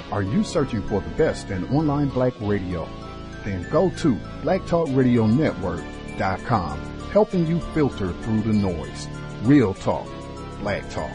Are you searching for the best in online black radio? Then go to blacktalkradionetwork.com, helping you filter through the noise. Real talk, black talk.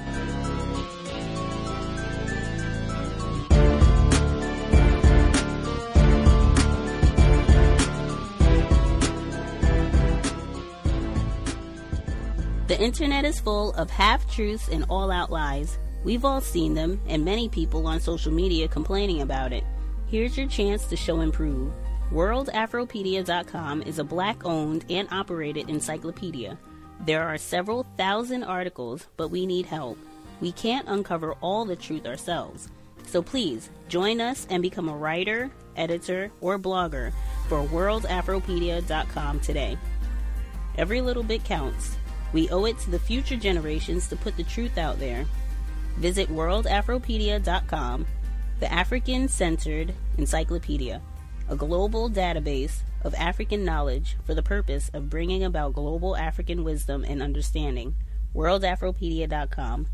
The internet is full of half-truths and all-out lies. We've all seen them, and many people on social media complaining about it. Here's your chance to show and prove. WorldAfropedia.com is a black-owned and operated encyclopedia. There are several thousand articles, but we need help. We can't uncover all the truth ourselves. So please, join us and become a writer, editor, or blogger for WorldAfropedia.com today. Every little bit counts. We owe it to the future generations to put the truth out there. Visit WorldAfropedia.com, the African-centered encyclopedia, a global database of African knowledge for the purpose of bringing about global African wisdom and understanding. WorldAfropedia.com.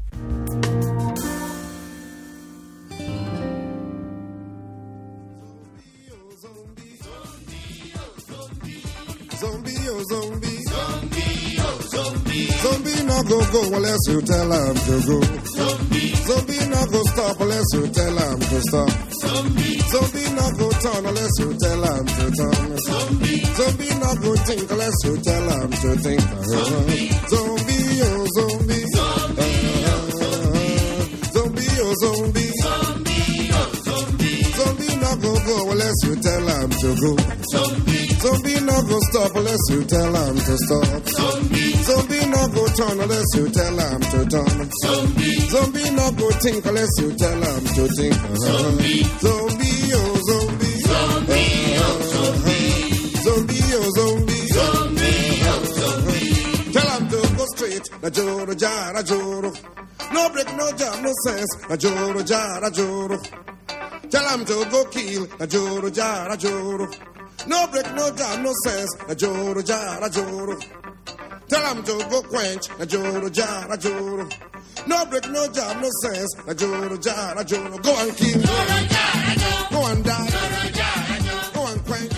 Zombie, oh zombie. Zombie, oh zombie. Zombie no go unless you tell him to go. Zombie. Zombie no go stop unless you tell him to stop. Zombie. Zombie no go turn unless you tell him to turn. Zombie. Zombie no go think unless you tell him to think. Zombie. Zombie, oh zombie. Zombie, oh zombie. Zombie, oh zombie. Zombie, oh zombie. Zombie no go unless you tell him to go. Zombie. Zombie no go stop unless you tell him to stop. Zombie. Zombie no go turn unless you tell him to turn. Zombie. Zombie no go think unless you tell him to think. Zombie. Zombie, oh zombie. Zombie, oh zombie. Zombie, oh zombie. Zombie, oh zombie. Tell him to go straight. Na joro jara joro. No break, no jam, no sense. Na joro jara joro. Tell him to go kill. Na joro jara joro. No break, no jam, no sense. Na joro jara joro. Tell him to go quench. Na joro jara joro. No break, no jam, no sense. Na joro jara joro. Go and kill. Go and die. Go and quench.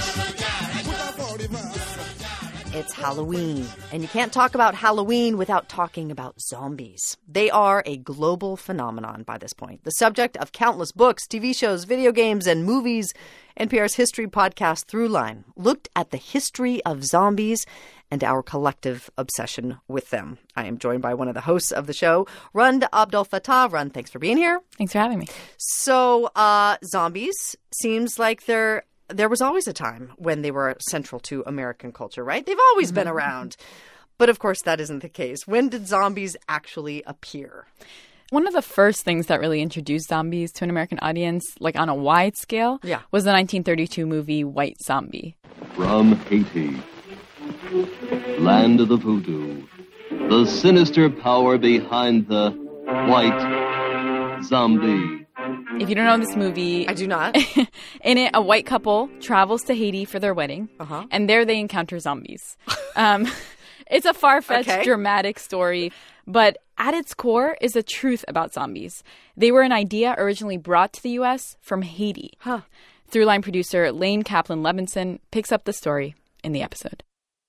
It's Halloween, and you can't talk about Halloween without talking about zombies. They are a global phenomenon by this point, the subject of countless books, TV shows, video games, and movies. NPR's history podcast Throughline looked at the history of zombies and our collective obsession with them. I am joined by one of the hosts of the show, Rund Abdelfatah. Rund, thanks for being here. Thanks for having me. So, zombies seems like there was always a time when they were central to American culture, right? They've always been around. But of course, that isn't the case. When did zombies actually appear? One of the first things that really introduced zombies to an American audience, like on a wide scale, was the 1932 movie White Zombie. From Haiti, land of the voodoo, the sinister power behind the White Zombie. If you don't know this movie... I do not. In it, a white couple travels to Haiti for their wedding, and there they encounter zombies. It's a far-fetched, dramatic story, but at its core is the truth about zombies. They were an idea originally brought to the U.S. from Haiti. Throughline producer Lane Kaplan-Levinson picks up the story in the episode.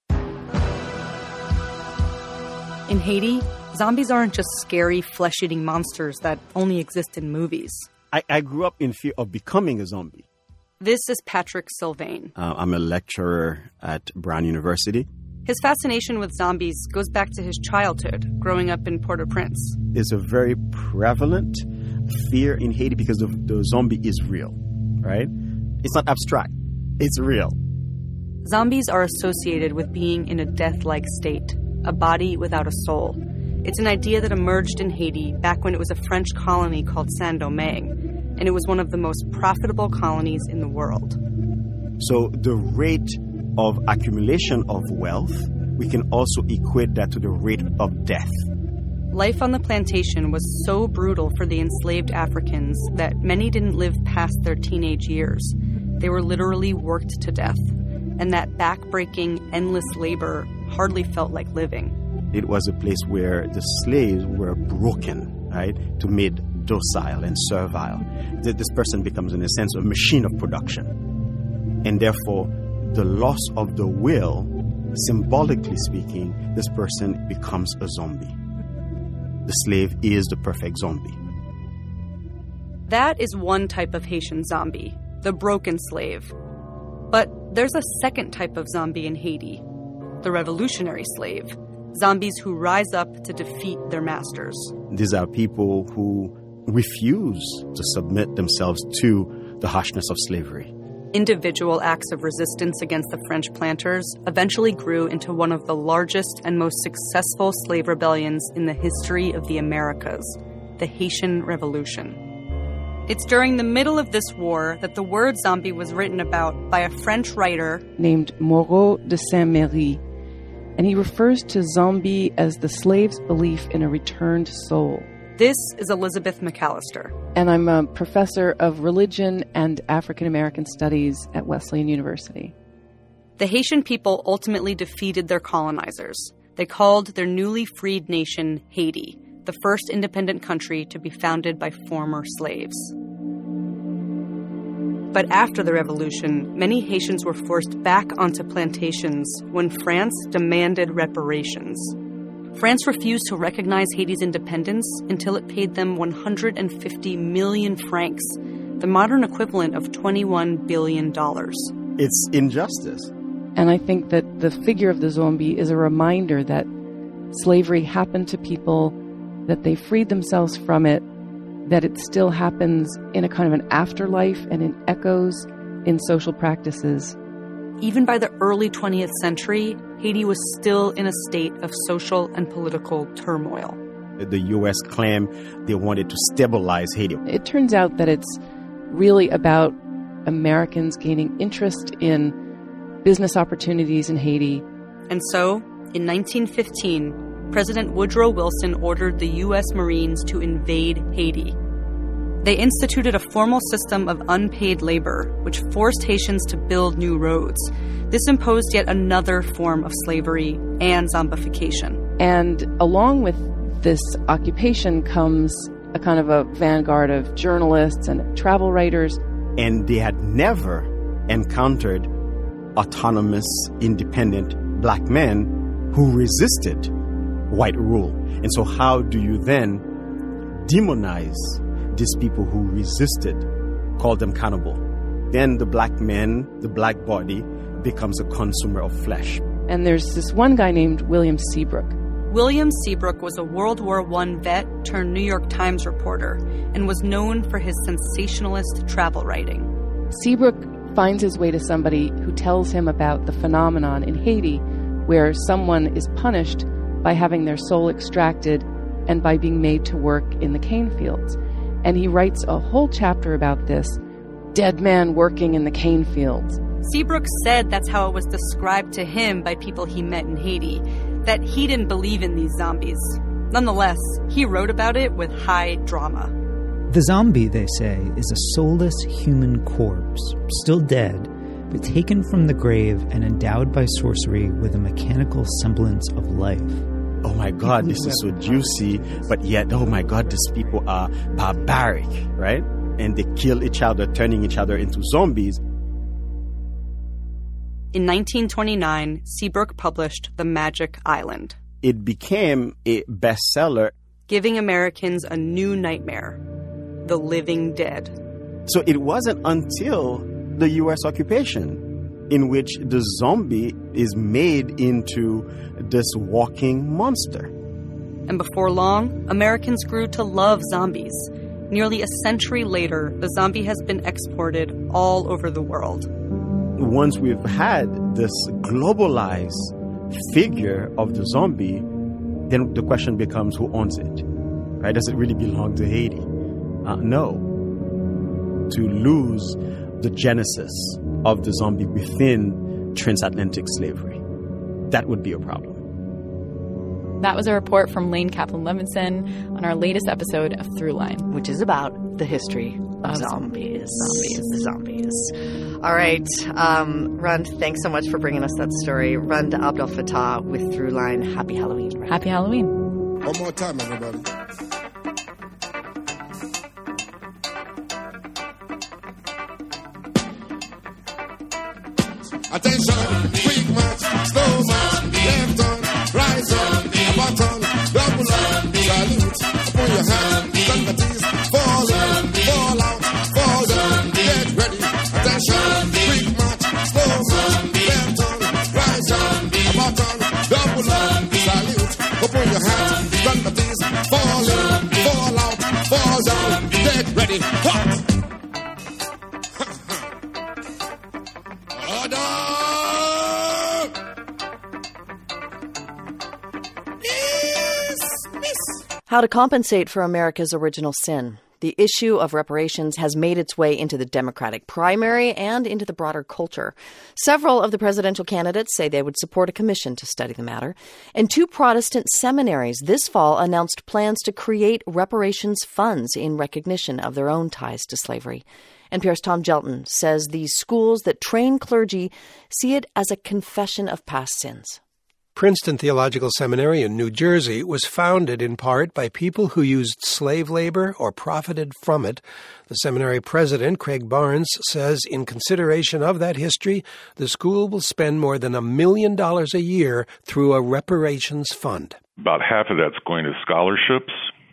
In Haiti, zombies aren't just scary, flesh-eating monsters that only exist in movies. I grew up in fear of becoming a zombie. This is Patrick Sylvain. I'm a lecturer at Brown University. His fascination with zombies goes back to his childhood, growing up in Port-au-Prince. There's a very prevalent fear in Haiti because the zombie is real, right? It's not abstract. It's real. Zombies are associated with being in a death-like state, a body without a soul. It's an idea that emerged in Haiti back when it was a French colony called Saint-Domingue, and it was one of the most profitable colonies in the world. So the rate of accumulation of wealth, we can also equate that to the rate of death. Life on the plantation was so brutal for the enslaved Africans that many didn't live past their teenage years. They were literally worked to death, and that back-breaking, endless labor hardly felt like living. It was a place where the slaves were broken, right, to make docile and servile. This person becomes, in a sense, a machine of production. And therefore, the loss of the will, symbolically speaking, this person becomes a zombie. The slave is the perfect zombie. That is one type of Haitian zombie, the broken slave. But there's a second type of zombie in Haiti, the revolutionary slave, zombies who rise up to defeat their masters. These are people who refuse to submit themselves to the harshness of slavery. Individual acts of resistance against the French planters eventually grew into one of the largest and most successful slave rebellions in the history of the Americas, the Haitian Revolution. It's during the middle of this war that the word zombie was written about by a French writer named Moreau de Saint-Méry, and he refers to zombie as the slave's belief in a returned soul. This is Elizabeth McAllister. And I'm a professor of religion and African American studies at Wesleyan University. The Haitian people ultimately defeated their colonizers. They called their newly freed nation Haiti, the first independent country to be founded by former slaves. But after the revolution, many Haitians were forced back onto plantations when France demanded reparations. France refused to recognize Haiti's independence until it paid them 150 million francs, the modern equivalent of $21 billion. It's injustice. And I think that the figure of the zombie is a reminder that slavery happened to people, that they freed themselves from it, that it still happens in a kind of an afterlife and in echoes in social practices. Even by the early 20th century, Haiti was still in a state of social and political turmoil. The U.S. claimed they wanted to stabilize Haiti. It turns out that it's really about Americans gaining interest in business opportunities in Haiti. And so, in 1915, President Woodrow Wilson ordered the U.S. Marines to invade Haiti. They instituted a formal system of unpaid labor, which forced Haitians to build new roads. This imposed yet another form of slavery and zombification. And along with this occupation comes a kind of a vanguard of journalists and travel writers. And they had never encountered autonomous, independent black men who resisted white rule. And so how do you then demonize these people who resisted, call them cannibal? Then the black man, the black body, becomes a consumer of flesh. And there's this one guy named William Seabrook. William Seabrook was a World War I vet turned New York Times reporter and was known for his sensationalist travel writing. Seabrook finds his way to somebody who tells him about the phenomenon in Haiti where someone is punished by having their soul extracted and by being made to work in the cane fields. And he writes a whole chapter about this dead man working in the cane fields. Seabrook said that's how it was described to him by people he met in Haiti, that he didn't believe in these zombies. Nonetheless, he wrote about it with high drama. The zombie, they say, is a soulless human corpse, still dead, but taken from the grave and endowed by sorcery with a mechanical semblance of life. Oh my God, this is so juicy, but yet, oh my God, these people are barbaric, right? And they kill each other, turning each other into zombies. In 1929, Seabrook published The Magic Island. It became a bestseller, giving Americans a new nightmare, the living dead. So it wasn't until the U.S. occupation in which the zombie is made into this walking monster. And before long, Americans grew to love zombies. Nearly a century later, the zombie has been exported all over the world. Once we've had this globalized figure of the zombie, then the question becomes, who owns it? Right? Does it really belong to Haiti? No. To lose the genesis of the zombie within transatlantic slavery, that would be a problem. That was a report from Lane Kaplan-Levinson on our latest episode of Throughline, which is about the history of zombies. All right. Rund, thanks so much for bringing us that story. Rund Abdel Fattah with Throughline. Happy Halloween. Rund. Happy Halloween. One more time, everybody. Attention, quick march, slow march, left on, right on, back on, double up, salute, upon your hands, stand the teeth, fall in, fall out, fall down, get ready. Attention, quick march, slow march, left on, right on, back on, double up, salute, upon your hands, stand the teeth, fall in, fall out, fall down, get ready. What? How to compensate for America's original sin. The issue of reparations has made its way into the Democratic primary and into the broader culture. Several of the presidential candidates say they would support a commission to study the matter. And 2 Protestant seminaries this fall announced plans to create reparations funds in recognition of their own ties to slavery. NPR's Tom Gelton says these schools that train clergy see it as a confession of past sins. Princeton Theological Seminary in New Jersey was founded in part by people who used slave labor or profited from it. The seminary president, Craig Barnes, says in consideration of that history, the school will spend more than $1 million a year through a reparations fund. About half of that's going to scholarships,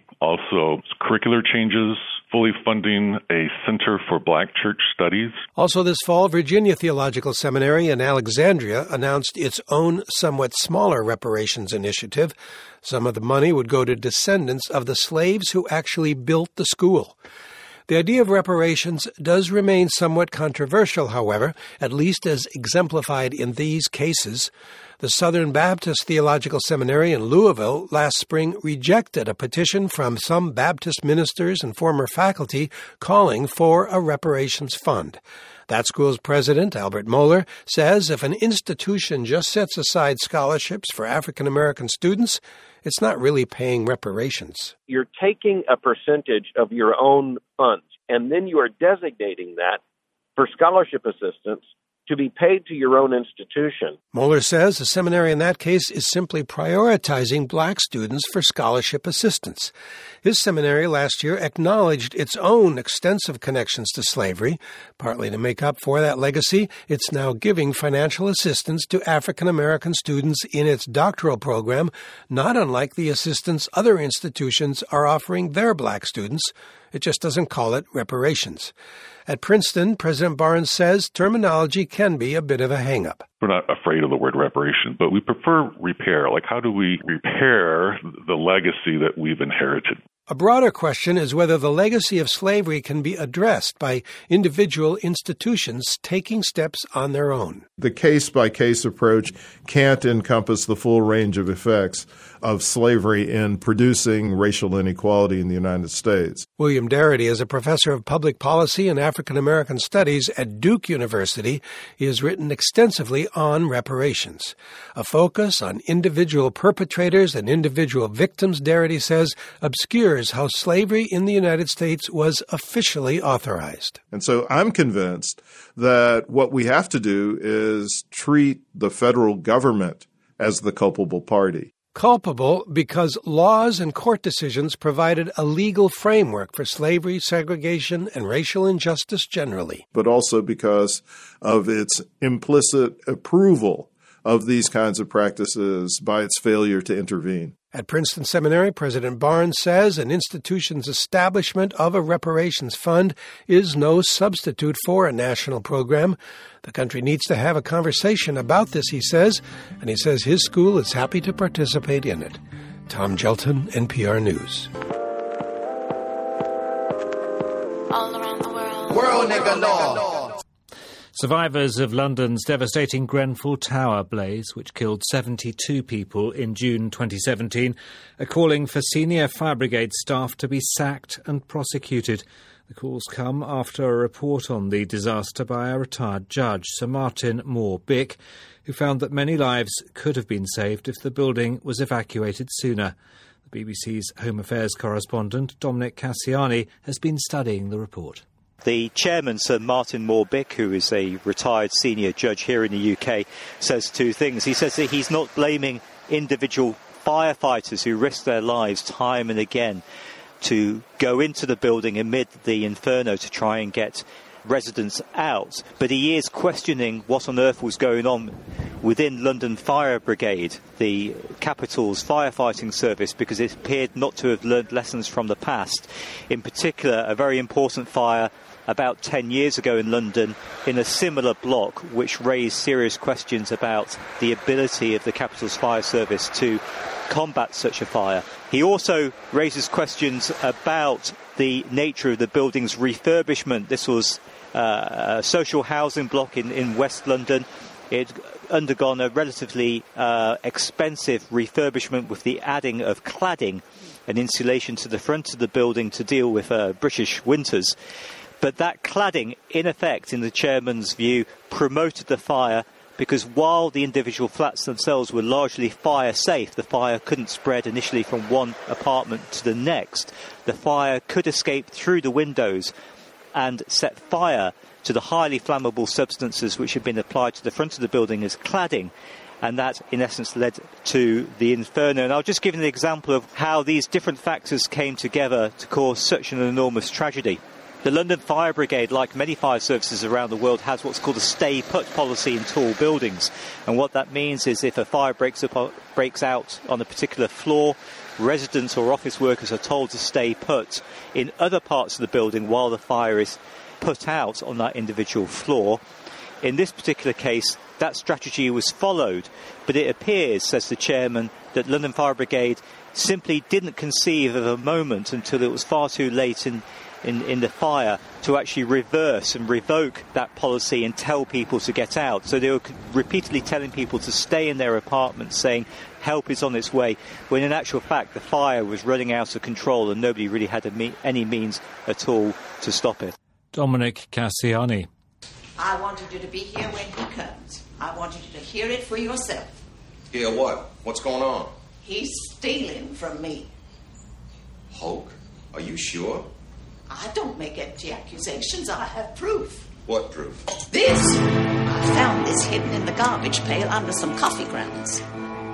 also curricular changes, fully funding a Center for Black Church Studies. Also this fall, Virginia Theological Seminary in Alexandria announced its own somewhat smaller reparations initiative. Some of the money would go to descendants of the slaves who actually built the school. The idea of reparations does remain somewhat controversial, however, at least as exemplified in these cases. The Southern Baptist Theological Seminary in Louisville last spring rejected a petition from some Baptist ministers and former faculty calling for a reparations fund. That school's president, Albert Mohler, says if an institution just sets aside scholarships for African American students, it's not really paying reparations. You're taking a percentage of your own funds, and then you are designating that for scholarship assistance to be paid to your own institution. Mohler says the seminary in that case is simply prioritizing black students for scholarship assistance. His seminary last year acknowledged its own extensive connections to slavery. Partly to make up for that legacy, it's now giving financial assistance to African American students in its doctoral program, not unlike the assistance other institutions are offering their black students. It just doesn't call it reparations. At Princeton, President Barnes says terminology can be a bit of a hang-up. We're not afraid of the word reparation, but we prefer repair. Like, how do we repair the legacy that we've inherited? A broader question is whether the legacy of slavery can be addressed by individual institutions taking steps on their own. The case-by-case approach can't encompass the full range of effects of slavery in producing racial inequality in the United States. William Darity is a professor of public policy and African American studies at Duke University. He has written extensively on reparations. A focus on individual perpetrators and individual victims, Darity says, obscures how slavery in the United States was officially authorized. And so I'm convinced that what we have to do is treat the federal government as the culpable party. Culpable because laws and court decisions provided a legal framework for slavery, segregation, and racial injustice generally. But also because of its implicit approval of these kinds of practices by its failure to intervene. At Princeton Seminary, President Barnes says an institution's establishment of a reparations fund is no substitute for a national program. The country needs to have a conversation about this, he says, and he says his school is happy to participate in it. Tom Gelton, NPR News. All around the world. World nigga law. Survivors of London's devastating Grenfell Tower blaze, which killed 72 people in June 2017, are calling for senior fire brigade staff to be sacked and prosecuted. The calls come after a report on the disaster by a retired judge, Sir Martin Moore-Bick, who found that many lives could have been saved if the building was evacuated sooner. The BBC's Home Affairs correspondent, Dominic Cassiani, has been studying the report. The chairman, Sir Martin Moore-Bick, who is a retired senior judge here in the UK, says two things. He says that he's not blaming individual firefighters who risk their lives time and again to go into the building amid the inferno to try and get residents out. But he is questioning what on earth was going on within London Fire Brigade, the capital's firefighting service, because it appeared not to have learned lessons from the past. In particular, a very important fire about 10 years ago in London in a similar block, which raised serious questions about the ability of the capital's fire service to combat such a fire. He also raises questions about the nature of the building's refurbishment. This was a social housing block in West London. It had undergone a relatively expensive refurbishment with the adding of cladding and insulation to the front of the building to deal with British winters. But that cladding, in effect, in the chairman's view, promoted the fire because while the individual flats themselves were largely fire safe, the fire couldn't spread initially from one apartment to the next. The fire could escape through the windows and set fire to the highly flammable substances which had been applied to the front of the building as cladding. And that, in essence, led to the inferno. And I'll just give an example of how these different factors came together to cause such an enormous tragedy. The London Fire Brigade, like many fire services around the world, has what's called a stay-put policy in tall buildings. And what that means is if a fire breaks out on a particular floor, residents or office workers are told to stay put in other parts of the building while the fire is put out on that individual floor. In this particular case, that strategy was followed, but it appears, says the chairman, that London Fire Brigade simply didn't conceive of a moment until it was far too late in the fire to actually reverse and revoke that policy and tell people to get out. So they were repeatedly telling people to stay in their apartments, saying help is on its way, when in actual fact the fire was running out of control and nobody really had any means at all to stop it. Dominic Cassiani. I wanted you to be here when he comes. I wanted you to hear it for yourself. Hear what? What's going on? He's stealing from me. Hoke, are you sure? I don't make empty accusations. I have proof. What proof? This! I found this hidden in the garbage pail under some coffee grounds.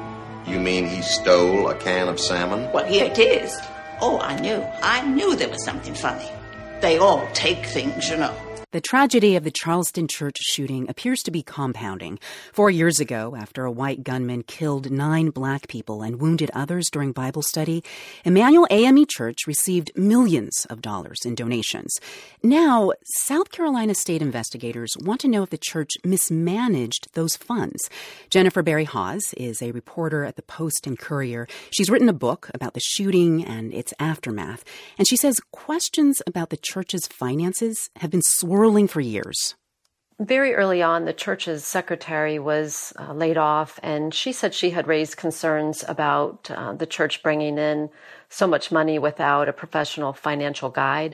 You mean he stole a can of salmon? Well, here it is. Oh, I knew there was something funny. They all take things, you know. The tragedy of the Charleston church shooting appears to be compounding. 4 years ago, after a white gunman killed 9 black people and wounded others during Bible study, Emmanuel AME Church received millions of dollars in donations. Now, South Carolina state investigators want to know if the church mismanaged those funds. Jennifer Berry Hawes is a reporter at the Post and Courier. She's written a book about the shooting and its aftermath, and she says questions about the church's finances have been swirling for years. Very early on, the church's secretary was laid off, and she said she had raised concerns about the church bringing in so much money without a professional financial guide.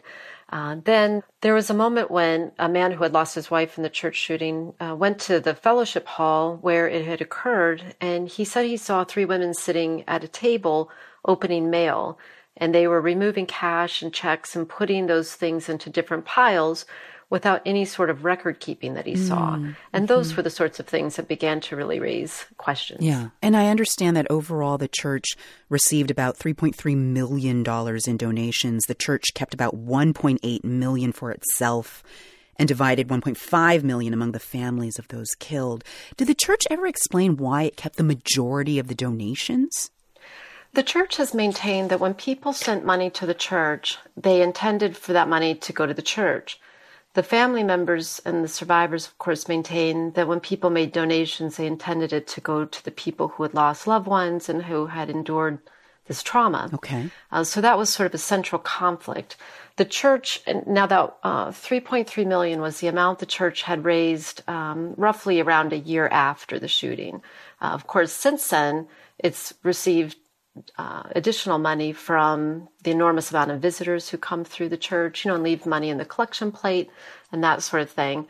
Then there was a moment when a man who had lost his wife in the church shooting went to the fellowship hall where it had occurred, and he said he saw 3 women sitting at a table opening mail, and they were removing cash and checks and putting those things into different piles without any sort of record keeping that he saw. And those were the sorts of things that began to really raise questions. Yeah. And I understand that overall the church received about $3.3 million in donations. The church kept about $1.8 million for itself and divided $1.5 million among the families of those killed. Did the church ever explain why it kept the majority of the donations? The church has maintained that when people sent money to the church, they intended for that money to go to the church. The family members and the survivors, of course, maintain that when people made donations, they intended it to go to the people who had lost loved ones and who had endured this trauma. Okay. So that was sort of a central conflict. The church, now that $3.3 million was the amount the church had raised roughly around a year after the shooting. Of course, since then, it's received additional money from the enormous amount of visitors who come through the church, and leave money in the collection plate and that sort of thing.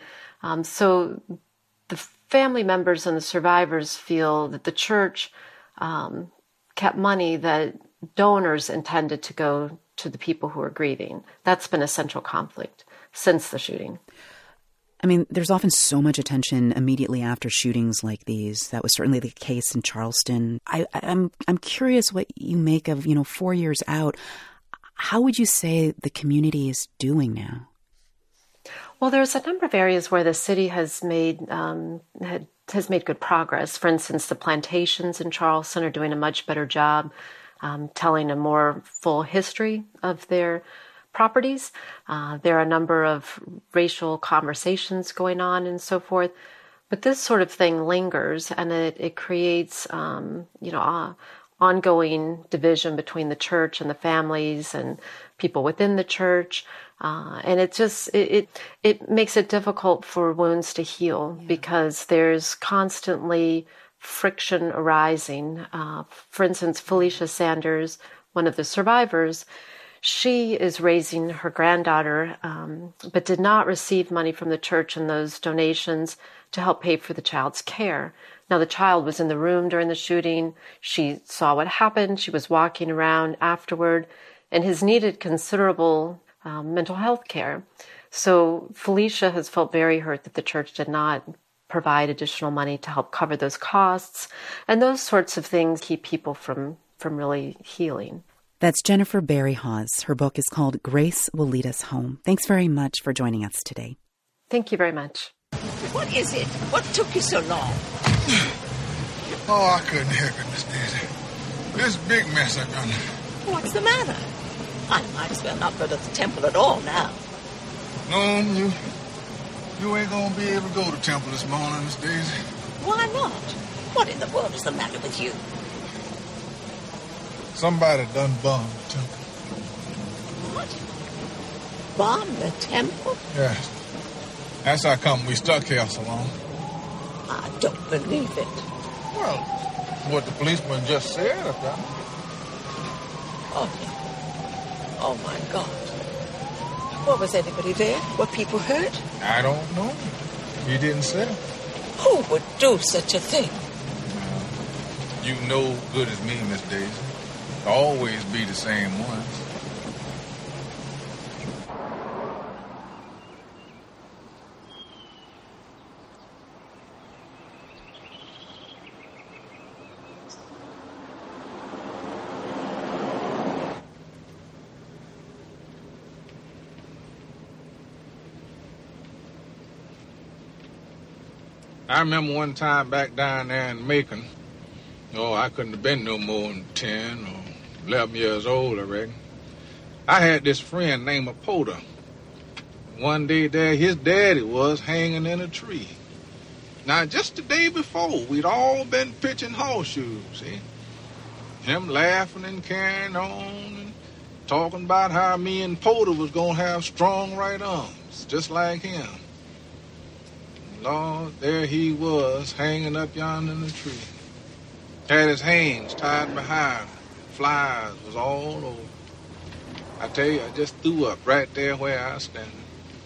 So the family members and the survivors feel that the church kept money that donors intended to go to the people who are grieving. That's been a central conflict since the shooting. I mean, there's often so much attention immediately after shootings like these. That was certainly the case in Charleston. I'm curious what you make of, 4 years out. How would you say the community is doing now? Well, there's a number of areas where the city has made good progress. For instance, the plantations in Charleston are doing a much better job telling a more full history of their properties. There are a number of racial conversations going on and so forth. But this sort of thing lingers, and it creates, ongoing division between the church and the families and people within the church. And it makes it difficult for wounds to heal because there's constantly friction arising. For instance, Felicia Sanders, one of the survivors, she is raising her granddaughter, but did not receive money from the church and those donations to help pay for the child's care. Now, the child was in the room during the shooting. She saw what happened. She was walking around afterward and has needed considerable mental health care. So Felicia has felt very hurt that the church did not provide additional money to help cover those costs. And those sorts of things keep people from really healing. That's Jennifer Berry Hawes. Her book is called Grace Will Lead Us Home. Thanks very much for joining us today. Thank you very much. What is it? What took you so long? Oh, I couldn't help it, Miss Daisy. This big mess I done. What's the matter? I might as well not go to the temple at all now. No, you ain't gonna be able to go to temple this morning, Miss Daisy. Why not? What in the world is the matter with you? Somebody done bombed the temple. What? Bombed the temple? Yes. That's how come we stuck here so long. I don't believe it. Well, what the policeman just said about it. Oh, my God. Well, was anybody there? Were people hurt? I don't know. He didn't say. Who would do such a thing? You know good as me, Miss Daisy. Always be the same ones. I remember one time back down there in Macon. Oh, I couldn't have been no more than 10 or 11 years old, I reckon. I had this friend named Porter. One day there, his daddy was hanging in a tree. Now, just the day before, we'd all been pitching horseshoes, see? Him laughing and carrying on and talking about how me and Porter was going to have strong right arms, just like him. Lord, there he was, hanging up yonder in the tree. Had his hands tied behind him. Flies was all over. I tell you, I just threw up right there where I was standing.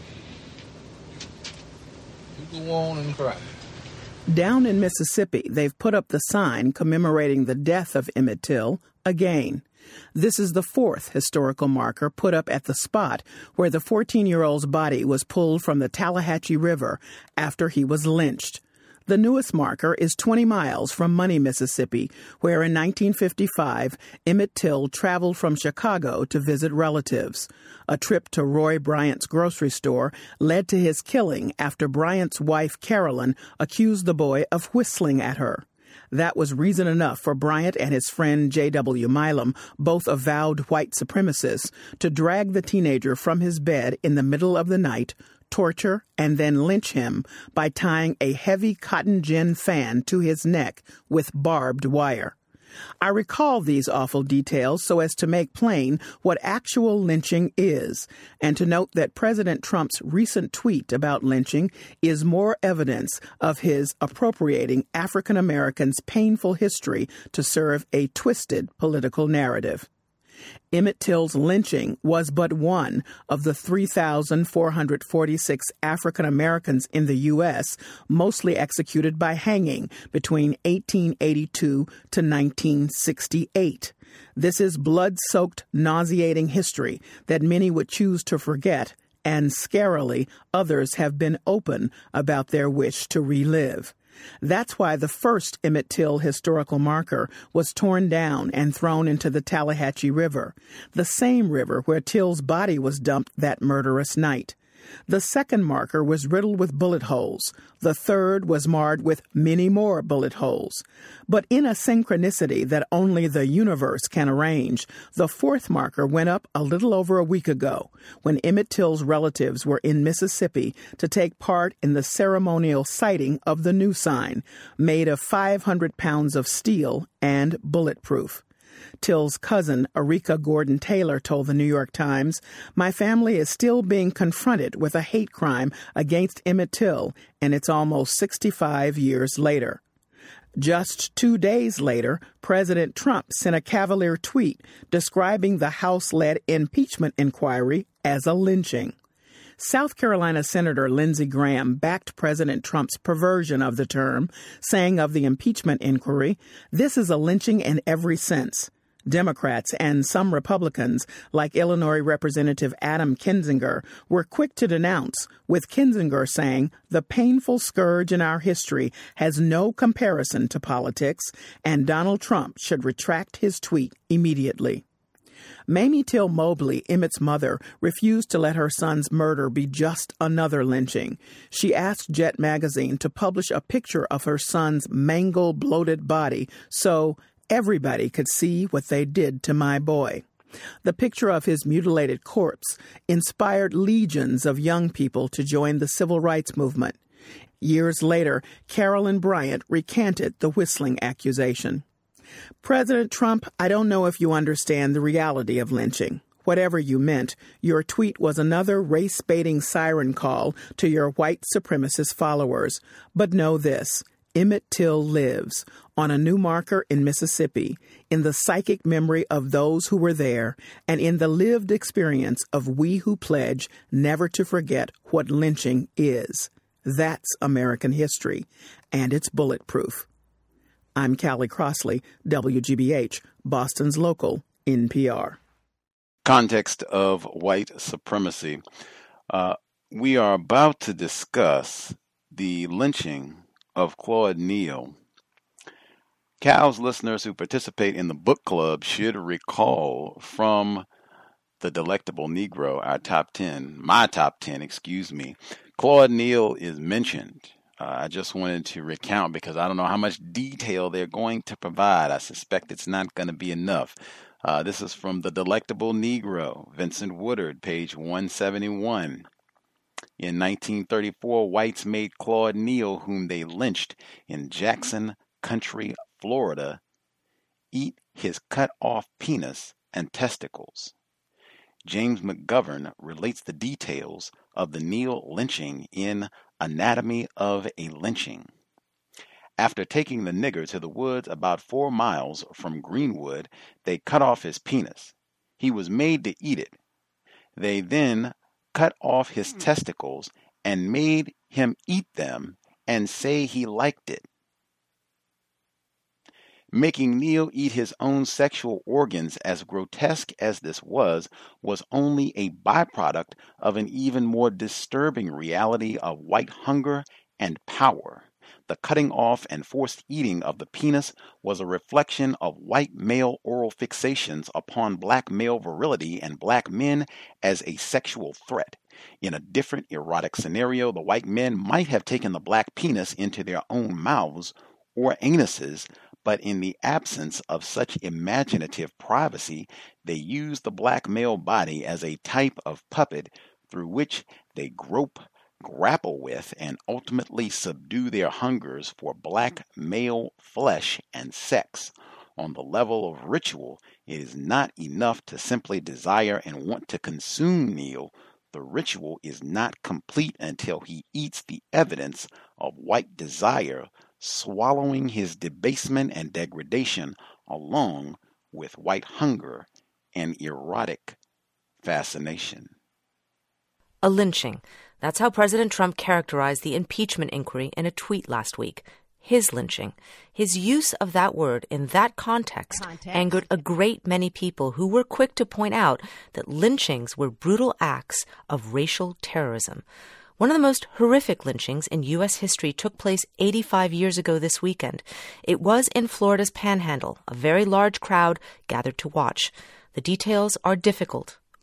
You go on and cry. Down in Mississippi, they've put up the sign commemorating the death of Emmett Till again. This is the fourth historical marker put up at the spot where the 14-year-old's body was pulled from the Tallahatchie River after he was lynched. The newest marker is 20 miles from Money, Mississippi, where in 1955, Emmett Till traveled from Chicago to visit relatives. A trip to Roy Bryant's grocery store led to his killing after Bryant's wife, Carolyn, accused the boy of whistling at her. That was reason enough for Bryant and his friend J.W. Milam, both avowed white supremacists, to drag the teenager from his bed in the middle of the night, torture, and then lynch him by tying a heavy cotton gin fan to his neck with barbed wire. I recall these awful details so as to make plain what actual lynching is, and to note that President Trump's recent tweet about lynching is more evidence of his appropriating African Americans' painful history to serve a twisted political narrative. Emmett Till's lynching was but one of the 3,446 African Americans in the U.S., mostly executed by hanging between 1882 to 1968. This is blood-soaked, nauseating history that many would choose to forget, and scarily, others have been open about their wish to relive. That's why the first Emmett Till historical marker was torn down and thrown into the Tallahatchie River, the same river where Till's body was dumped that murderous night. The second marker was riddled with bullet holes. The third was marred with many more bullet holes. But in a synchronicity that only the universe can arrange, the fourth marker went up a little over a week ago when Emmett Till's relatives were in Mississippi to take part in the ceremonial sighting of the new sign, made of 500 pounds of steel and bulletproof. Till's cousin, Erika Gordon Taylor, told the New York Times, "My family is still being confronted with a hate crime against Emmett Till, and it's almost 65 years later." Just 2 days later, President Trump sent a cavalier tweet describing the House-led impeachment inquiry as a lynching. South Carolina Senator Lindsey Graham backed President Trump's perversion of the term, saying of the impeachment inquiry, "This is a lynching in every sense." Democrats and some Republicans, like Illinois Representative Adam Kinzinger, were quick to denounce, with Kinzinger saying, "The painful scourge in our history has no comparison to politics, and Donald Trump should retract his tweet immediately." Mamie Till Mobley, Emmett's mother, refused to let her son's murder be just another lynching. She asked Jet magazine to publish a picture of her son's mangled, bloated body so everybody could see what they did to my boy. The picture of his mutilated corpse inspired legions of young people to join the civil rights movement. Years later, Carolyn Bryant recanted the whistling accusation. President Trump, I don't know if you understand the reality of lynching. Whatever you meant, your tweet was another race-baiting siren call to your white supremacist followers. But know this, Emmett Till lives on a new marker in Mississippi, in the psychic memory of those who were there, and in the lived experience of we who pledge never to forget what lynching is. That's American history, and it's bulletproof. I'm Callie Crossley, WGBH, Boston's local NPR. Context of white supremacy. We are about to discuss the lynching of Claude Neal. Cal's listeners who participate in the book club should recall from the Delectable Negro, our top 10, my top 10, excuse me, Claude Neal is mentioned. I just wanted to recount because I don't know how much detail they're going to provide. I suspect it's not going to be enough. This is from The Delectable Negro, Vincent Woodard, page 171. In 1934, whites made Claude Neal, whom they lynched in Jackson Country, Florida, eat his cut-off penis and testicles. James McGovern relates the details of the Neal lynching in Anatomy of a Lynching. After taking the nigger to the woods about 4 miles from Greenwood, they cut off his penis. He was made to eat it. They then cut off his testicles and made him eat them and say he liked it. Making Neal eat his own sexual organs, as grotesque as this was only a byproduct of an even more disturbing reality of white hunger and power. The cutting off and forced eating of the penis was a reflection of white male oral fixations upon black male virility and black men as a sexual threat. In a different erotic scenario, the white men might have taken the black penis into their own mouths or anuses, but in the absence of such imaginative privacy, they use the black male body as a type of puppet through which they grope, grapple with, and ultimately subdue their hungers for black male flesh and sex. On the level of ritual, it is not enough to simply desire and want to consume Neal. The ritual is not complete until he eats the evidence of white desire, swallowing his debasement and degradation along with white hunger and erotic fascination. A lynching. That's how President Trump characterized the impeachment inquiry in a tweet last week. His lynching. His use of that word in that context angered a great many people who were quick to point out that lynchings were brutal acts of racial terrorism. One of the most horrific lynchings in U.S. history took place 85 years ago this weekend. It was in Florida's Panhandle. A very large crowd gathered to watch. The details are difficult,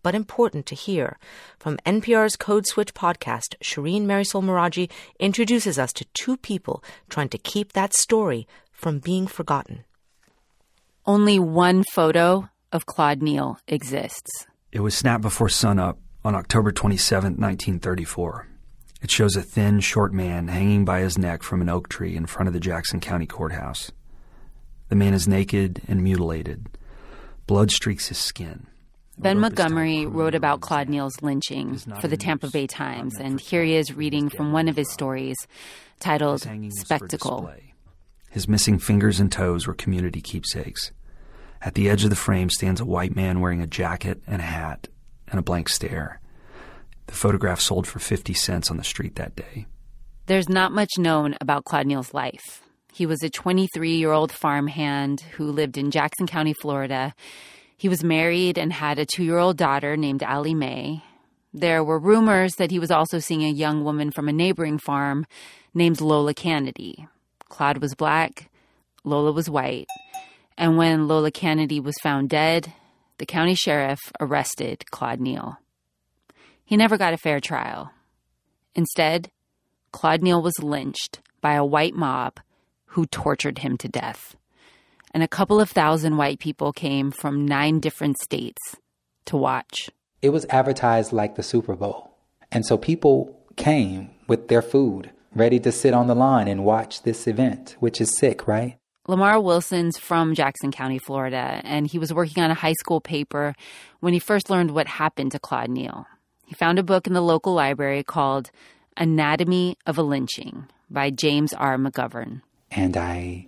but important to hear. From NPR's Code Switch podcast, Shireen Marisol Meraji introduces us to two people trying to keep that story from being forgotten. Only one photo of Claude Neal exists. It was snapped before sunup on October 27, 1934. It shows a thin, short man hanging by his neck from an oak tree in front of the Jackson County Courthouse. The man is naked and mutilated. Blood streaks his skin. Ben Montgomery wrote about Claude Neal's lynching for the Tampa Bay Times, and here he is reading from one of his stories titled Spectacle. His missing fingers and toes were community keepsakes. At the edge of the frame stands a white man wearing a jacket and a hat and a blank stare. The photograph sold for 50 cents on the street that day. There's not much known about Claude Neal's life. He was a 23-year-old farmhand who lived in Jackson County, Florida. He was married and had a 2-year-old daughter named Allie Mae. There were rumors that he was also seeing a young woman from a neighboring farm named Lola Kennedy. Claude was black, Lola was white. And when Lola Kennedy was found dead, the county sheriff arrested Claude Neal. He never got a fair trial. Instead, Claude Neal was lynched by a white mob who tortured him to death. And a couple of thousand white people came from 9 different states to watch. It was advertised like the Super Bowl. And so people came with their food, ready to sit on the lawn and watch this event, which is sick, right? Lamar Wilson's from Jackson County, Florida, and he was working on a high school paper when he first learned what happened to Claude Neal. He found a book in the local library called Anatomy of a Lynching by James R. McGovern. And I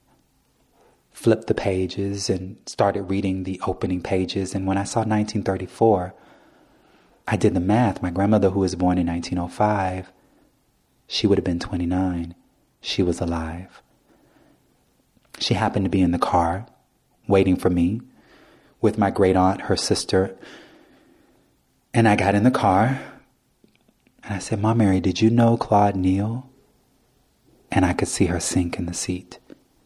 flipped the pages and started reading the opening pages. And when I saw 1934, I did the math. My grandmother, who was born in 1905, she would have been 29. She was alive. She happened to be in the car waiting for me with my great aunt, her sister. And I got in the car and I said, "Mom Mary, did you know Claude Neal?" And I could see her sink in the seat.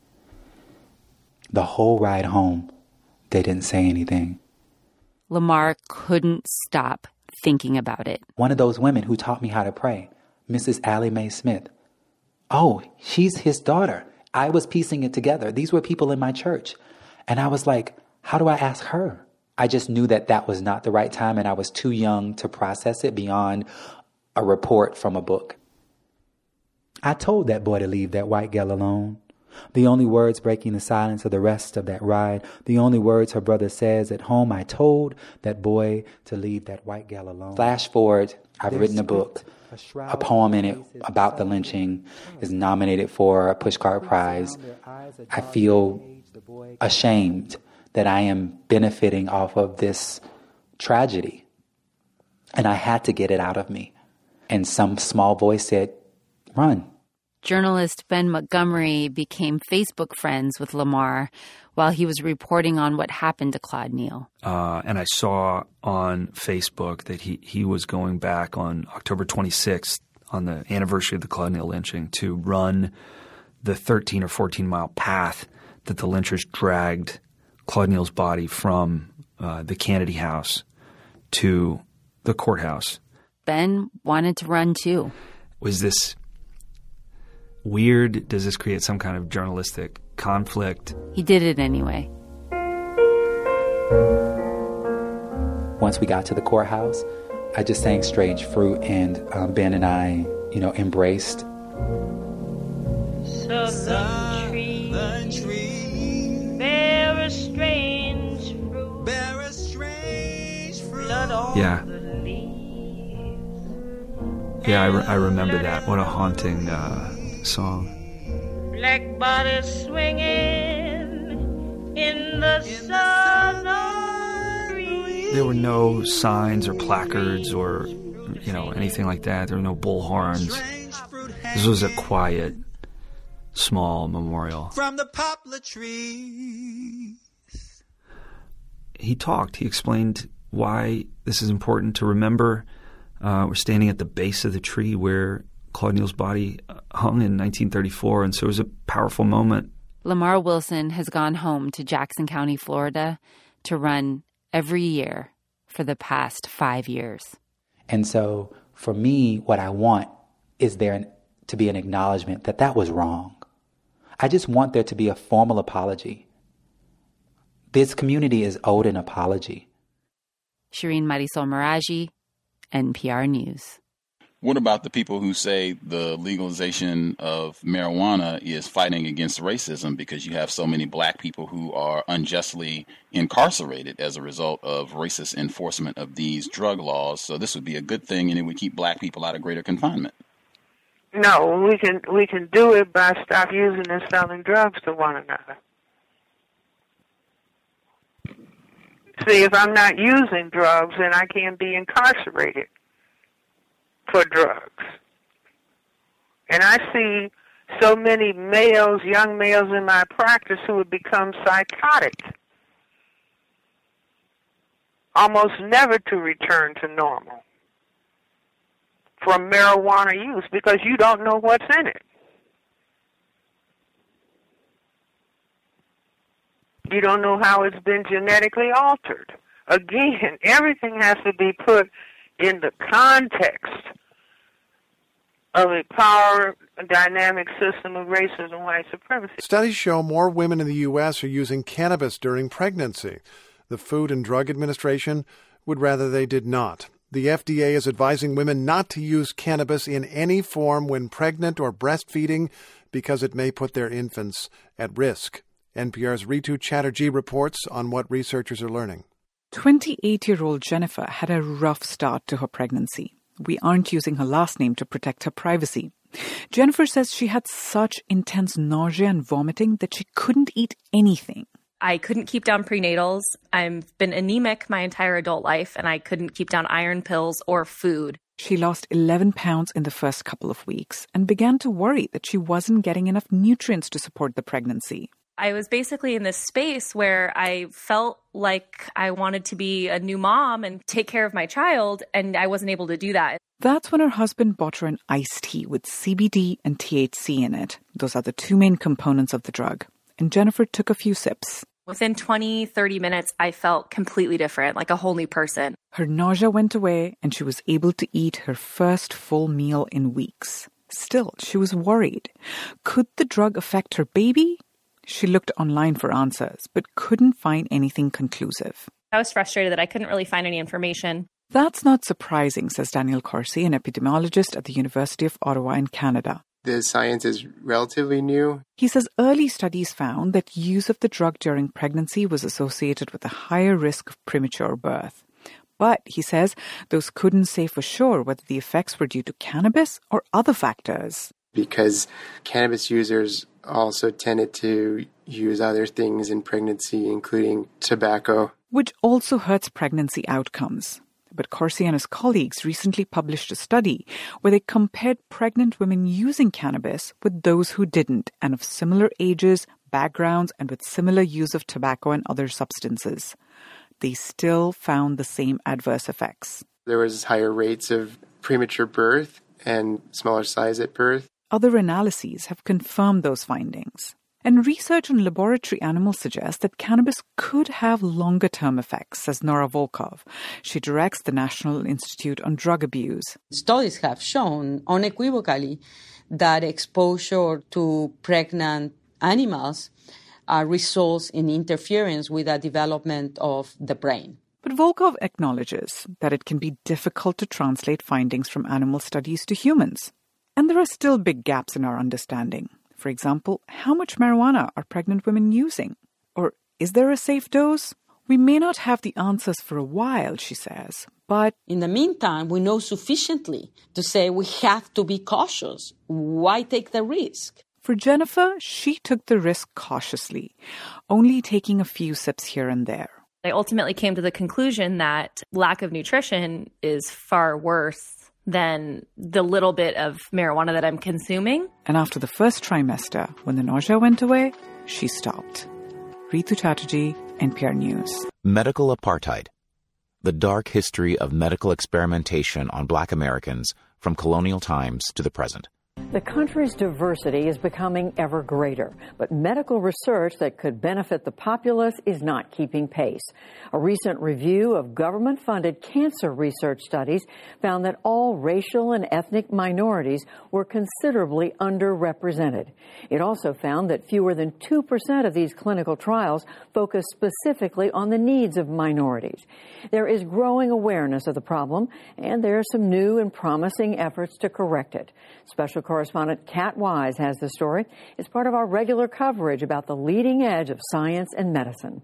The whole ride home, they didn't say anything. Lamar couldn't stop thinking about it. One of those women who taught me how to pray, Mrs. Allie Mae Smith. Oh, she's his daughter. I was piecing it together. These were people in my church. And I was like, how do I ask her? I just knew that that was not the right time, and I was too young to process it beyond a report from a book. I told that boy to leave that white gal alone. The only words breaking the silence of the rest of that ride, the only words her brother says at home, I told that boy to leave that white gal alone. Flash forward, I've written a book. A poem in it about the lynching is nominated for a Pushcart Prize. I feel ashamed that I am benefiting off of this tragedy. And I had to get it out of me. And some small voice said, run. Journalist Ben Montgomery became Facebook friends with Lamar while he was reporting on what happened to Claude Neal. And I saw on Facebook that he was going back on October 26th, on the anniversary of the Claude Neal lynching, to run the 13 or 14-mile path that the lynchers dragged Claude Neal's body from the Kennedy house to the courthouse. Ben wanted to run too. Was this weird? Does this create some kind of journalistic conflict? He did it anyway. Once we got to the courthouse, I just sang Strange Fruit, and Ben and I, embraced. Southern tree, bear a strange fruit, blood on Yeah. the leaves. Yeah, I remember that. What a haunting song. Black bodies swinging in the southern breeze. There were no signs or placards or, anything like that. There were no bullhorns. This was a quiet, small memorial. From the poplar trees. He talked. He explained why this is important to remember. We're standing at the base of the tree where Claude Neal's body hung in 1934, and so it was a powerful moment. Lamar Wilson has gone home to Jackson County, Florida, to run every year for the past 5 years. And so for me, what I want is there to be an acknowledgement that that was wrong. I just want there to be a formal apology. This community is owed an apology. Shireen Marisol Meraji, NPR News. What about the people who say the legalization of marijuana is fighting against racism because you have so many black people who are unjustly incarcerated as a result of racist enforcement of these drug laws? So this would be a good thing, and it would keep black people out of greater confinement. No, we can do it by stop using and selling drugs to one another. See, if I'm not using drugs, then I can't be incarcerated for drugs. And I see so many males, young males in my practice who have become psychotic, almost never to return to normal from marijuana use because you don't know what's in it. You don't know how it's been genetically altered. Again, everything has to be put in the context of a power dynamic system of racism and white supremacy. Studies show more women in the U.S. are using cannabis during pregnancy. The Food and Drug Administration would rather they did not. The FDA is advising women not to use cannabis in any form when pregnant or breastfeeding because it may put their infants at risk. NPR's Ritu Chatterjee reports on what researchers are learning. 28-year-old Jennifer had a rough start to her pregnancy. We aren't using her last name to protect her privacy. Jennifer says she had such intense nausea and vomiting that she couldn't eat anything. I couldn't keep down prenatals. I've been anemic my entire adult life, and I couldn't keep down iron pills or food. She lost 11 pounds in the first couple of weeks and began to worry that she wasn't getting enough nutrients to support the pregnancy. I was basically in this space where I felt like I wanted to be a new mom and take care of my child, and I wasn't able to do that. That's when her husband bought her an iced tea with CBD and THC in it. Those are the two main components of the drug. And Jennifer took a few sips. Within 20, 30 minutes, I felt completely different, like a whole new person. Her nausea went away, and she was able to eat her first full meal in weeks. Still, she was worried. Could the drug affect her baby? She looked online for answers, but couldn't find anything conclusive. I was frustrated that I couldn't really find any information. That's not surprising, says Daniel Corsi, an epidemiologist at the University of Ottawa in Canada. The science is relatively new. He says early studies found that use of the drug during pregnancy was associated with a higher risk of premature birth. But, he says, those couldn't say for sure whether the effects were due to cannabis or other factors. Because cannabis users also tended to use other things in pregnancy, including tobacco. Which also hurts pregnancy outcomes. But Corsi and his colleagues recently published a study where they compared pregnant women using cannabis with those who didn't, and of similar ages, backgrounds, and with similar use of tobacco and other substances. They still found the same adverse effects. There was higher rates of premature birth and smaller size at birth. Other analyses have confirmed those findings. And research on laboratory animals suggests that cannabis could have longer-term effects, says Nora Volkov. She directs the National Institute on Drug Abuse. Studies have shown unequivocally that exposure to pregnant animals results in interference with the development of the brain. But Volkov acknowledges that it can be difficult to translate findings from animal studies to humans. And there are still big gaps in our understanding. For example, how much marijuana are pregnant women using? Or is there a safe dose? We may not have the answers for a while, she says, but in the meantime, we know sufficiently to say we have to be cautious. Why take the risk? For Jennifer, she took the risk cautiously, only taking a few sips here and there. I ultimately came to the conclusion that lack of nutrition is far worse than the little bit of marijuana that I'm consuming. And after the first trimester, when the nausea went away, she stopped. Ritu Chatterjee, NPR News. Medical Apartheid. The dark history of medical experimentation on Black Americans from colonial times to the present. The country's diversity is becoming ever greater, but medical research that could benefit the populace is not keeping pace. A recent review of government-funded cancer research studies found that all racial and ethnic minorities were considerably underrepresented. It also found that fewer than 2% of these clinical trials focus specifically on the needs of minorities. There is growing awareness of the problem, and there are some new and promising efforts to correct it. Special correspondent Kat Wise has the story. It's part of our regular coverage about the leading edge of science and medicine.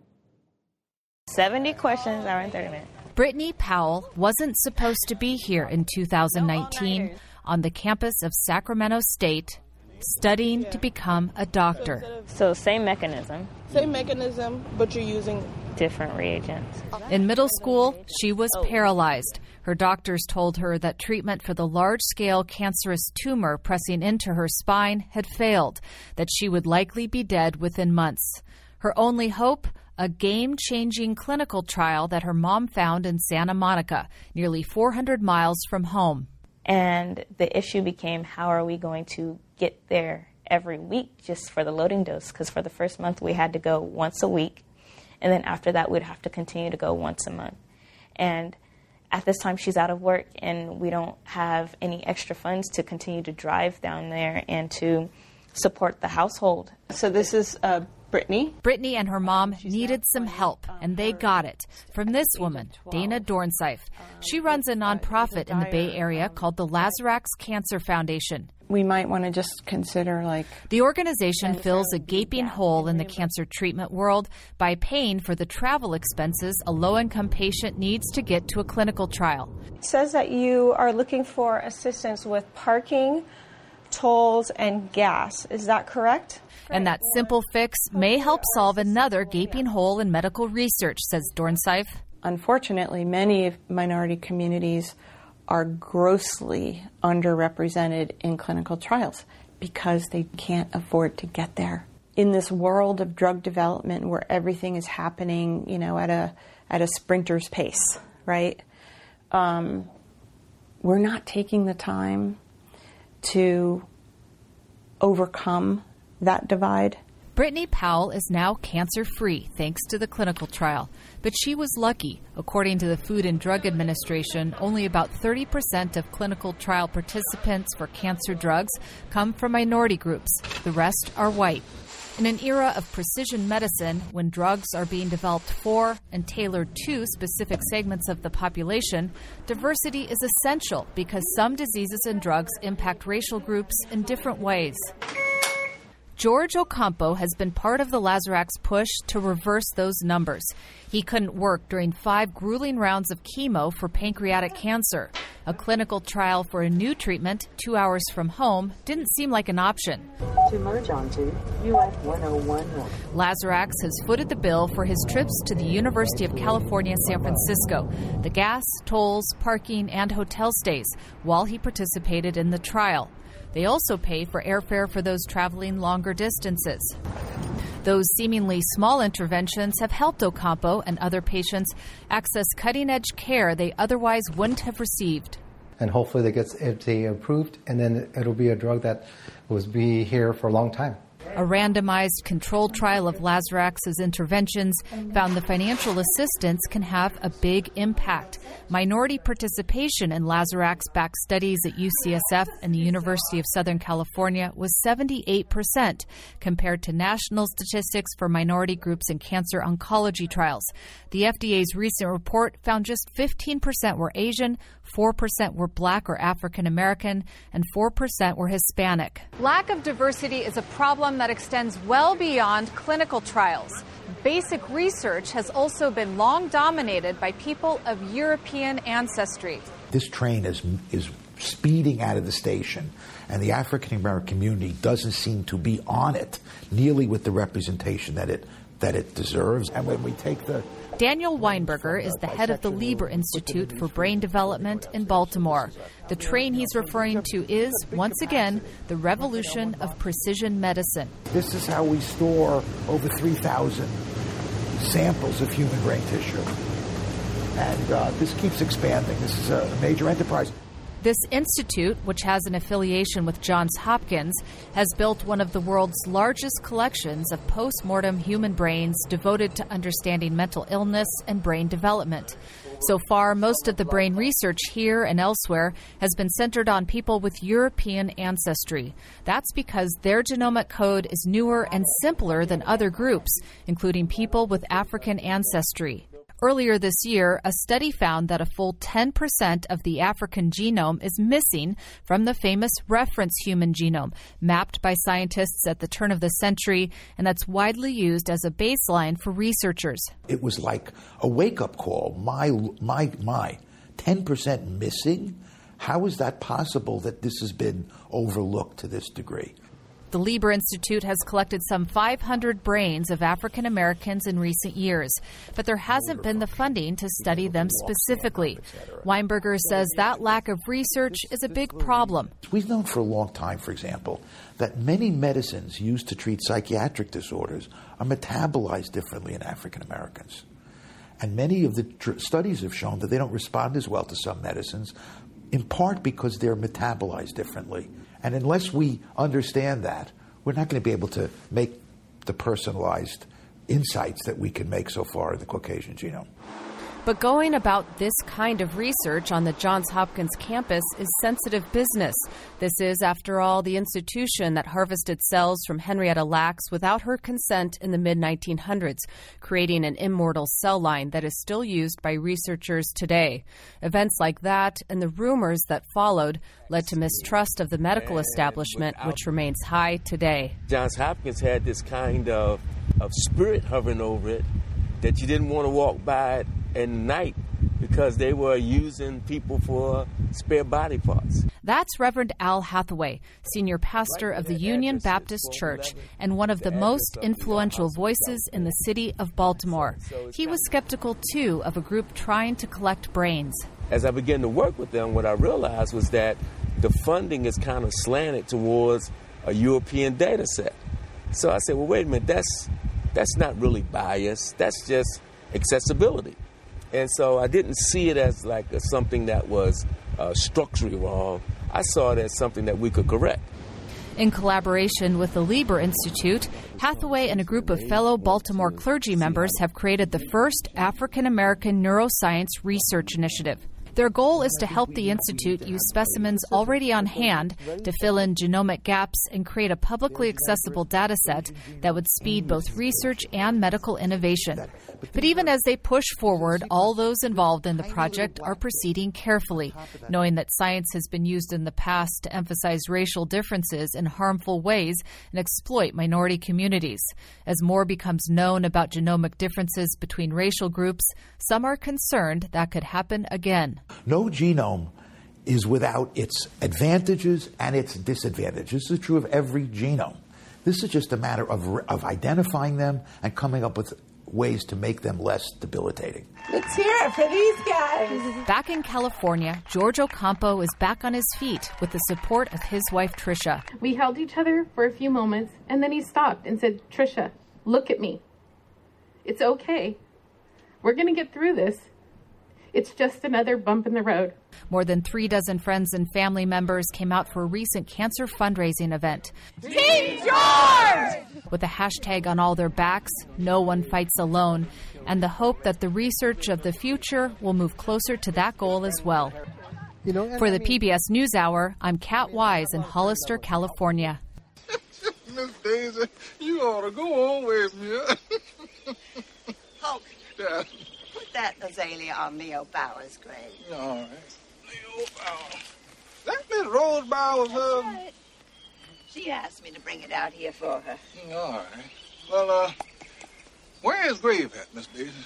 70 questions, hour and 30 minutes. Brittany Powell wasn't supposed to be here in 2019 on the campus of Sacramento State, studying to become a doctor. So same mechanism. Same mechanism, but you're using different reagents. In middle school, she was paralyzed. Her doctors told her that treatment for the large-scale cancerous tumor pressing into her spine had failed, that she would likely be dead within months. Her only hope? A game-changing clinical trial that her mom found in Santa Monica, nearly 400 miles from home. And the issue became, how are we going to get there every week just for the loading dose? Because for the first month, we had to go once a week. And then after that, we'd have to continue to go once a month. And at this time, she's out of work, and we don't have any extra funds to continue to drive down there and to support the household. So this is Brittany. Brittany and her mom needed some help, and they got it from this woman, Dana Dornsife. She runs a nonprofit in the Bay Area called the Lazarex Cancer Foundation. We might want to just consider The organization fills a gaping hole in the cancer treatment world by paying for the travel expenses a low-income patient needs to get to a clinical trial. It says that you are looking for assistance with parking, tolls, and gas. Is that correct? And that simple fix may help solve another gaping hole in medical research, says Dornsife. Unfortunately, many minority communities are grossly underrepresented in clinical trials because they can't afford to get there. In this world of drug development where everything is happening, at a sprinter's pace, right? We're not taking the time to overcome that divide. Brittany Powell is now cancer-free thanks to the clinical trial. But she was lucky. According to the Food and Drug Administration, only about 30% of clinical trial participants for cancer drugs come from minority groups. The rest are white. In an era of precision medicine, when drugs are being developed for and tailored to specific segments of the population, diversity is essential because some diseases and drugs impact racial groups in different ways. George Ocampo has been part of the Lazarex push to reverse those numbers. He couldn't work during 5 grueling rounds of chemo for pancreatic cancer. A clinical trial for a new treatment 2 hours from home didn't seem like an option. To merge onto US 101 North. Lazarex has footed the bill for his trips to the University of California, San Francisco, the gas, tolls, parking, and hotel stays, while he participated in the trial. They also pay for airfare for those traveling longer distances. Those seemingly small interventions have helped Ocampo and other patients access cutting-edge care they otherwise wouldn't have received. And hopefully they get FDA approved, and then it'll be a drug that will be here for a long time. A randomized controlled trial of Lazarex's interventions found the financial assistance can have a big impact. Minority participation in Lazarex-backed studies at UCSF and the University of Southern California was 78%, compared to national statistics for minority groups in cancer oncology trials. The FDA's recent report found just 15% were Asian, 4% were Black or African American, and 4% were Hispanic. Lack of diversity is a problem that extends well beyond clinical trials. Basic research has also been long dominated by people of European ancestry. This train is speeding out of the station, and the African American community doesn't seem to be on it nearly with the representation that it deserves. And when we take the Daniel Weinberger is the head of the Lieber Institute for Brain Development in Baltimore. The train he's referring to is, once again, the revolution of precision medicine. This is how we store over 3,000 samples of human brain tissue. And this keeps expanding. This is a major enterprise. This institute, which has an affiliation with Johns Hopkins, has built one of the world's largest collections of post-mortem human brains devoted to understanding mental illness and brain development. So far, most of the brain research here and elsewhere has been centered on people with European ancestry. That's because their genomic code is newer and simpler than other groups, including people with African ancestry. Earlier this year, a study found that a full 10% of the African genome is missing from the famous reference human genome, mapped by scientists at the turn of the century, and that's widely used as a baseline for researchers. It was like a wake-up call. My, 10% missing? How is that possible that this has been overlooked to this degree? The Lieber Institute has collected some 500 brains of African Americans in recent years, but there hasn't been the funding to study them specifically. Weinberger says that lack of research is a big problem. We've known for a long time, for example, that many medicines used to treat psychiatric disorders are metabolized differently in African Americans. And many of the studies have shown that they don't respond as well to some medicines, in part because they're metabolized differently. And unless we understand that, we're not going to be able to make the personalized insights that we can make so far in the Caucasian genome. But going about this kind of research on the Johns Hopkins campus is sensitive business. This is, after all, the institution that harvested cells from Henrietta Lacks without her consent in the mid-1900s, creating an immortal cell line that is still used by researchers today. Events like that and the rumors that followed led to mistrust of the medical establishment, which remains high today. Johns Hopkins had this kind of spirit hovering over it that you didn't want to walk by it at night because they were using people for spare body parts. That's Reverend Al Hathaway, senior pastor of the Union Baptist Church and one of the most influential voices in the city of Baltimore. He was skeptical, too, of a group trying to collect brains. As I began to work with them, what I realized was that the funding is kind of slanted towards a European data set. So I said, well, wait a minute, that's not really bias. That's just accessibility. And so I didn't see it as like something that was structurally wrong. I saw it as something that we could correct. In collaboration with the Lieber Institute, Hathaway and a group of fellow Baltimore clergy members have created the first African-American neuroscience research initiative. Their goal is to help the Institute use specimens already on hand to fill in genomic gaps and create a publicly accessible data set that would speed both research and medical innovation. But even as they push forward, all those involved in the project are proceeding carefully, knowing that science has been used in the past to emphasize racial differences in harmful ways and exploit minority communities. As more becomes known about genomic differences between racial groups, some are concerned that could happen again. No genome is without its advantages and its disadvantages. This is true of every genome. This is just a matter of identifying them and coming up with ways to make them less debilitating. Let's hear it for these guys. Back in California, George Ocampo is back on his feet with the support of his wife, Tricia. We held each other for a few moments, and then he stopped and said, "Tricia, look at me. It's okay. We're going to get through this. It's just another bump in the road." More than 36 friends and family members came out for a recent cancer fundraising event. Team George! With a hashtag on all their backs, "No one fights alone," and the hope that the research of the future will move closer to that goal as well. For the PBS NewsHour, I'm Kat Wise in Hollister, California. Miss Daisy, you ought to go on with me. Hulk. Yeah. Put that azalea on Leo Bowers' grave. All right. Leo Bowers. That Miss Rose Bowers' husband? Right. She asked me to bring it out here for her. All right. Well, where is grave at, Miss Daisy?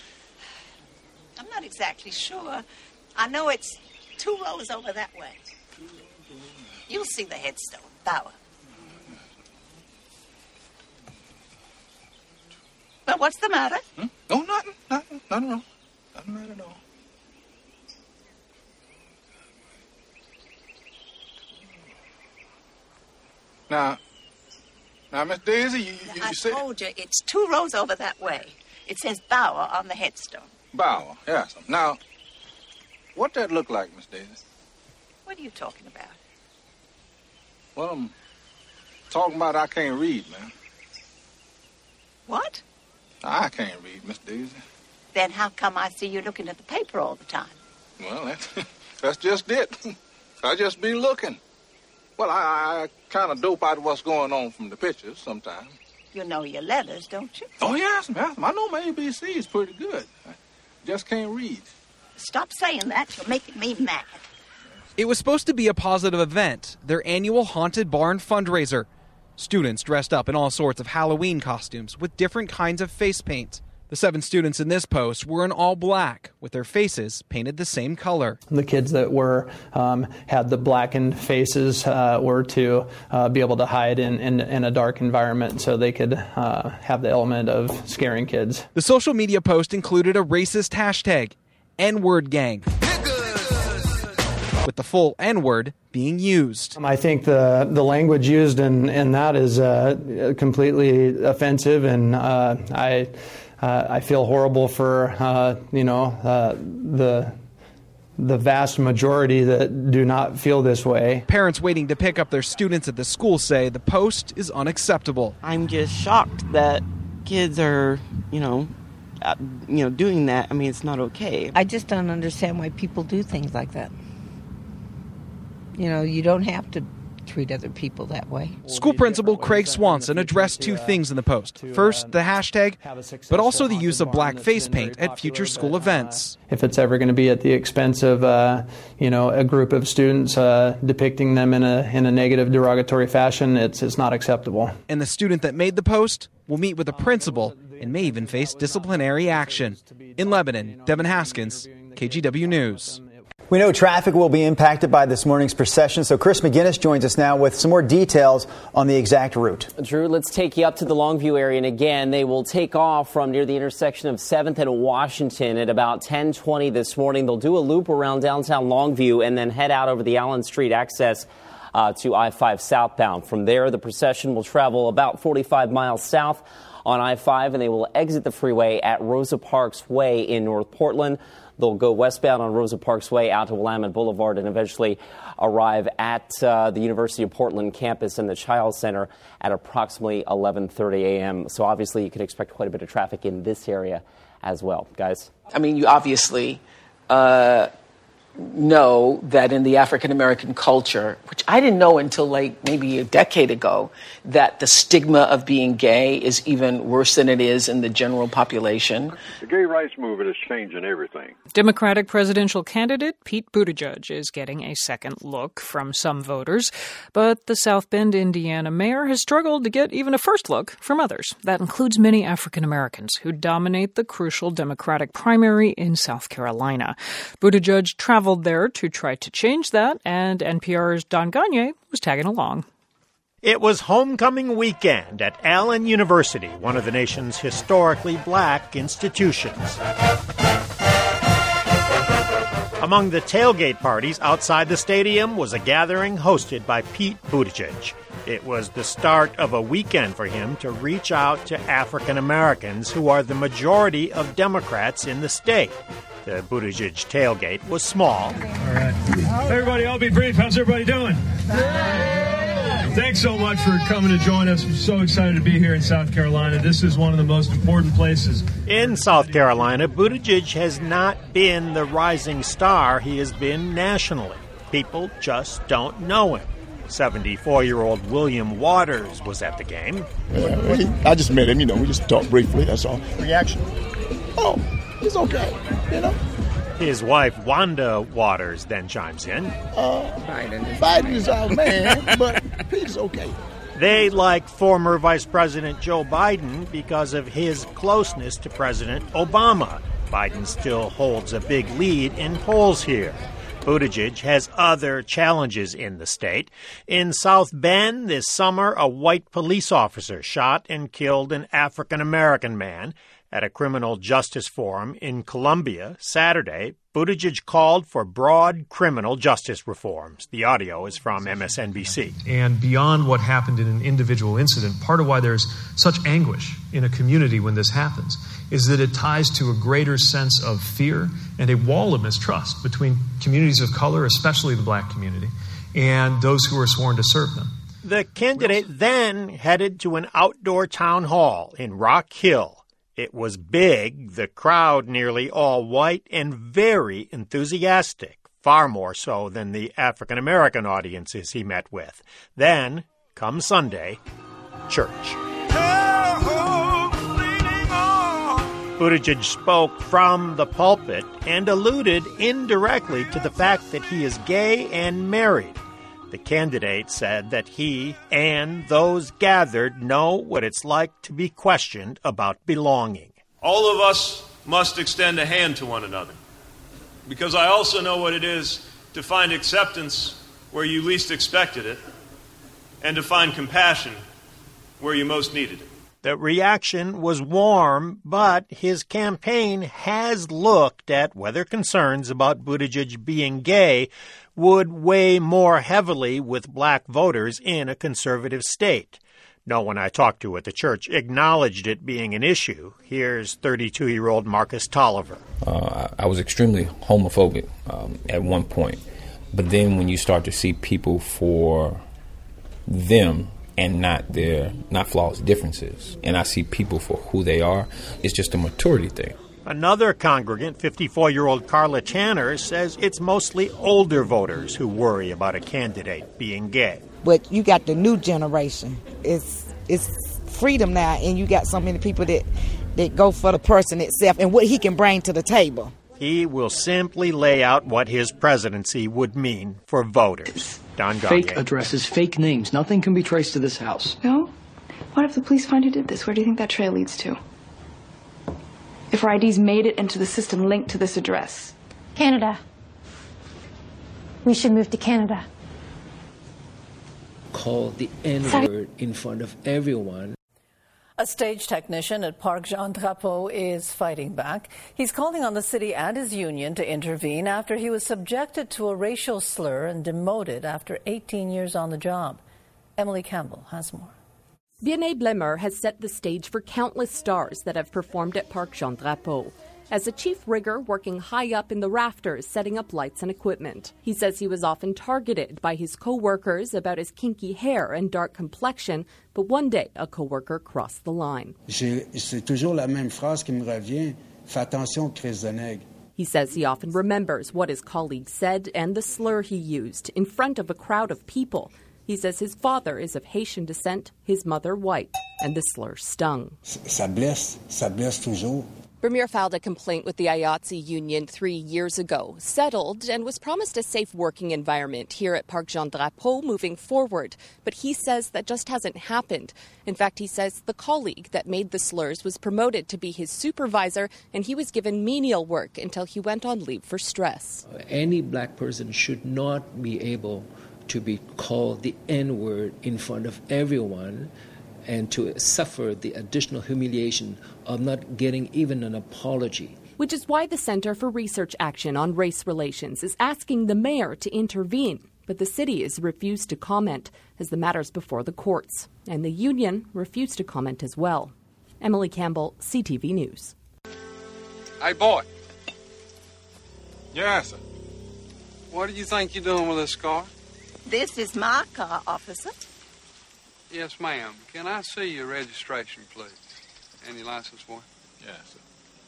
I'm not exactly sure. I know it's 2 rows over that way. You'll see the headstone. Bower. But what's the matter? No, nothing wrong. Nothing right at all. Now, Miss Daisy, you said... I told you, it's 2 rows over that way. It says Bower on the headstone. Bower, yes. Now, what that look like, Miss Daisy? What are you talking about? Well, I'm talking about I can't read, man. What? I can't read, Miss Daisy. Then how come I see you looking at the paper all the time? Well, that's just it. I just be looking. Well, I kind of dope out what's going on from the pictures sometimes. You know your letters, don't you? Oh, yes, ma'am. I know my ABC is pretty good. I just can't read. Stop saying that. You're making me mad. It was supposed to be a positive event, their annual Haunted Barn fundraiser. Students dressed up in all sorts of Halloween costumes with different kinds of face paint. The 7 students in this post were in all black, with their faces painted the same color. The kids that were had the blackened faces were to be able to hide in a dark environment so they could have the element of scaring kids. The social media post included a racist hashtag, N-word gang, with the full N-word being used. I think the language used in that is completely offensive, and I feel horrible for the vast majority that do not feel this way. Parents waiting to pick up their students at the school say the post is unacceptable. I'm just shocked that kids are, doing that. I mean, it's not okay. I just don't understand why people do things like that. You don't have to treat other people that way. School principal Craig Swanson addressed 2 things in the post. First, the hashtag, but also the use of black face paint at future school events. If it's ever going to be at the expense of, a group of students depicting them in a negative, derogatory fashion, it's not acceptable. And the student that made the post will meet with the principal and may even face disciplinary action. In Lebanon, Devin Haskins, KGW News. We know traffic will be impacted by this morning's procession, so Chris McGinnis joins us now with some more details on the exact route. Drew, let's take you up to the Longview area, and again, they will take off from near the intersection of 7th and Washington at about 10:20 this morning. They'll do a loop around downtown Longview and then head out over the Allen Street access to I-5 southbound. From there, the procession will travel about 45 miles south on I-5, and they will exit the freeway at Rosa Parks Way in North Portland. They'll go westbound on Rosa Parks Way out to Willamette Boulevard and eventually arrive at the University of Portland campus and the Child Center at approximately 11:30 a.m. So obviously you can expect quite a bit of traffic in this area as well. Guys? I mean, you obviously know that in the African American culture, which I didn't know until like maybe a decade ago, that the stigma of being gay is even worse than it is in the general population. The gay rights movement is changing everything. Democratic presidential candidate Pete Buttigieg is getting a second look from some voters, but the South Bend, Indiana mayor has struggled to get even a first look from others. That includes many African Americans who dominate the crucial Democratic primary in South Carolina. Buttigieg traveled there to try to change that, and NPR's Don Gagne was tagging along. It was homecoming weekend at Allen University, one of the nation's historically black institutions. Among the tailgate parties outside the stadium was a gathering hosted by Pete Buttigieg. It was the start of a weekend for him to reach out to African Americans, who are the majority of Democrats in the state. The Buttigieg tailgate was small. All right. Everybody, I'll be brief. How's everybody doing? Thanks so much for coming to join us. We're so excited to be here in South Carolina. This is one of the most important places. In South Carolina, Buttigieg has not been the rising star he has been nationally. People just don't know him. 74-year-old William Waters was at the game. I just met him, we just talked briefly, that's all. Reaction? Oh, he's okay, His wife, Wanda Waters, then chimes in. Biden is our man, but Pete's okay. They like former Vice President Joe Biden because of his closeness to President Obama. Biden still holds a big lead in polls here. Buttigieg has other challenges in the state. In South Bend this summer, a white police officer shot and killed an African-American man. At a criminal justice forum in Colombia Saturday, Buttigieg called for broad criminal justice reforms. The audio is from MSNBC. And beyond what happened in an individual incident, part of why there's such anguish in a community when this happens is that it ties to a greater sense of fear and a wall of mistrust between communities of color, especially the black community, and those who are sworn to serve them. The candidate then headed to an outdoor town hall in Rock Hill. It was big, the crowd nearly all white and very enthusiastic, far more so than the African-American audiences he met with. Then, come Sunday, church. Buttigieg spoke from the pulpit and alluded indirectly to the fact that he is gay and married. The candidate said that he and those gathered know what it's like to be questioned about belonging. All of us must extend a hand to one another, because I also know what it is to find acceptance where you least expected it, and to find compassion where you most needed it. The reaction was warm, but his campaign has looked at whether concerns about Buttigieg being gay would weigh more heavily with black voters in a conservative state. No one I talked to at the church acknowledged it being an issue. Here's 32-year-old Marcus Tolliver. I was extremely homophobic at one point. But then when you start to see people for them and not flaws, differences, and I see people for who they are, it's just a maturity thing. Another congregant, 54-year-old Carla Channer, says it's mostly older voters who worry about a candidate being gay. But you got the new generation. It's freedom now, and you got so many people that go for the person itself and what he can bring to the table. He will simply lay out what his presidency would mean for voters. Don Gagne. Fake addresses, fake names. Nothing can be traced to this house. No? What if the police find who did this? Where do you think that trail leads to? If our IDs made it into the system linked to this address? Canada. We should move to Canada. Call the N-word in front of everyone. A stage technician at Parc Jean Drapeau is fighting back. He's calling on the city and his union to intervene after he was subjected to a racial slur and demoted after 18 years on the job. Emily Campbell has more. Vianney Blemmer has set the stage for countless stars that have performed at Parc Jean Drapeau. As a chief rigger working high up in the rafters setting up lights and equipment. He says he was often targeted by his co-workers about his kinky hair and dark complexion, but one day a co-worker crossed the line. C'est toujours la même phrase qui me revient. Fais attention, Chris Deneg. He says he often remembers what his colleagues said and the slur he used in front of a crowd of people. He says his father is of Haitian descent, his mother white, and the slur stung. Ça blesse toujours. Bermere filed a complaint with the IATSE union 3 years ago, settled, and was promised a safe working environment here at Parc Jean Drapeau moving forward. But he says that just hasn't happened. In fact, he says the colleague that made the slurs was promoted to be his supervisor, and he was given menial work until he went on leave for stress. Any black person should not be able to be called the N-word in front of everyone and to suffer the additional humiliation of not getting even an apology. Which is why the Center for Research Action on Race Relations is asking the mayor to intervene. But the city has refused to comment as the matter's before the courts. And the union refused to comment as well. Emily Campbell, CTV News. Hey, boy. Yes, sir. What do you think you're doing with this car? This is my car, officer. Yes, ma'am. Can I see your registration, please? And your license for it? Yes, sir.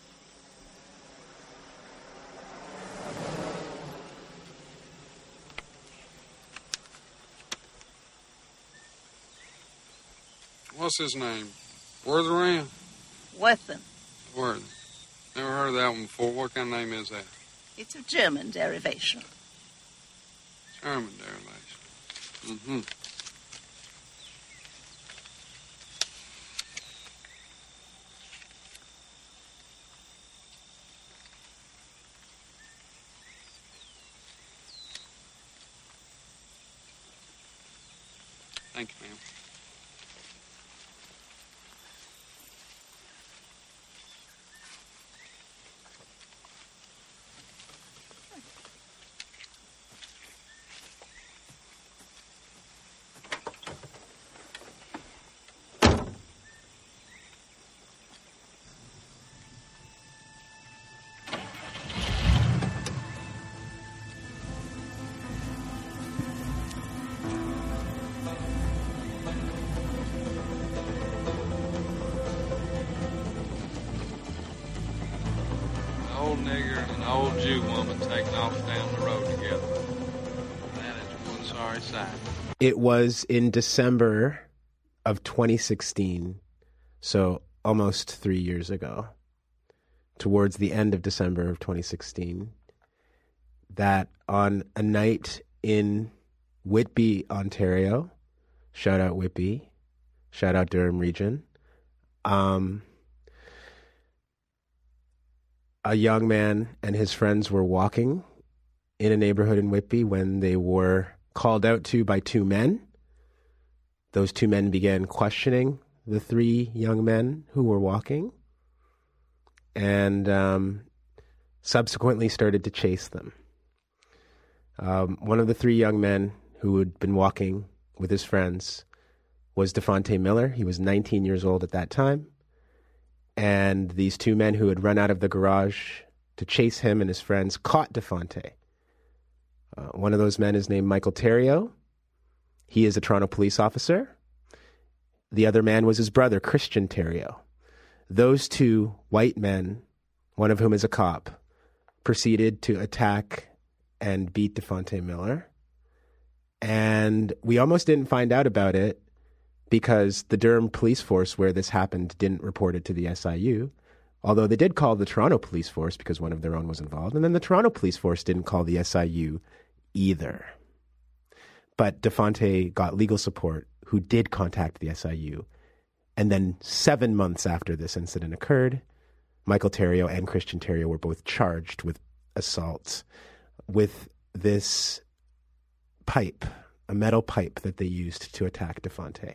What's his name? Worthington? Worthington. Worthington. Never heard of that one before. What kind of name is that? It's a German derivation. German derivation. Mm-hmm. Thank you, ma'am. Jew woman taking off down the road together. That is one sorry sight. It was in December of 2016, so almost 3 years ago, towards the end of December of 2016, that on a night in Whitby, Ontario, shout out Whitby, shout out Durham region, a young man and his friends were walking in a neighborhood in Whitby when they were called out to by two men. Those two men began questioning the three young men who were walking and subsequently started to chase them. One of the three young men who had been walking with his friends was Devontae Miller. He was 19 years old at that time. And these two men who had run out of the garage to chase him and his friends caught Devontae. One of those men is named Michael Theriault. He is a Toronto police officer. The other man was his brother, Christian Theriault. Those two white men, one of whom is a cop, proceeded to attack and beat Devontae Miller. And we almost didn't find out about it because the Durham police force where this happened didn't report it to the SIU, although they did call the Toronto police force because one of their own was involved. And then the Toronto police force didn't call the SIU either. But Devontae got legal support, who did contact the SIU. And then 7 months after this incident occurred, Michael Theriault and Christian Theriault were both charged with assault with this pipe, a metal pipe that they used to attack Devontae.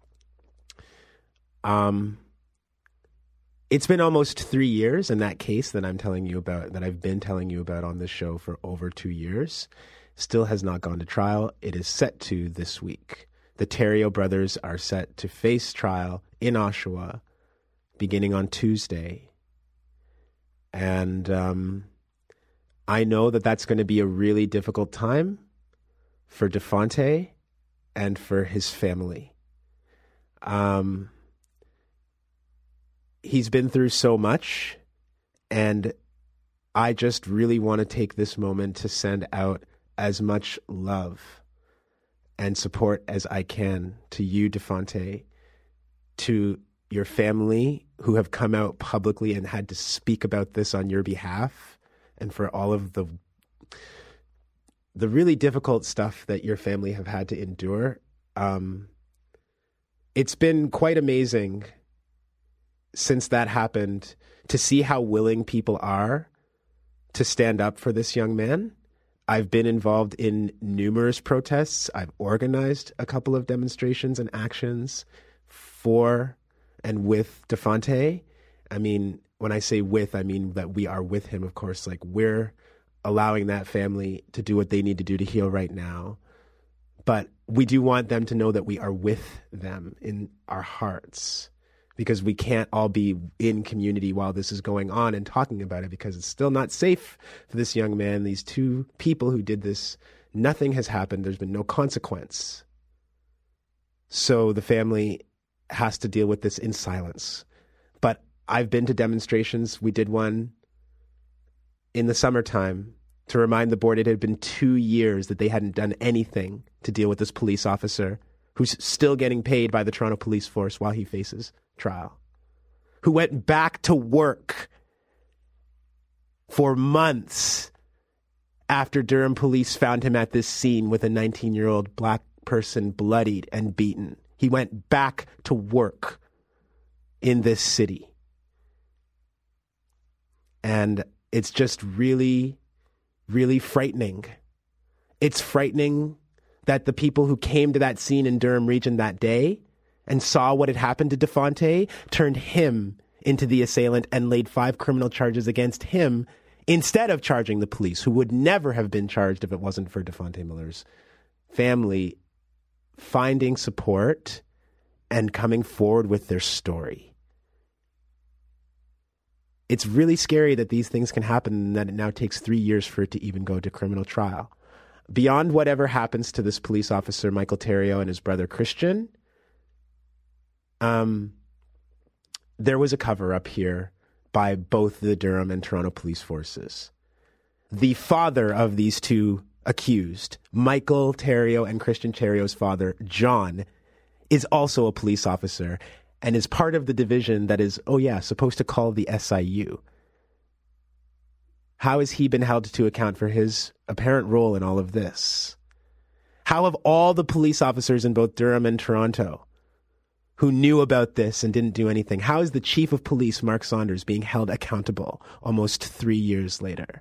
It's been almost 3 years in that case that I'm telling you about, that I've been telling you about on this show for over 2 years. Still has not gone to trial. It is set to this week. The Theriault brothers are set to face trial in Oshawa beginning on Tuesday. And I know that that's going to be a really difficult time for Devontae and for his family. He's been through so much, and I just really want to take this moment to send out as much love and support as I can to you, Devontae, to your family who have come out publicly and had to speak about this on your behalf, and for all of the really difficult stuff that your family have had to endure. It's been quite amazing since that happened to see how willing people are to stand up for this young man. I've been involved in numerous protests. I've organized a couple of demonstrations and actions for and with Devontae. I mean, when I say with, I mean that we are with him, of course. Like, we're allowing that family to do what they need to do to heal right now. But we do want them to know that we are with them in our hearts, because we can't all be in community while this is going on and talking about it, because it's still not safe for this young man. These two people who did this, nothing has happened. There's been no consequence. So the family has to deal with this in silence. But I've been to demonstrations. We did one in the summertime to remind the board it had been 2 years that they hadn't done anything to deal with this police officer who's still getting paid by the Toronto police force while he faces trial, who went back to work for months after Durham police found him at this scene with a 19-year-old black person bloodied and beaten. He went back to work in this city. And it's just really, really frightening. It's frightening that the people who came to that scene in Durham region that day and saw what had happened to Devontae turned him into the assailant and laid 5 criminal charges against him instead of charging the police, who would never have been charged if it wasn't for Devontae Miller's family finding support and coming forward with their story. It's really scary that these things can happen and that it now takes 3 years for it to even go to criminal trial. Beyond whatever happens to this police officer, Michael Theriault, and his brother Christian, there was a cover-up here by both the Durham and Toronto police forces. the father of these two accused, Michael Terrio and Christian Terrio's father, John, is also a police officer and is part of the division that is, supposed to call the SIU. How has he been held to account for his apparent role in all of this? How have all the police officers in both Durham and Toronto who knew about this and didn't do anything, how is the chief of police, Mark Saunders, being held accountable almost 3 years later?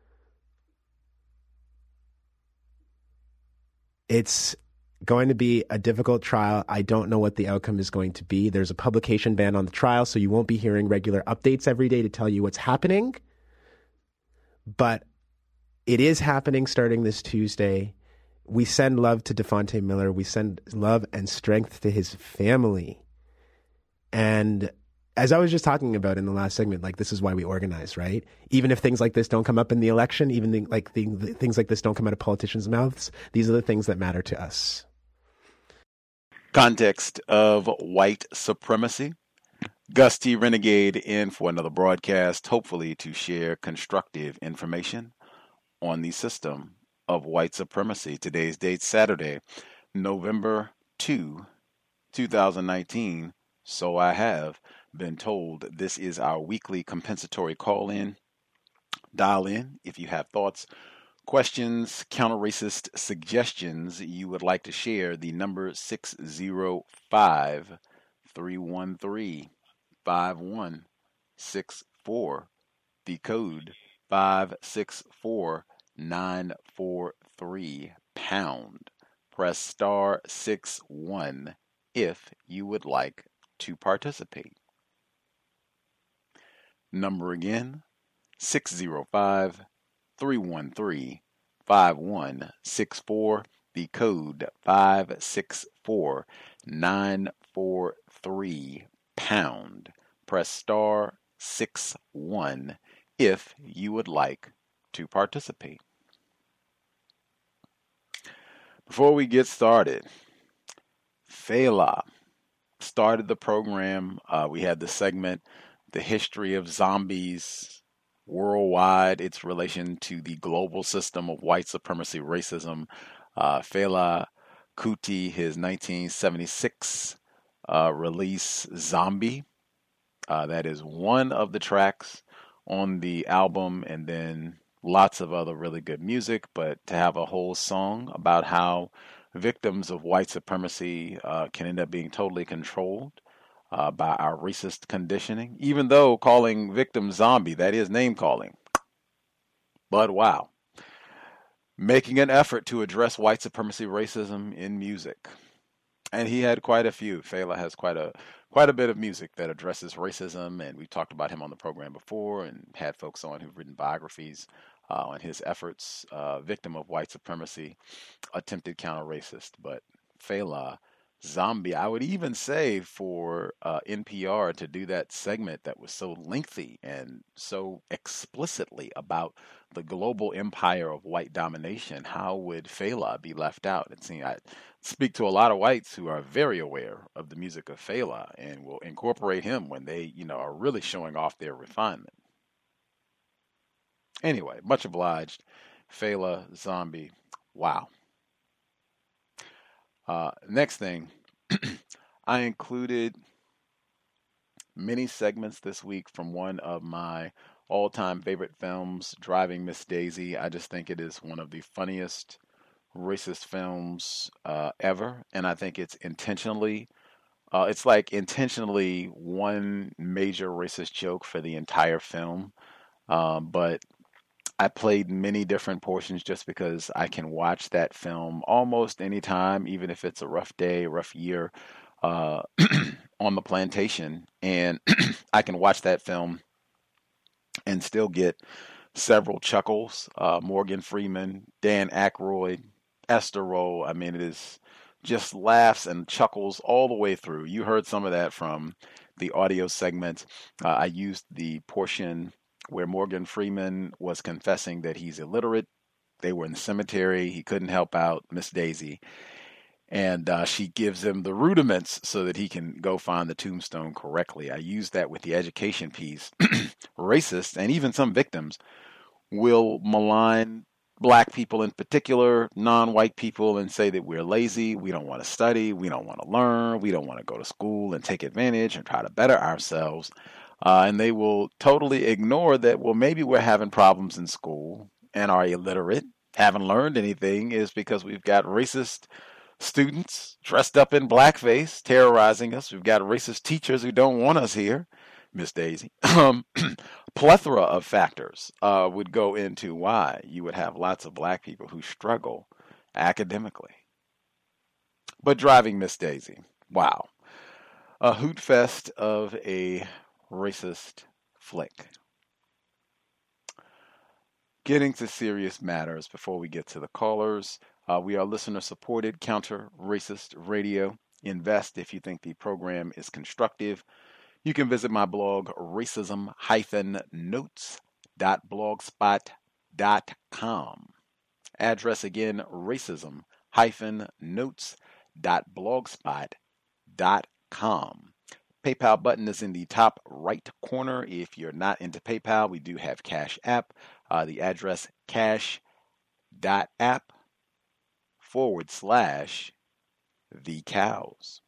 It's going to be a difficult trial. I don't know what the outcome is going to be. There's a publication ban on the trial, so you won't be hearing regular updates every day to tell you what's happening. But it is happening starting this Tuesday. We send love to Devontae Miller. We send love and strength to his family. And as I was just talking about in the last segment, like, this is why we organize, right? Even if things like this don't come up in the election, even things like this don't come out of politicians' mouths, these are the things that matter to us. Context of white supremacy. Gus T. Renegade in for another broadcast, hopefully to share constructive information on the system of white supremacy. Today's date, Saturday, November 2, 2019. So I have been told. This is our weekly compensatory call-in. Dial in if you have thoughts, questions, counter-racist suggestions you would like to share. The number 605-313-5164. The code 564943 pound. Press star 61 if you would like to participate. Number again, 605-313-5164. The code 564943 pound. Press star 61 if you would like to participate. Before we get started, Fela started the program. We had the segment, The History of Zombies Worldwide, its relation to the global system of white supremacy racism. Fela Kuti, his 1976 release, Zombie. That is one of the tracks on the album, and then lots of other really good music. But to have a whole song about how victims of white supremacy can end up being totally controlled by our racist conditioning, even though calling victims zombie, that is name calling. But wow. Making an effort to address white supremacy racism in music. And he had quite a few. Fela has quite a bit of music that addresses racism, and we've talked about him on the program before and had folks on who've written biographies on his efforts. Victim of white supremacy, attempted counter-racist. But Fela, Zombie, I would even say for NPR to do that segment that was so lengthy and so explicitly about the global empire of white domination, how would Fela be left out? And see, I speak to a lot of whites who are very aware of the music of Fela and will incorporate him when they, are really showing off their refinement. Anyway, much obliged. Fela, Zombie, wow. Next thing, I included many segments this week from one of my all-time favorite films, Driving Miss Daisy. I just think it is one of the funniest racist films ever, and I think it's intentionally one major racist joke for the entire film. But I played many different portions just because I can watch that film almost any time, even if it's a rough day, rough year on the plantation. And I can watch that film and still get several chuckles. Morgan Freeman, Dan Aykroyd, Esther Rolle. I mean, it is just laughs and chuckles all the way through. You heard some of that from the audio segment. I used the portion where Morgan Freeman was confessing that he's illiterate. They were in the cemetery. He couldn't help out Miss Daisy. And she gives him the rudiments so that he can go find the tombstone correctly. I used that with the education piece. Racists, and even some victims, will malign black people in particular, non-white people, and say that we're lazy, we don't want to study, we don't want to learn, we don't want to go to school and take advantage and try to better ourselves. And they will totally ignore that, well, maybe we're having problems in school and are illiterate, haven't learned anything, is because we've got racist students dressed up in blackface terrorizing us. We've got racist teachers who don't want us here, Miss Daisy. Plethora of factors would go into why you would have lots of black people who struggle academically. But driving Miss Daisy, wow. A hoot fest of a racist flick. Getting to serious matters before we get to the callers. We are listener-supported, counter-racist radio. Invest if you think the program is constructive. You can visit my blog, racism-notes.blogspot.com. Address again, racism-notes.blogspot.com. PayPal button is in the top right corner. If you're not into PayPal, we do have Cash App. The address cash.app/the cows.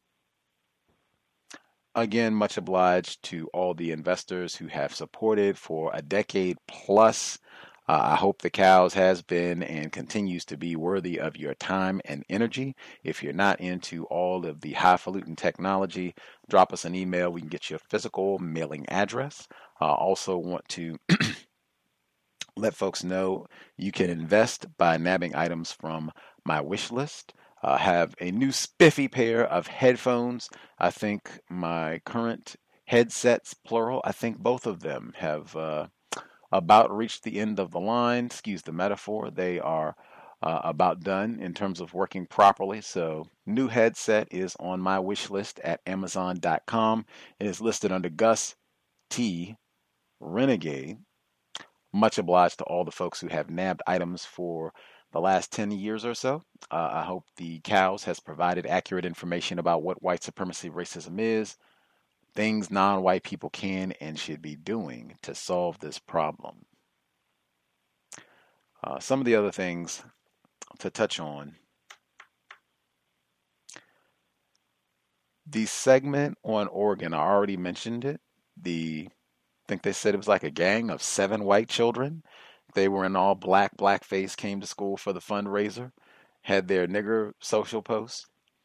Again, much obliged to all the investors who have supported for a decade plus. I hope the cows has been and continues to be worthy of your time and energy. If you're not into all of the highfalutin technology, drop us an email. We can get you a physical mailing address. Also want to let folks know you can invest by nabbing items from my wish list. Have a new spiffy pair of headphones. I think my current headsets, plural, I think both of them have about reached the end of the line. Excuse the metaphor. They are about done in terms of working properly. So new headset is on my wish list at Amazon.com. It is listed under Gus T. Renegade. Much obliged to all the folks who have nabbed items for the last 10 years or so. I hope the cows has provided accurate information about what white supremacy racism is, things non-white people can and should be doing to solve this problem. Some of the other things to touch on. The segment on Oregon, I already mentioned it. I think they said it was like a gang of 7 white children. They were in all blackface, came to school for the fundraiser, had their nigger social posts.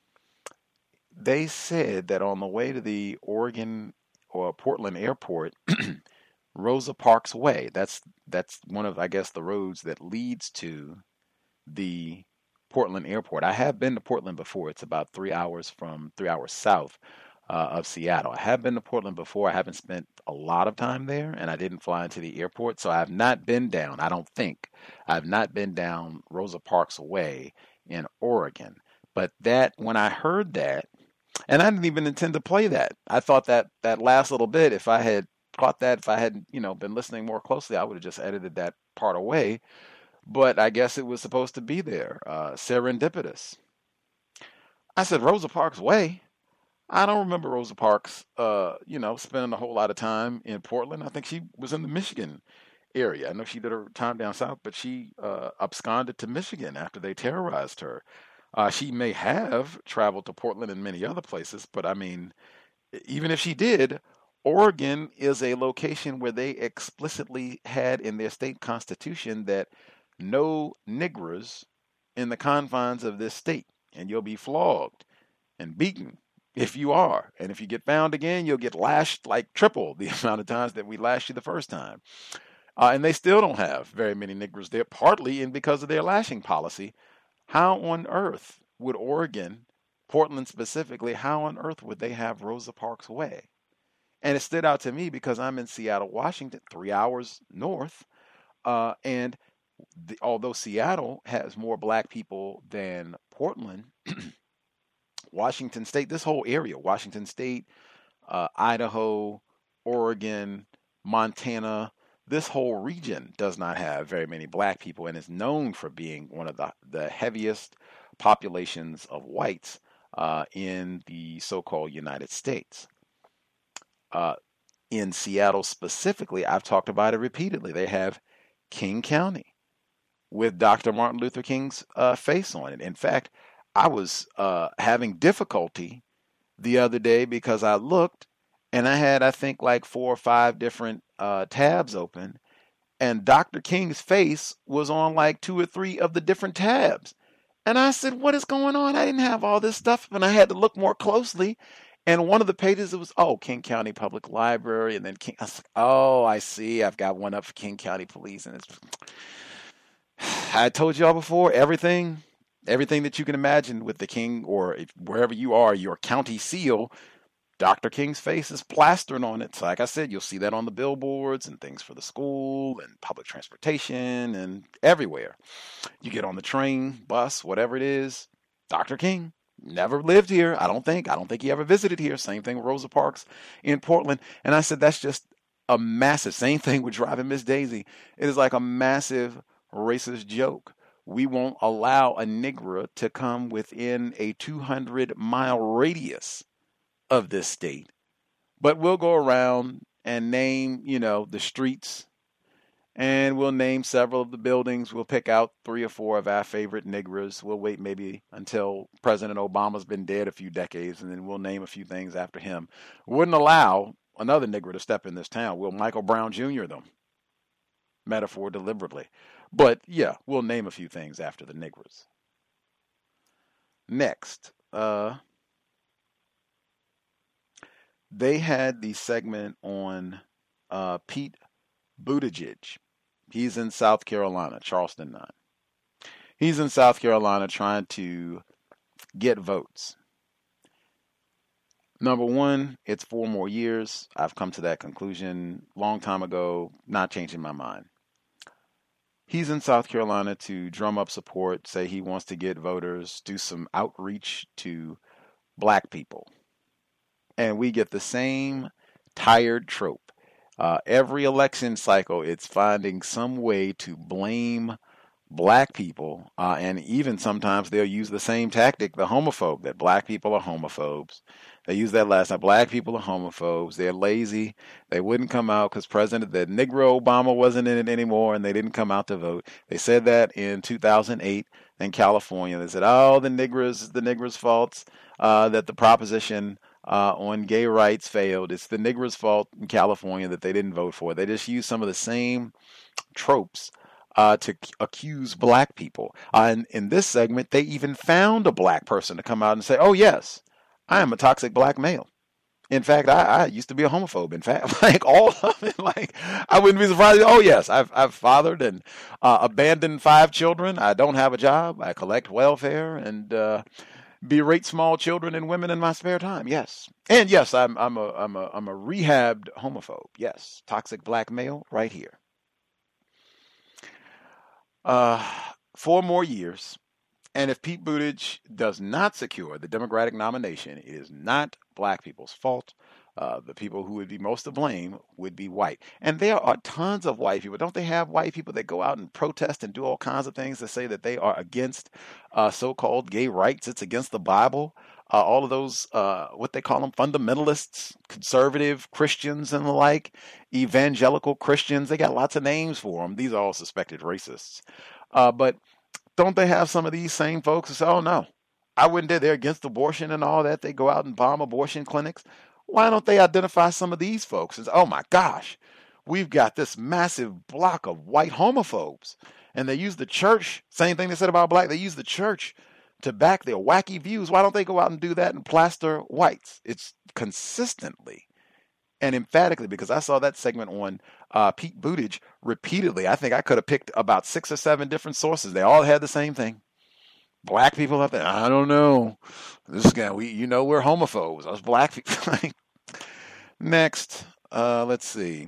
They said that on the way to the Oregon or Portland airport, Rosa Parks Way, that's one of, I guess, the roads that leads to the Portland airport. I have been to Portland before. It's about 3 hours south of Seattle. I have been to Portland before. I haven't spent a lot of time there, and I didn't fly into the airport, so I have not been down, I've not been down Rosa Parks Way in Oregon. But when I heard that, and I didn't even intend to play that. I thought that last little bit, if I had caught that, if I hadn't, been listening more closely, I would have just edited that part away. But I guess it was supposed to be there. Serendipitous. I said, Rosa Parks Way? I don't remember Rosa Parks, spending a whole lot of time in Portland. I think she was in the Michigan area. I know she did her time down south, but she absconded to Michigan after they terrorized her. She may have traveled to Portland and many other places, but I mean, even if she did, Oregon is a location where they explicitly had in their state constitution that no niggers in the confines of this state, and you'll be flogged and beaten if you are. And if you get found again, you'll get lashed like triple the amount of times that we lashed you the first time. And they still don't have very many niggers there, partly because of their lashing policy. How on earth would Oregon, Portland specifically, how on earth would they have Rosa Parks Way? And it stood out to me because I'm in Seattle, Washington, 3 hours north. And although Seattle has more black people than Portland, Washington State, this whole area, Washington State, Idaho, Oregon, Montana, this whole region does not have very many black people and is known for being one of the heaviest populations of whites in the so-called United States. In Seattle specifically, I've talked about it repeatedly. They have King County with Dr. Martin Luther King's face on it. In fact, I was having difficulty the other day because I looked and I had, I think, like 4 or 5 different tabs open, and Dr. King's face was on like 2 or 3 of the different tabs. And I said, what is going on? I didn't have all this stuff, and I had to look more closely. And one of the pages, it was, King County Public Library. And then I was like, I see. I've got one up for King County Police. And I told y'all before, everything that you can imagine with the King, or wherever you are, your county seal, Dr. King's face is plastered on it. So like I said, you'll see that on the billboards and things for the school and public transportation and everywhere. You get on the train, bus, whatever it is, Dr. King. Never lived here, I don't think. I don't think he ever visited here. Same thing with Rosa Parks in Portland. And I said, that's just a massive, same thing with Driving Miss Daisy. It is like a massive racist joke. We won't allow a Negro to come within a 200-mile radius of this state. But we'll go around and name, the streets, and we'll name several of the buildings. We'll pick out 3 or 4 of our favorite Negroes. We'll wait maybe until President Obama's been dead a few decades, and then we'll name a few things after him. Wouldn't allow another Negro to step in this town. We'll Michael Brown Jr. them. Metaphor deliberately. But yeah, we'll name a few things after the Negroes. Next, they had the segment on Pete Buttigieg. He's in South Carolina, Charleston 9. He's in South Carolina trying to get votes. Number one, it's 4 more years. I've come to that conclusion long time ago, not changing my mind. He's in South Carolina to drum up support, say he wants to get voters, do some outreach to black people. And we get the same tired trope. Every election cycle, it's finding some way to blame black people. And even sometimes they'll use the same tactic, the homophobe, that black people are homophobes. They used that last time. Black people are homophobes. They're lazy. They wouldn't come out because the Negro Obama wasn't in it anymore, and they didn't come out to vote. They said that in 2008 in California. They said, the Negroes' faults that the proposition on gay rights failed. It's the Negroes' fault in California that they didn't vote for. They just used some of the same tropes to accuse black people. And in this segment, they even found a black person to come out and say, yes, I am a toxic black male. In fact, I used to be a homophobe. In fact, like all of it, I wouldn't be surprised. Yes, I've fathered and abandoned 5 children. I don't have a job. I collect welfare and berate small children and women in my spare time. Yes, and yes, I'm a rehabbed homophobe. Yes, toxic black male right here. 4 more years. And if Pete Buttigieg does not secure the Democratic nomination, it is not black people's fault. The people who would be most to blame would be white. And there are tons of white people. Don't they have white people that go out and protest and do all kinds of things to say that they are against so-called gay rights? It's against the Bible. All of those, what they call them, fundamentalists, conservative Christians and the like, evangelical Christians. They got lots of names for them. These are all suspected racists. But don't they have some of these same folks who say, no, I wouldn't do. They're against abortion and all that. They go out and bomb abortion clinics. Why don't they identify some of these folks and say, oh my gosh, we've got this massive block of white homophobes. And they use the church, same thing they said about black, they use the church to back their wacky views. Why don't they go out and do that and plaster whites? It's consistently and emphatically, because I saw that segment on Pete Buttigieg repeatedly. I think I could have picked about 6 or 7 different sources. They all had the same thing. Black people up there, I don't know. This guy, we're homophobes. Us black people. Next, let's see.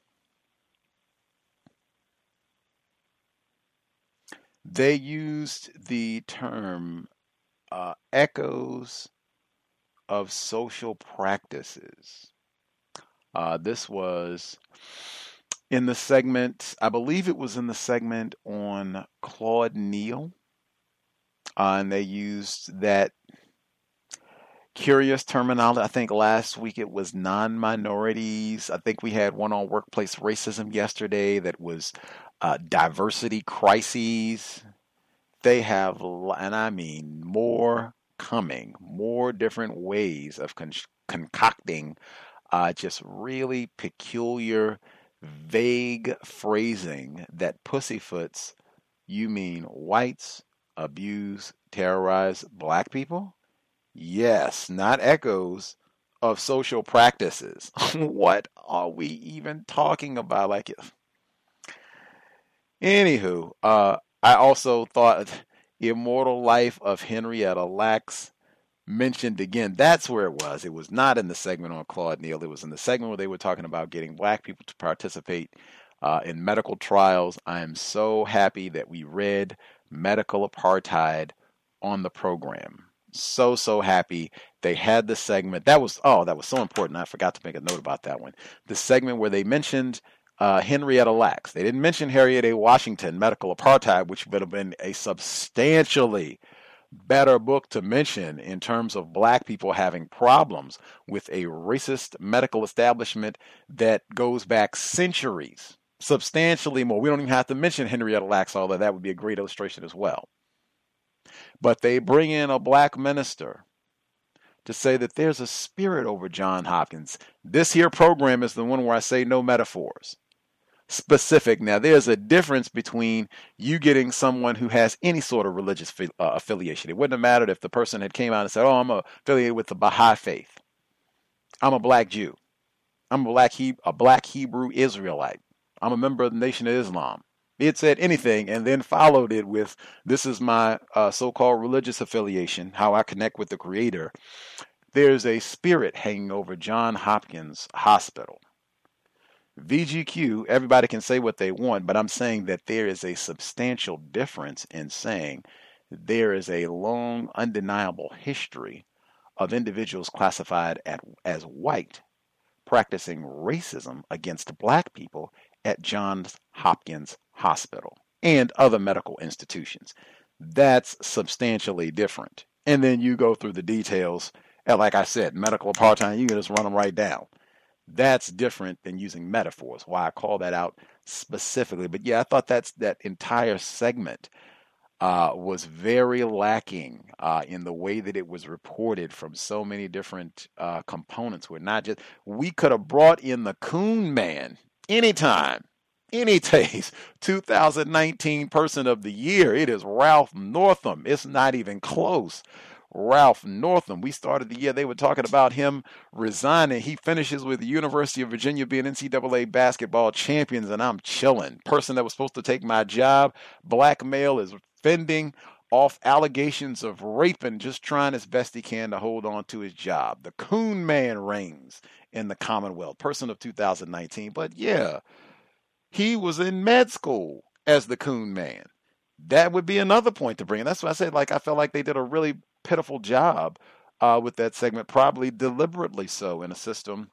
They used the term echoes of social practices. This was in the segment, I believe it was in the segment on Claude Neal. And they used that curious terminology. I think last week it was non-minorities. I think we had one on workplace racism yesterday that was diversity crises. They have, and I mean more coming, more different ways of concocting just really peculiar, vague phrasing that pussyfoots, you mean whites abuse, terrorize black people? Yes, not echoes of social practices. What are we even talking about? Like, anywho, I also thought Immortal Life of Henrietta Lacks mentioned again. That's where it was. It was not in the segment on Claude Neal. It was in the segment where they were talking about getting black people to participate in medical trials. I am so happy that we read Medical Apartheid on the program. So happy. They had the segment. That was so important. I forgot to make a note about that one. The segment where they mentioned Henrietta Lacks. They didn't mention Harriet A. Washington, Medical Apartheid, which would have been a substantially better book to mention in terms of black people having problems with a racist medical establishment that goes back centuries, substantially more. We don't even have to mention Henrietta Lacks, although that would be a great illustration as well. But they bring in a black minister to say that there's a spirit over Johns Hopkins. This here program is the one where I say no metaphors. Specific. Now, there's a difference between you getting someone who has any sort of religious affiliation. It wouldn't have mattered if the person had came out and said, oh, I'm affiliated with the Baha'i faith. I'm a black Jew. I'm a black Hebrew Israelite. I'm a member of the Nation of Islam. It said anything and then followed it with, this is my so-called religious affiliation, how I connect with the Creator. There's a spirit hanging over Johns Hopkins Hospital. VGQ, everybody can say what they want, but I'm saying that there is a substantial difference in saying there is a long, undeniable history of individuals classified as white practicing racism against black people at Johns Hopkins Hospital and other medical institutions. That's substantially different. And then you go through the details, and like I said, medical apartheid, you can just run them right down. That's different than using metaphors, why I call that out specifically. But yeah, I thought that entire segment was very lacking in the way that it was reported from so many different components. We could have brought in the Coon Man anytime, any days. 2019 Person of the Year, it is Ralph Northam. It's not even close. Ralph Northam. We started the year, they were talking about him resigning. He finishes with the University of Virginia being NCAA basketball champions, and I'm chilling. Person that was supposed to take my job, black male, is fending off allegations of rape and just trying as best he can to hold on to his job. The Coon Man reigns in the Commonwealth. Person of 2019. But yeah, he was in med school as the Coon Man. That would be another point to bring in. That's why I said, I felt like they did a really pitiful job with that segment, probably deliberately so in a system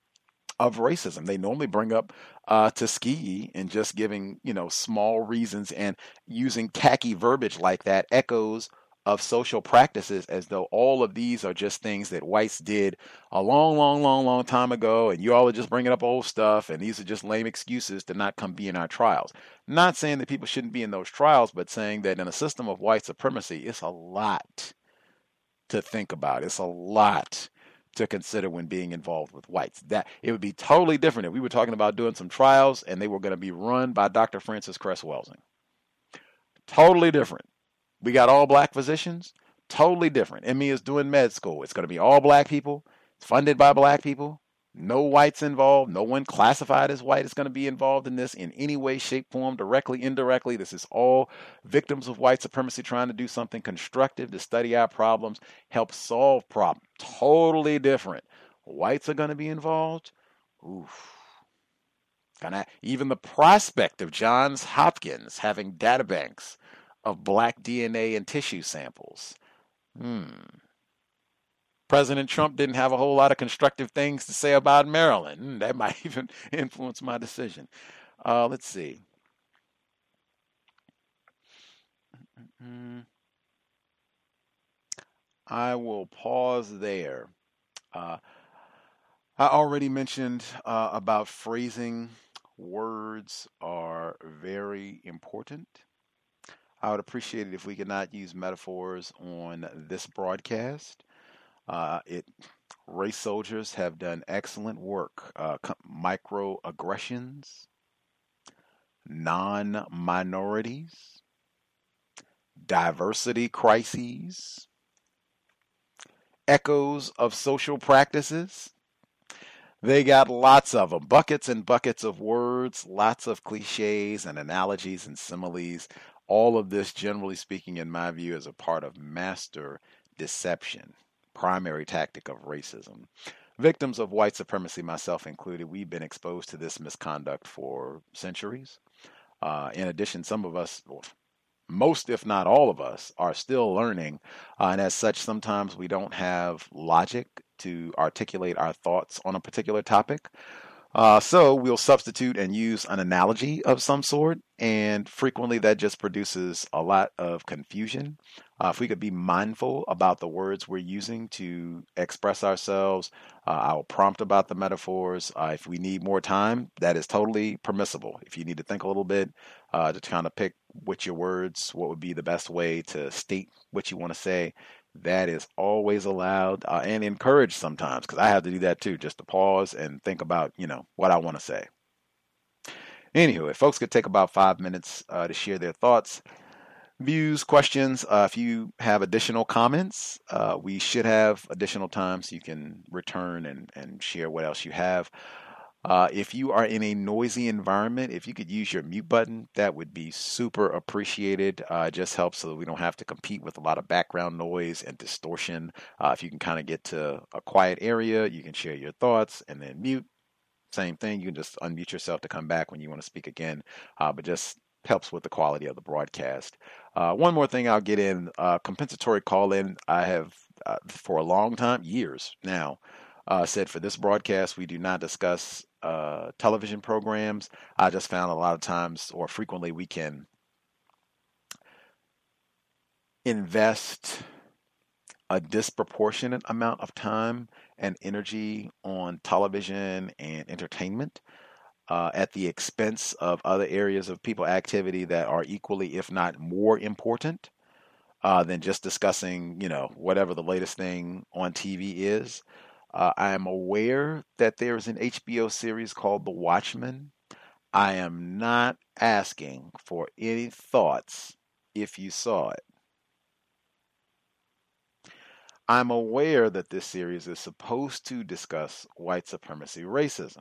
of racism. They normally bring up Tuskegee and just giving, small reasons and using tacky verbiage like that, echoes of social practices, as though all of these are just things that whites did a long time ago, and you all are just bringing up old stuff, and these are just lame excuses to not come be in our trials. Not saying that people shouldn't be in those trials, but saying that in a system of white supremacy, it's a lot to think about. It's a lot to consider when being involved with whites. That it would be totally different if we were talking about doing some trials and they were going to be run by Dr. Frances Cress Welsing. Totally different. We got all black physicians. Totally different. Emmy is doing med school. It's going to be all black people. It's funded by black people. No whites involved. No one classified as white is going to be involved in this in any way, shape, form, directly, indirectly. This is all victims of white supremacy trying to do something constructive to study our problems, help solve problems. Totally different. Whites are going to be involved. Oof. Even the prospect of Johns Hopkins having databanks of black DNA and tissue samples. President Trump didn't have a whole lot of constructive things to say about Maryland. That might even influence my decision. Let's see. I will pause there. I already mentioned about phrasing words are very important. I would appreciate it if we could not use metaphors on this broadcast. Race soldiers have done excellent work. Microaggressions, non-minorities, diversity crises, echoes of social practices. They got lots of them, buckets and buckets of words, lots of cliches and analogies and similes. All of this, generally speaking, in my view, is a part of master deception, primary tactic of racism. Victims of white supremacy, myself included, we've been exposed to this misconduct for centuries. In addition, some of us, most if not all of us, are still learning, and as such, sometimes we don't have logic to articulate our thoughts on a particular topic. So we'll substitute and use an analogy of some sort, and frequently that just produces a lot of confusion. If we could be mindful about the words we're using to express ourselves, I'll prompt about the metaphors. If we need more time, that is totally permissible. If you need to think a little bit to kind of pick which your words, what would be the best way to state what you want to say, that is always allowed and encouraged sometimes, because I have to do that too, just to pause and think about, what I want to say. Anywho, if folks could take about 5 minutes to share their thoughts, views, questions. If you have additional comments, we should have additional time so you can return and share what else you have. If you are in a noisy environment, if you could use your mute button, that would be super appreciated. It just helps so that we don't have to compete with a lot of background noise and distortion. If you can kind of get to a quiet area, you can share your thoughts and then mute. Same thing, you can just unmute yourself to come back when you want to speak again, but just helps with the quality of the broadcast. One more thing I'll get in, compensatory call-in. I have, for a long time, years now, said for this broadcast, we do not discuss television programs. I just found a lot of times, or frequently, we can invest a disproportionate amount of time and energy on television and entertainment at the expense of other areas of people activity that are equally, if not more important than just discussing, whatever the latest thing on TV is. I am aware that there's an HBO series called The Watchmen. I am not asking for any thoughts if you saw it. I'm aware that this series is supposed to discuss white supremacy racism.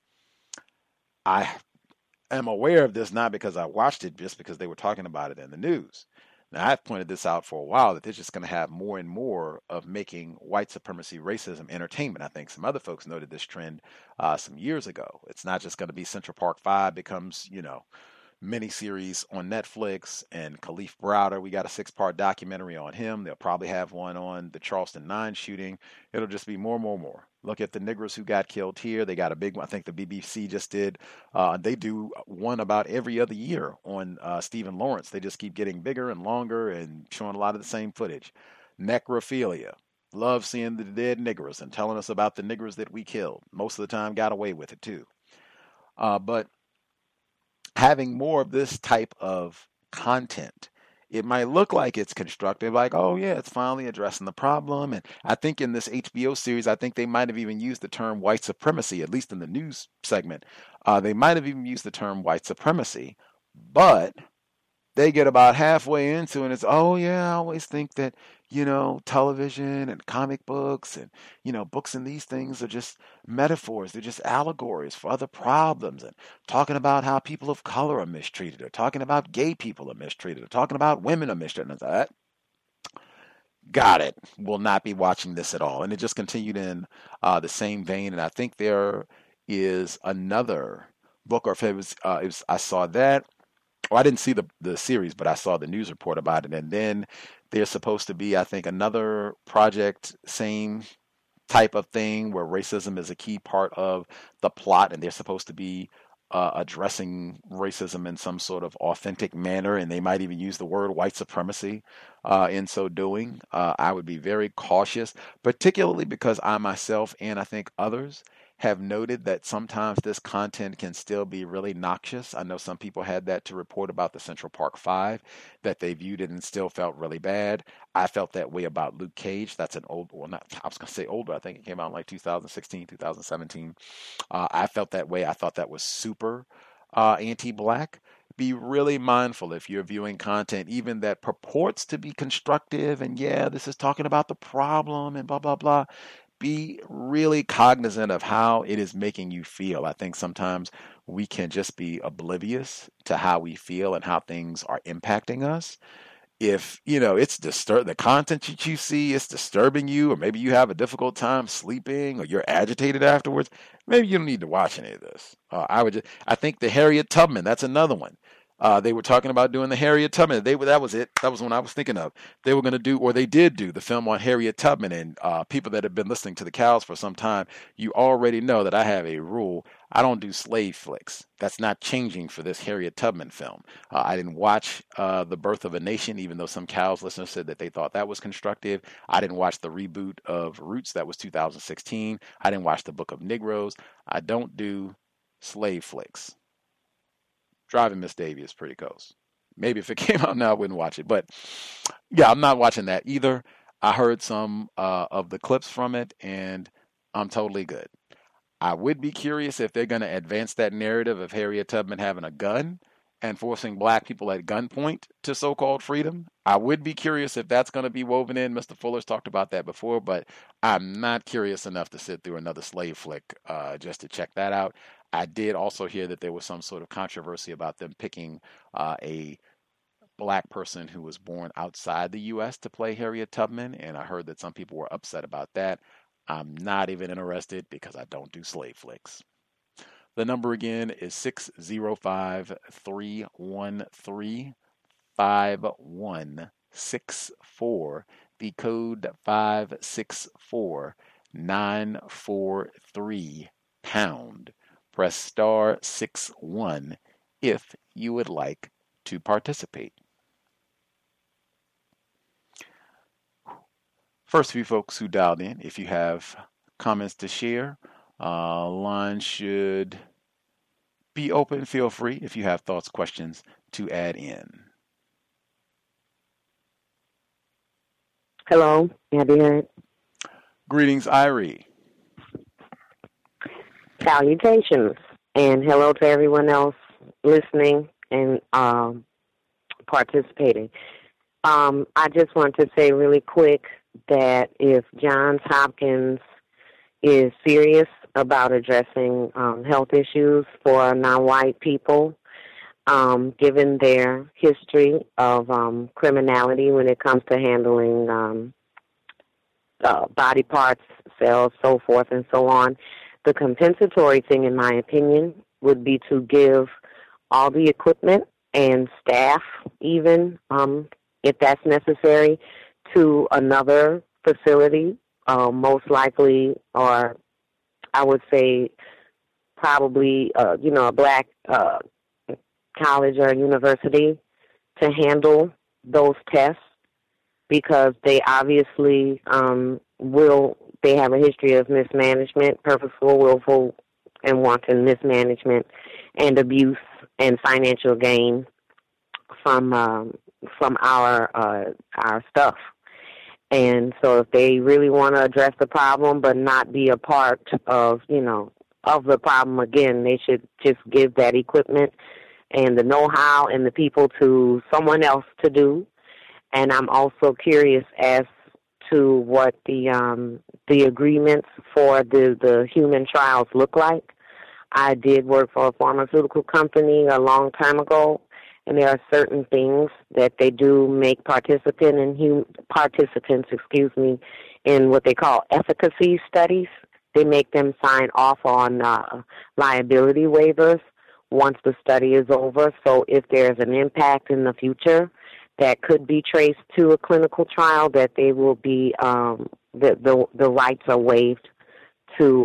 I am aware of this not because I watched it, just because they were talking about it in the news. Now, I've pointed this out for a while, that they're just going to have more and more of making white supremacy racism entertainment. I think some other folks noted this trend some years ago. It's not just going to be Central Park 5 becomes, miniseries on Netflix, and Khalif Browder, we got a 6-part documentary on him. They'll probably have one on the Charleston 9 shooting. It'll just be more. Look at the Negroes who got killed here. They got a big one. I think the BBC just did. They do one about every other year on Stephen Lawrence. They just keep getting bigger and longer and showing a lot of the same footage. Necrophilia. Love seeing the dead Negroes and telling us about the Negroes that we killed. Most of the time got away with it too. But having more of this type of content, it might look like it's constructive, like, oh yeah, it's finally addressing the problem. And I think in this HBO series, I think they might have even used the term white supremacy, at least in the news segment. They might have even used the term white supremacy, but they get about halfway into it and it's, oh yeah, I always think that, television and comic books and, books and these things are just metaphors. They're just allegories for other problems, and talking about how people of color are mistreated, or talking about gay people are mistreated, or talking about women are mistreated. And that, got it. Will not be watching this at all. And it just continued in the same vein. And I think there is another book, or if it was I saw that. Well, I didn't see the series, but I saw the news report about it. And then there's supposed to be, I think, another project, same type of thing, where racism is a key part of the plot, and they're supposed to be addressing racism in some sort of authentic manner, and they might even use the word white supremacy in so doing. I would be very cautious, particularly because I myself, and I think others, have noted that sometimes this content can still be really noxious. I know some people had that to report about the Central Park 5, that they viewed it and still felt really bad. I felt that way about Luke Cage. That's an old, well, not, I was going to say older. I think it came out in like 2016, 2017. I felt that way. I thought that was super anti-Black. Be really mindful if you're viewing content, even that purports to be constructive, and yeah, this is talking about the problem and blah, blah, blah. Be really cognizant of how it is making you feel. I think sometimes we can just be oblivious to how we feel and how things are impacting us. If, it's the content that you see is disturbing you, or maybe you have a difficult time sleeping, or you're agitated afterwards, maybe you don't need to watch any of this. I think the Harriet Tubman, that's another one. They were talking about doing the Harriet Tubman. That was it. That was one I was thinking of. They were going to do, or they did do, the film on Harriet Tubman. And people that have been listening to the Cows for some time, you already know that I have a rule. I don't do slave flicks. That's not changing for this Harriet Tubman film. I didn't watch The Birth of a Nation, even though some Cows listeners said that they thought that was constructive. I didn't watch the reboot of Roots. That was 2016. I didn't watch The Book of Negroes. I don't do slave flicks. Driving Miss Davy is pretty close. Maybe if it came out now, I wouldn't watch it. But yeah, I'm not watching that either. I heard some of the clips from it, and I'm totally good. I would be curious if they're going to advance that narrative of Harriet Tubman having a gun and forcing Black people at gunpoint to so-called freedom. I would be curious if that's going to be woven in. Mr. Fuller's talked about that before, but I'm not curious enough to sit through another slave flick just to check that out. I did also hear that there was some sort of controversy about them picking a Black person who was born outside the U.S. to play Harriet Tubman, and I heard that some people were upset about that. I'm not even interested because I don't do slave flicks. The number again is 605-313-5164. The code 564-943#. Press star 61 if you would like to participate. First few folks who dialed in, if you have comments to share, line should be open. Feel free if you have thoughts, questions to add in. Hello, Abby Heard. Greetings, Irie. Salutations, and hello to everyone else listening and participating. I just want to say really quick that if Johns Hopkins is serious about addressing health issues for non-white people, given their history of criminality when it comes to handling body parts, cells, so forth and so on, the compensatory thing, in my opinion, would be to give all the equipment and staff, even if that's necessary, to another facility, most likely, or I would say probably, a Black college or university to handle those tests, because they obviously they have a history of mismanagement, purposeful, willful, and wanton mismanagement and abuse and financial gain from our stuff. And so if they really want to address the problem but not be a part of, of the problem again, they should just give that equipment and the know-how and the people to someone else to do. And I'm also curious as to what the agreements for the human trials look like. I did work for a pharmaceutical company a long time ago, and there are certain things that they do make participants in what they call efficacy studies. They make them sign off on liability waivers once the study is over. So if there's an impact in the future that could be traced to a clinical trial, that they will be the rights are waived to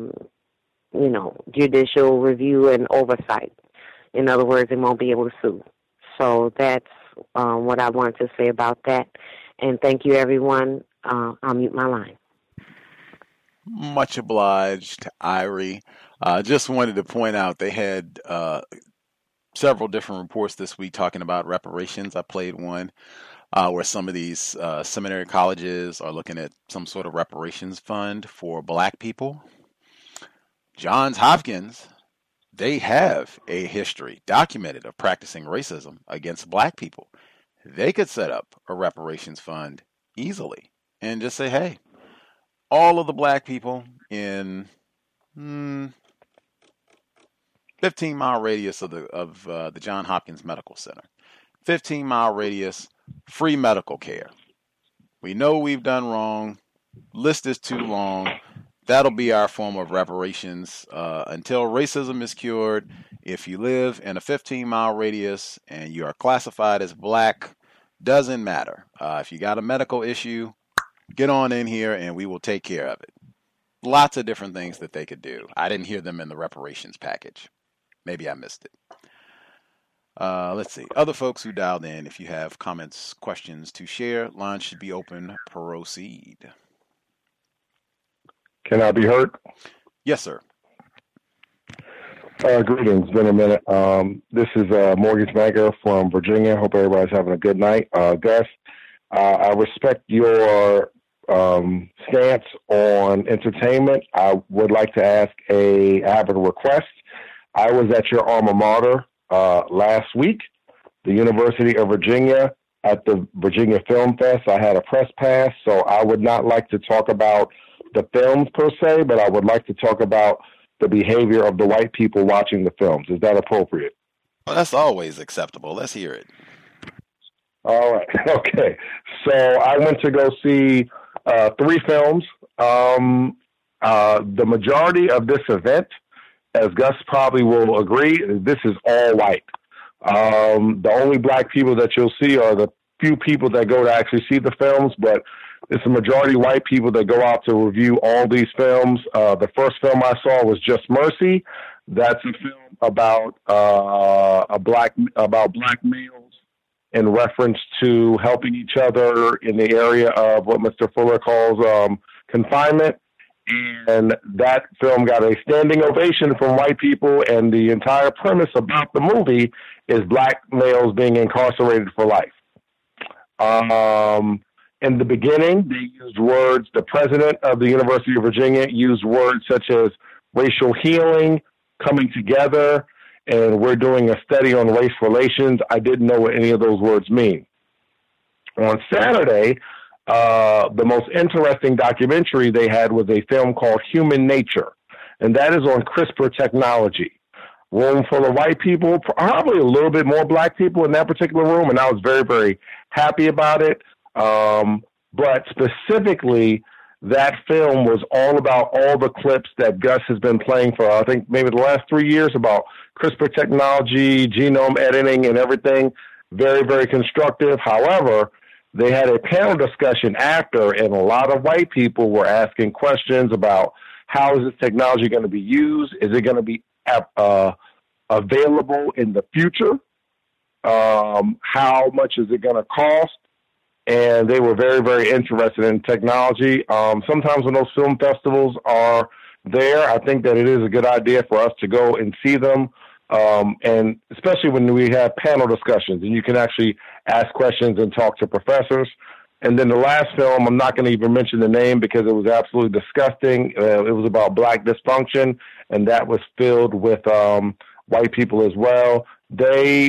judicial review and oversight. In other words, they won't be able to sue. So that's what I wanted to say about that. And thank you, everyone. I'll mute my line. Much obliged, Irie. Just wanted to point out they had several different reports this week talking about reparations. I played one where some of these seminary colleges are looking at some sort of reparations fund for black people. Johns Hopkins, they have a history documented of practicing racism against black people. They could set up a reparations fund easily and just say, hey, all of the black people in 15-mile radius of the Johns Hopkins Medical Center, 15-mile radius, free medical care. We know we've done wrong. List is too long. That'll be our form of reparations until racism is cured. If you live in a 15-mile radius and you are classified as black, doesn't matter. If you got a medical issue, get on in here and we will take care of it. Lots of different things that they could do. I didn't hear them in the reparations package. Maybe I missed it. Let's see. Other folks who dialed in, if you have comments, questions to share, line should be open. Proceed. Can I be heard? Yes, sir. Greetings. Been a minute. This is Mortgage Banker from Virginia. Hope everybody's having a good night. Gus, I respect your stance on entertainment. I would like to ask I have a request. I was at your alma mater last week, the University of Virginia, at the Virginia Film Fest. I had a press pass, so I would not like to talk about the films per se, but I would like to talk about the behavior of the white people watching the films. Is that appropriate? Well, that's always acceptable. Let's hear it. All right. Okay. So I went to go see 3 films. The majority of this event, as Gus probably will agree, this is all white. The only black people that you'll see are the few people that go to actually see the films, but it's a majority white people that go out to review all these films. The first film I saw was Just Mercy. That's a film about black males in reference to helping each other in the area of what Mr. Fuller calls confinement. And that film got a standing ovation from white people, and the entire premise about the movie is black males being incarcerated for life. In the beginning, they used words, the president of the University of Virginia used words such as racial healing, coming together, and we're doing a study on race relations. I didn't know what any of those words mean. On Saturday, the most interesting documentary they had was a film called Human Nature, and that is on CRISPR technology. Room full of white people, probably a little bit more black people in that particular room, and I was very, very happy about it. But specifically, that film was all about all the clips that Gus has been playing for, I think, maybe the last 3 years about CRISPR technology, genome editing, and everything. Very, very constructive. However, they had a panel discussion after, and a lot of white people were asking questions about how is this technology going to be used? Is it going to be available in the future? How much is it going to cost? And they were very, very interested in technology. Sometimes when those film festivals are there, I think that it is a good idea for us to go and see them. And especially when we have panel discussions and you can actually ask questions and talk to professors. And then the last film, I'm not going to even mention the name because it was absolutely disgusting. It was about black dysfunction, and that was filled with white people as well. The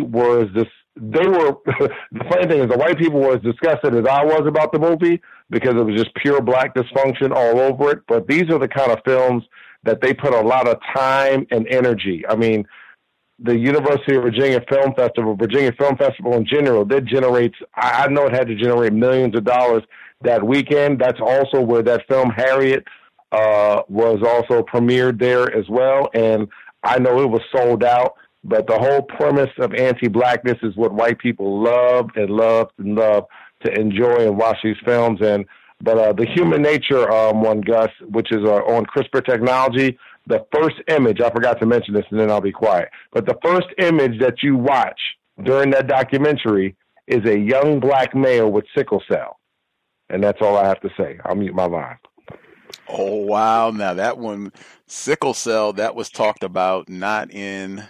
funny thing is the white people were as disgusted as I was about the movie because it was just pure black dysfunction all over it. But these are the kind of films that they put a lot of time and energy. I mean, the University of Virginia Film Festival, Virginia Film Festival in general, that generates, I know it had to generate millions of dollars that weekend. That's also where that film Harriet was also premiered there as well. And I know it was sold out, but the whole premise of anti-blackness is what white people love and love and love to enjoy and watch these films. But the Human Nature one, Gus, which is on CRISPR technology, the first image, I forgot to mention this and then I'll be quiet, but the first image that you watch during that documentary is a young black male with sickle cell. And that's all I have to say. I'll mute my line. Oh, wow. Now that one, sickle cell, that was talked about not in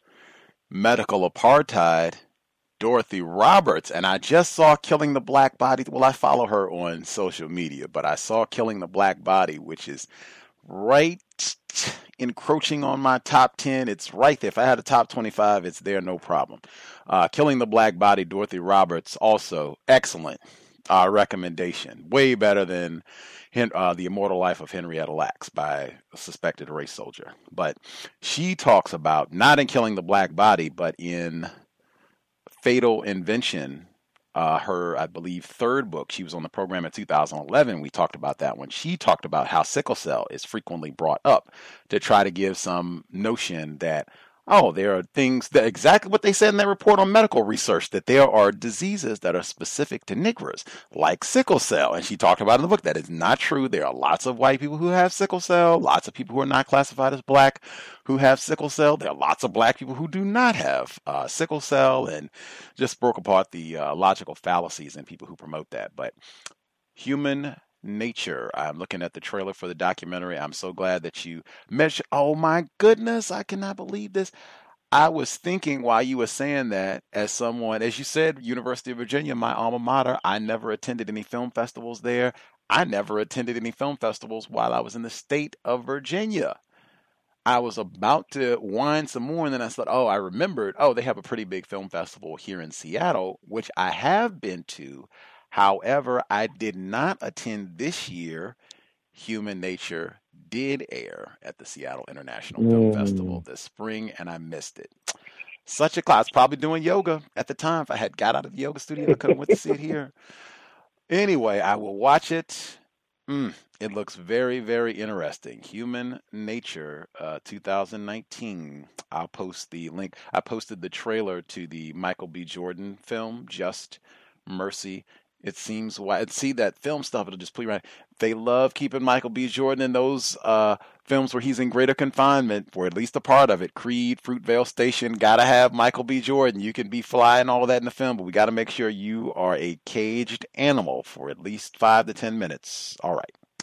medical apartheid. Dorothy Roberts, and I just saw Killing the Black Body. Well, I follow her on social media, but I saw Killing the Black Body, which is right encroaching on my top 10. It's right there. If I had a top 25, it's there, no problem. Killing the Black Body, Dorothy Roberts, also excellent recommendation. Way better than The Immortal Life of Henrietta Lacks by a suspected race soldier. But she talks about, not in Killing the Black Body, but in Fatal Invention, her, I believe, third book. She was on the program in 2011. We talked about that one. She talked about how sickle cell is frequently brought up to try to give some notion that, oh, there are things that exactly what they said in their report on medical research, that there are diseases that are specific to Negroes, like sickle cell. And she talked about in the book that is not true. There are lots of white people who have sickle cell, lots of people who are not classified as black who have sickle cell. There are lots of black people who do not have sickle cell, and just broke apart the logical fallacies in people who promote that. But Human Nature. I'm looking at the trailer for the documentary. I'm so glad that you mentioned. Oh my goodness, I cannot believe this. I was thinking while you were saying that, as someone, as you said, University of Virginia, my alma mater, I never attended any film festivals there. I never attended any film festivals while I was in the state of Virginia. I was about to whine some more, and then I thought, oh, I remembered, oh, they have a pretty big film festival here in Seattle, which I have been to. However, I did not attend this year. Human Nature did air at the Seattle International Film Festival this spring, and I missed it. Such a class. Probably doing yoga at the time. If I had got out of the yoga studio, I could have went to see it here. Anyway, I will watch it. It looks very, very interesting. Human Nature 2019. I'll post the link. I posted the trailer to the Michael B. Jordan film, Just Mercy. It seems why see that film stuff, it'll just play right. They love keeping Michael B. Jordan in those films where he's in greater confinement, for at least a part of it. Creed, Fruitvale Station, gotta have Michael B. Jordan. You can be flying all of that in the film, but we gotta make sure you are a caged animal for at least 5 to 10 minutes. All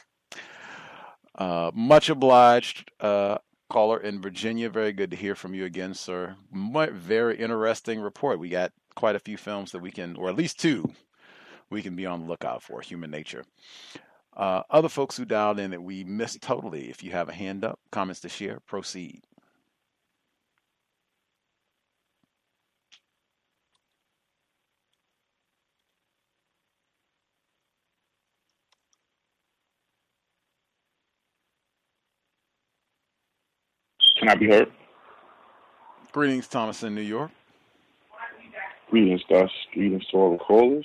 right. Much obliged, caller in Virginia. Very good to hear from you again, sir. Very interesting report. We got quite a few films that we can, or at least 2. We can be on the lookout for. Human Nature. Other folks who dialed in that we missed totally, if you have a hand up, comments to share, proceed. Can I be heard? Greetings, Thomas in New York. Greetings, Gus. Greetings to all the callers.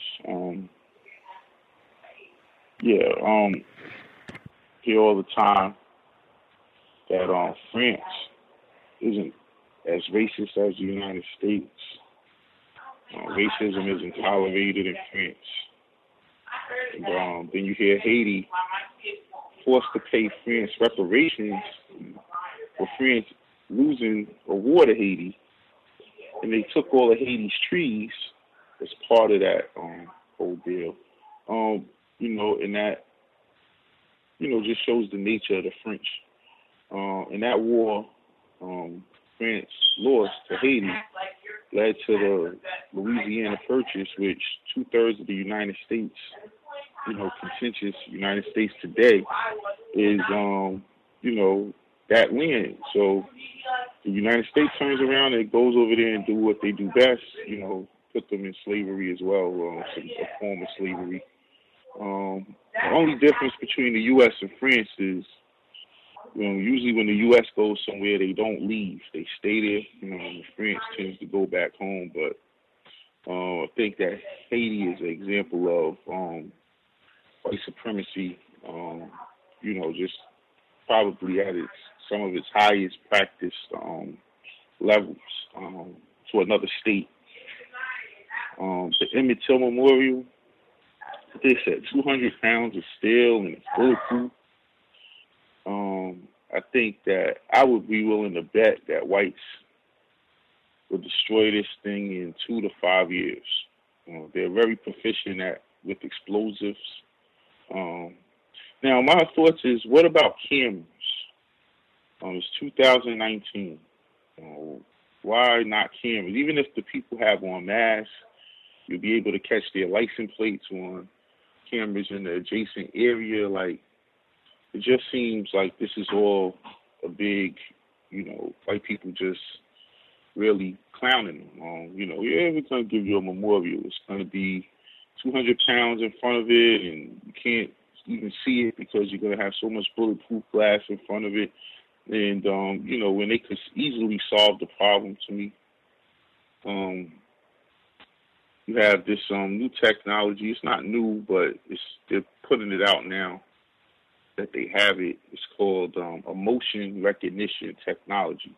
Hear all the time that France isn't as racist as the United States. Racism isn't tolerated in France. And, then you hear Haiti forced to pay France reparations for France losing a war to Haiti. And they took all of Haiti's trees as part of that whole deal. And that, just shows the nature of the French. In that war, France lost to Haiti, led to the Louisiana Purchase, which 2/3 of the United States, contentious United States today is, that land. So the United States turns around and it goes over there and do what they do best, put them in slavery as well, a form of slavery. The only difference between the U.S. and France is, usually when the U.S. goes somewhere, they don't leave. They stay there. France tends to go back home. But I think that Haiti is an example of white supremacy, just probably at some of its highest practiced levels to another state. The Emmett Till Memorial, they said 200 pounds of steel and it's bulletproof. I think that I would be willing to bet that whites will destroy this thing in 2 to 5 years. They're very proficient with explosives. Now, my thoughts is, what about cameras? It's 2019. Why not cameras? Even if the people have on masks, you'll be able to catch their license plates on cameras in the adjacent area. Like, it just seems like this is all a big, white people just really clowning them. Yeah, we're going to give you a memorial. It's going to be 200 pounds in front of it, and you can't even see it because you're going to have so much bulletproof glass in front of it. And, when they could easily solve the problem to me. You have this new technology. It's not new, but they're putting it out now that they have it. It's called emotion recognition technology.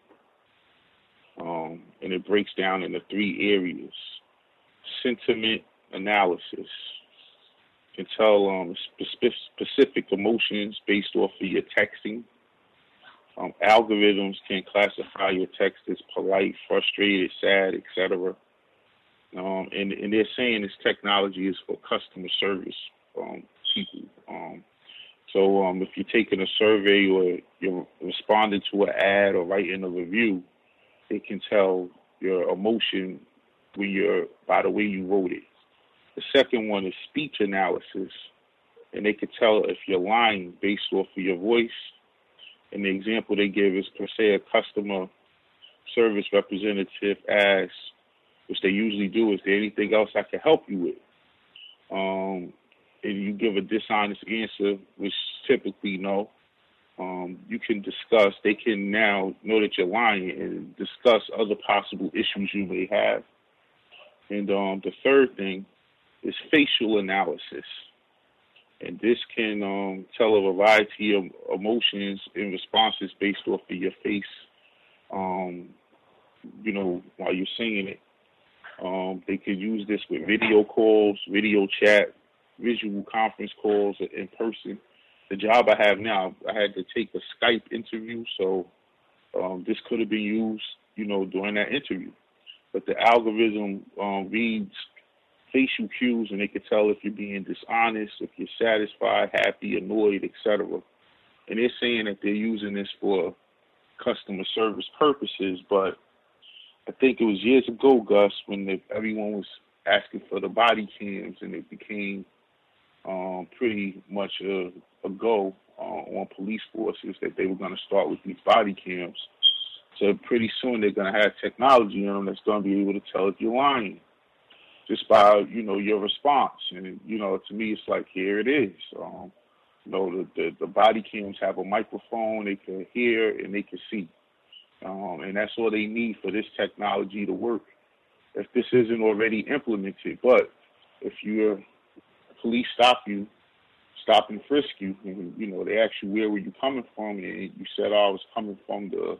And it breaks down into 3 areas. Sentiment analysis. Can tell specific emotions based off of your texting. Algorithms can classify your text as polite, frustrated, sad, etc. And they're saying this technology is for customer service people. So if you're taking a survey or you're responding to an ad or writing a review, it can tell your emotion by the way you wrote it. The second one is speech analysis, and they can tell if you're lying based off of your voice. And the example they give is, per se, a customer service representative asks, which they usually do, is there anything else I can help you with? And you give a dishonest answer, which typically no. You can discuss, they can now know that you're lying and discuss other possible issues you may have. And the third thing is facial analysis. And this can tell a variety of emotions and responses based off of your face, while you're saying it. They could use this with video calls, video chat, visual conference calls in person. The job I have now, I had to take a Skype interview, so this could have been used, during that interview. But the algorithm reads facial cues, and they can tell if you're being dishonest, if you're satisfied, happy, annoyed, etc. And they're saying that they're using this for customer service purposes, but I think it was years ago, Gus, when everyone was asking for the body cams, and it became pretty much a go on police forces that they were going to start with these body cams. So pretty soon they're going to have technology in them that's going to be able to tell if you're lying just by, your response. And, to me, it's like, here it is. The body cams have a microphone, they can hear and they can see. And that's all they need for this technology to work, if this isn't already implemented. But if your police stop and frisk you, and, they ask you where were you coming from, and you said, I was coming from the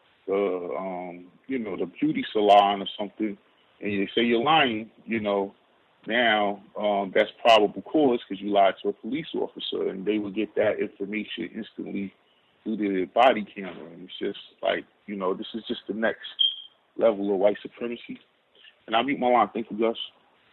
beauty salon or something, and you say you're lying, now that's probable cause because you lied to a police officer, and they will get that information instantly through the body camera. And it's just like, this is just the next level of white supremacy. And I'll mute my line. Thank you, Gus.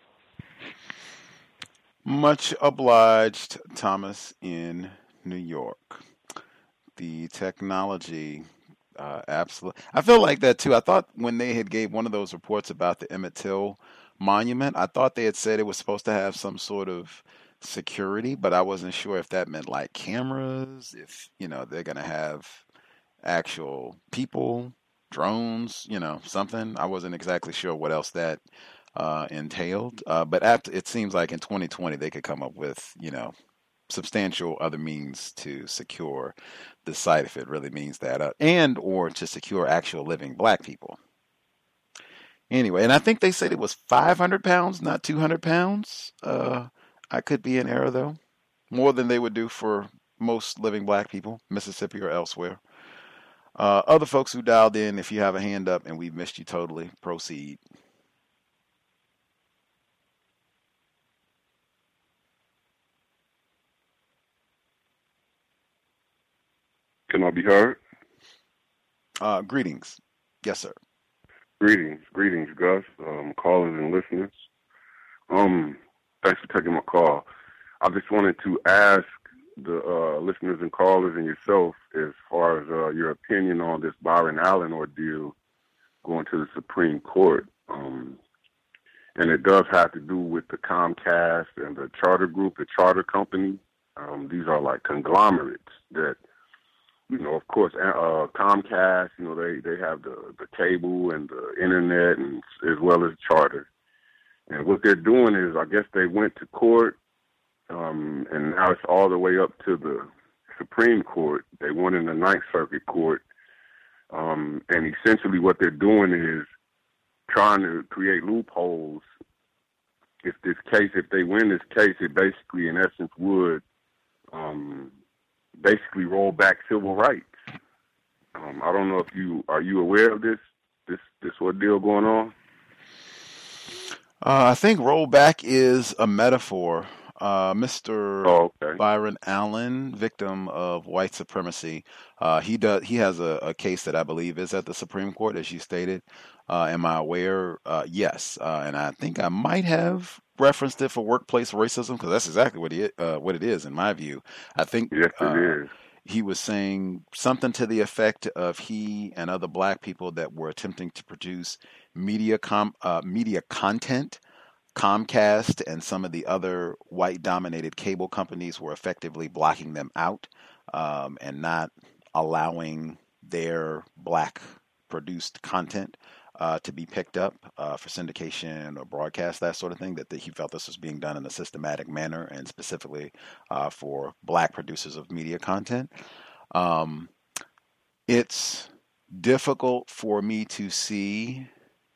Much obliged, Thomas in New York. The technology, absolutely. I feel like that too. I thought when they had gave one of those reports about the Emmett Till monument, I thought they had said it was supposed to have some sort of security, but I wasn't sure if that meant like cameras, if, they're going to have actual people, drones, something. I wasn't exactly sure what else that entailed. But it seems like in 2020 they could come up with, substantial other means to secure the site if it really means that, and or to secure actual living black people. Anyway, and I think they said it was 500 pounds, not 200 pounds. I could be in error though. More than they would do for most living black people, Mississippi or elsewhere. Other folks who dialed in, if you have a hand up and we've missed you totally, proceed. Can I be heard? Greetings. Yes, sir. Greetings, Gus, callers and listeners. Thanks for taking my call. I just wanted to ask the listeners and callers and yourself as far as your opinion on this Byron Allen ordeal going to the Supreme Court. And it does have to do with the Comcast and the Charter Group, the Charter Company. These are like conglomerates that, of course, Comcast, they have the cable and the internet and as well as Charter. And what they're doing is, I guess they went to court, and now it's all the way up to the Supreme Court. They won in the Ninth Circuit Court. And essentially what they're doing is trying to create loopholes. If they win this case, it basically, in essence, would basically roll back civil rights. I don't know if are you aware of this ordeal going on? I think rollback is a metaphor. Mr. Byron Allen, victim of white supremacy, he has a case that I believe is at the Supreme Court, as you stated. Am I aware? Yes, and I think I might have referenced it for workplace racism, because that's exactly what it is in my view. I think yes, it is. He was saying something to the effect of he and other black people that were attempting to produce media content. Comcast and some of the other white-dominated cable companies were effectively blocking them out and not allowing their black-produced content to be picked up for syndication or broadcast, that sort of thing, that he felt this was being done in a systematic manner and specifically for black producers of media content. It's difficult for me to see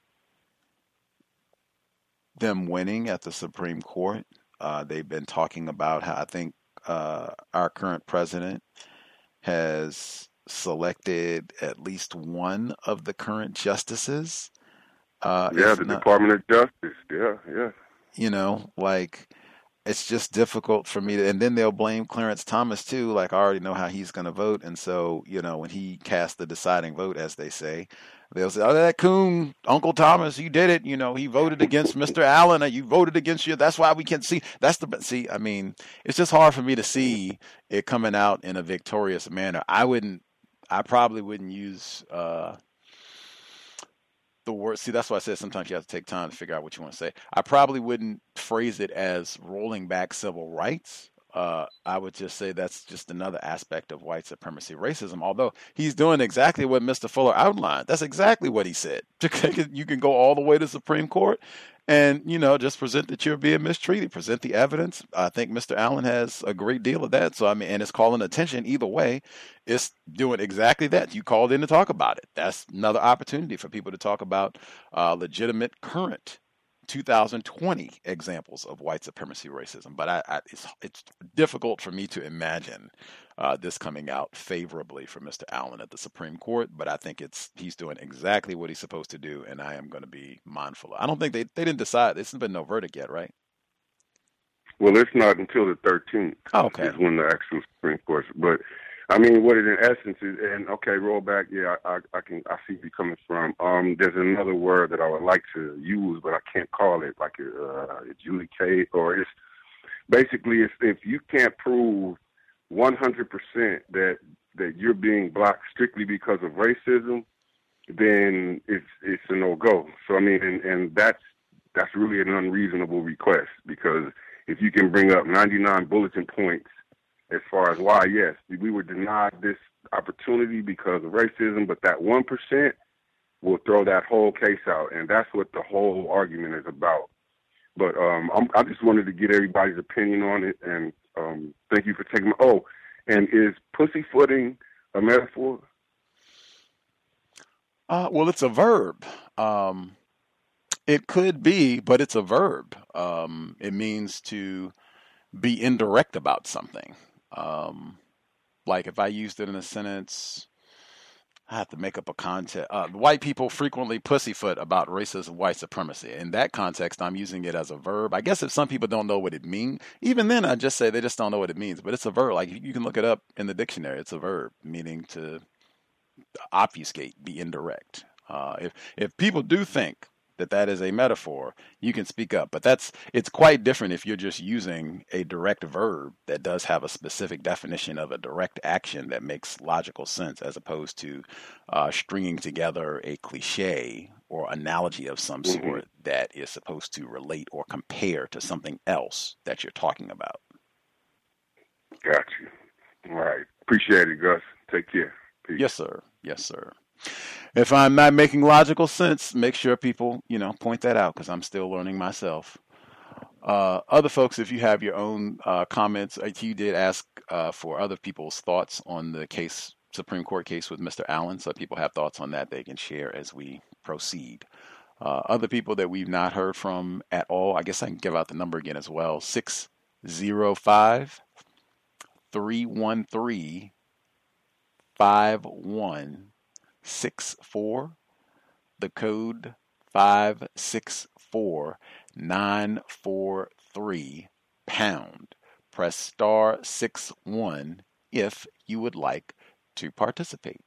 them winning at the Supreme Court. They've been talking about how I think our current president has selected at least one of the current justices. Department of Justice. Yeah. It's just difficult for me to, and then they'll blame Clarence Thomas too. Like, I already know how he's going to vote. And so, when he casts the deciding vote, as they say, they'll say, oh, that coon, Uncle Thomas, he did it. He voted against Mr. Allen. You voted against you. That's why we can see. It's just hard for me to see it coming out in a victorious manner. I probably wouldn't use the word. See, that's why I said sometimes you have to take time to figure out what you want to say. I probably wouldn't phrase it as rolling back civil rights. I would just say that's just another aspect of white supremacy racism, although he's doing exactly what Mr. Fuller outlined. That's exactly what he said. You can go all the way to the Supreme Court and, just present that you're being mistreated, present the evidence. I think Mr. Allen has a great deal of that. So, and it's calling attention either way. It's doing exactly that. You called in to talk about it. That's another opportunity for people to talk about legitimate current 2020 examples of white supremacy racism. But it's difficult for me to imagine this coming out favorably for Mr. Allen at the Supreme Court. But I think he's doing exactly what he's supposed to do, and I am going to be mindful. I don't think they didn't decide. There's been no verdict yet, right? Well, it's not until the 13th. Okay. Is when the actual Supreme Court. But what it in essence is, and roll back. Yeah, I see where you're coming from. There's another word that I would like to use, but I can't call it like adjudicate, or it's basically if you can't prove 100% that you're being blocked strictly because of racism, then it's a no-go. So and that's really an unreasonable request, because if you can bring up 99 bulletin points as far as why, yes, we were denied this opportunity because of racism, but that 1% will throw that whole case out, and that's what the whole argument is about. But I just wanted to get everybody's opinion on it, and thank you for taking my... and is pussyfooting a metaphor? Well, it's a verb. It could be, but it's a verb. It means to be indirect about something. Like if I used it in a sentence, I have to make up a context. White people frequently pussyfoot about racism, white supremacy. In that context, I'm using it as a verb. I guess if some people don't know what it means, even then I just say they just don't know what it means. But it's a verb. Like you can look it up in the dictionary. It's a verb meaning to obfuscate, be indirect. If people do think that is a metaphor, you can speak up. But it's quite different if you're just using a direct verb that does have a specific definition of a direct action that makes logical sense, as opposed to stringing together a cliche or analogy of some sort that is supposed to relate or compare to something else that you're talking about. Got you. All right. Appreciate it, Gus. Take care. Peace. Yes, sir. Yes, sir. If I'm not making logical sense, make sure people, point that out, because I'm still learning myself. Other folks, if you have your own comments, you did ask for other people's thoughts on the case, Supreme Court case with Mr. Allen. So if people have thoughts on that, they can share as we proceed. Other people that we've not heard from at all, I guess I can give out the number again as well. 605-313-5164. The code 564-943#. Press star 61 if you would like to participate.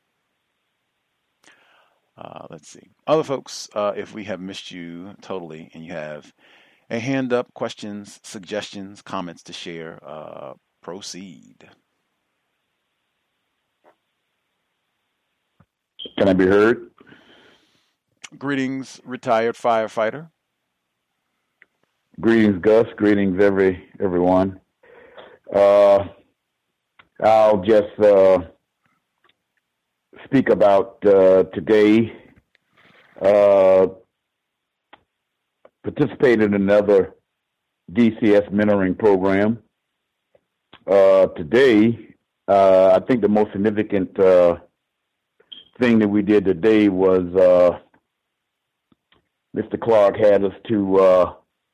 Let's see. Other folks, if we have missed you totally and you have a hand up, questions, suggestions, comments to share, proceed. Can I be heard? Greetings, retired firefighter. Greetings, Gus. Greetings, everyone. I'll just speak about today. Participated in another DCS mentoring program. Today, I think the most significant thing that we did today was Mr. Clark had us to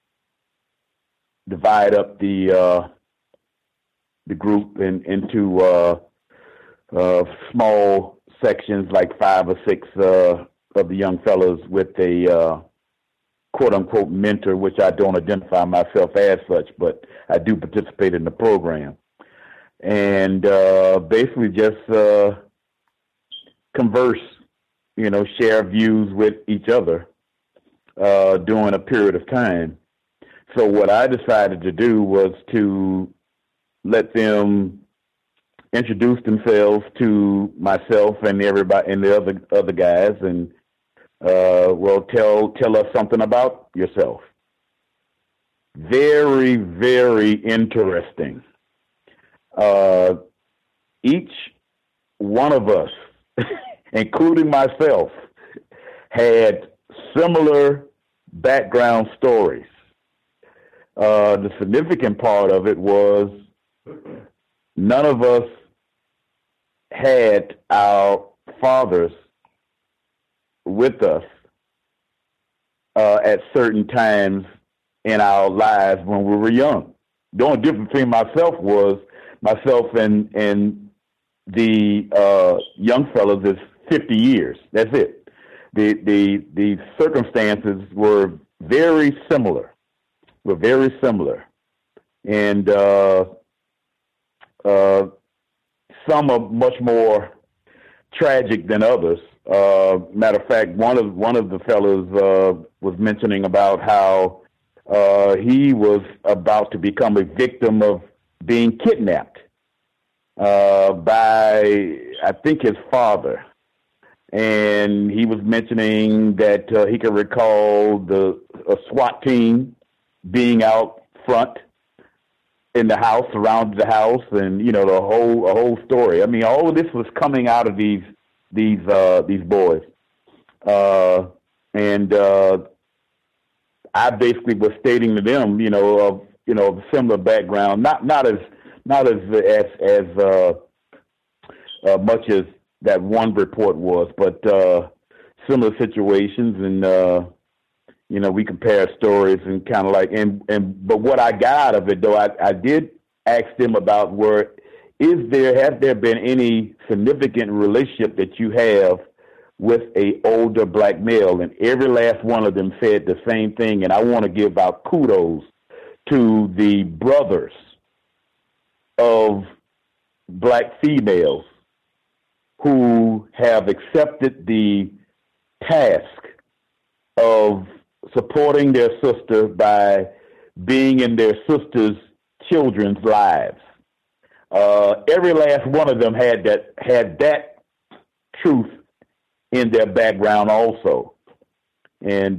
divide up the group into small sections, like 5 or 6 of the young fellows, with a quote-unquote mentor, which I don't identify myself as such, but I do participate in the program. And basically just converse, share views with each other during a period of time. So what I decided to do was to let them introduce themselves to myself and everybody and the other guys, and tell us something about yourself. Very, very interesting. Each one of us, including myself, had similar background stories. The significant part of it was none of us had our fathers with us at certain times in our lives when we were young. The only difference between myself and the young fellows is 50 years. That's it. The circumstances were very similar. And some are much more tragic than others. Matter of fact, one of the fellows was mentioning about how he was about to become a victim of being kidnapped by, I think, his father. And he was mentioning that he could recall a SWAT team being out front in the house, around the house, and a whole story. I mean, all of this was coming out of these boys, and I basically was stating to them, of a similar background, not as much as that one report was, but similar situations, and we compare stories and kind of but what I got out of it, though, I did ask them about has there been any significant relationship that you have with a older black male? And every last one of them said the same thing. And I want to give out kudos to the brothers of black females who have accepted the task of supporting their sister by being in their sister's children's lives. Every last one of them had that truth in their background also. And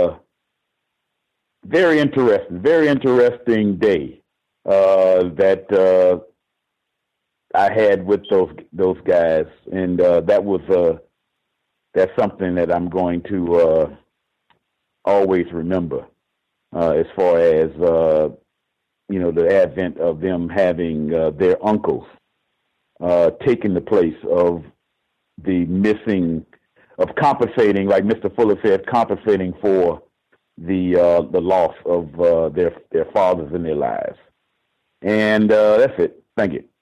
very interesting day that I had with those guys, and that's something that I'm going to always remember, as far as the advent of them having their uncles taking the place of the missing, of compensating, like Mr. Fuller said, compensating for the loss of their fathers in their lives. And that's it. Thank you.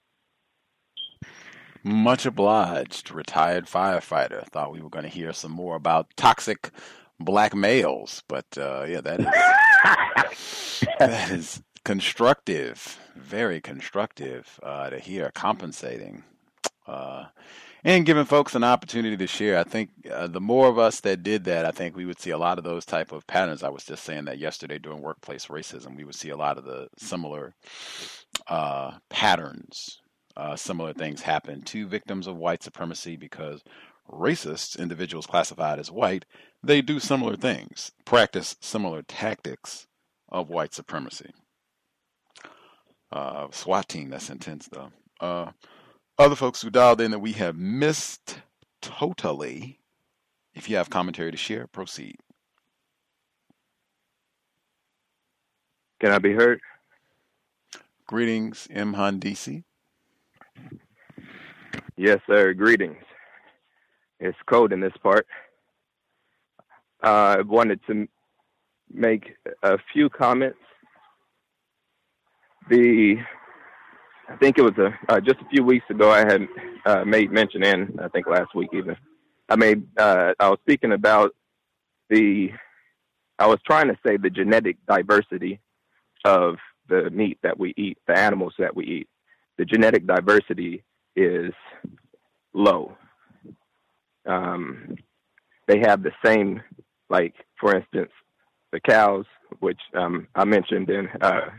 Much obliged, retired firefighter. Thought we were going to hear some more about toxic black males, but that is constructive, very constructive to hear, compensating, and giving folks an opportunity to share. I think the more of us that did that, I think we would see a lot of those type of patterns. I was just saying that yesterday during workplace racism, we would see a lot of the similar patterns. Similar things happen to victims of white supremacy because racists, individuals classified as white, they do similar things, practice similar tactics of white supremacy. SWAT team, that's intense though. Other folks who dialed in that we have missed totally. If you have commentary to share, proceed. Can I be heard? Greetings, Mhandisi. Yes, sir. Greetings. It's cold in this part. I wanted to make a few comments. I think it was just a few weeks ago I had made mention, and I think last week even, I was speaking about I was trying to say the genetic diversity of the meat that we eat, the animals that we eat. The genetic diversity is low. They have the same, like, for instance, the cows, which I mentioned in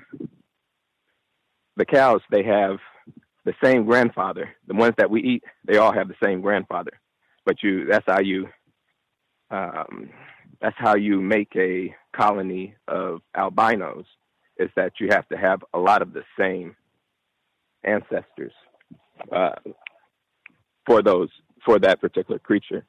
the cows, they have the same grandfather. The ones that we eat, they all have the same grandfather. But that's how you make a colony of albinos, is that you have to have a lot of the same ancestors for that particular creature.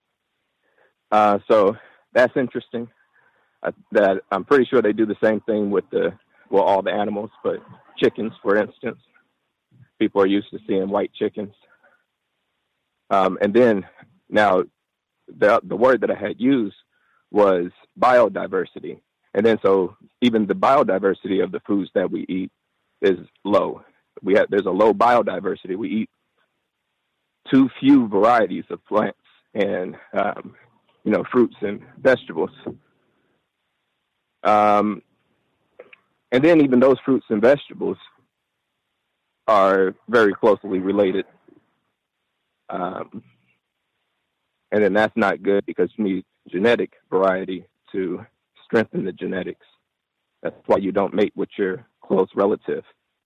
So that's interesting. That I'm pretty sure they do the same thing with all the animals, but chickens, for instance, people are used to seeing white chickens. And then now the word that I had used was biodiversity. And then so even the biodiversity of the foods that we eat is low. There's a low biodiversity. We eat too few varieties of plants and fruits and vegetables. And then even those fruits and vegetables are very closely related. And then that's not good because you need genetic variety to strengthen the genetics. That's why you don't mate with your close relative.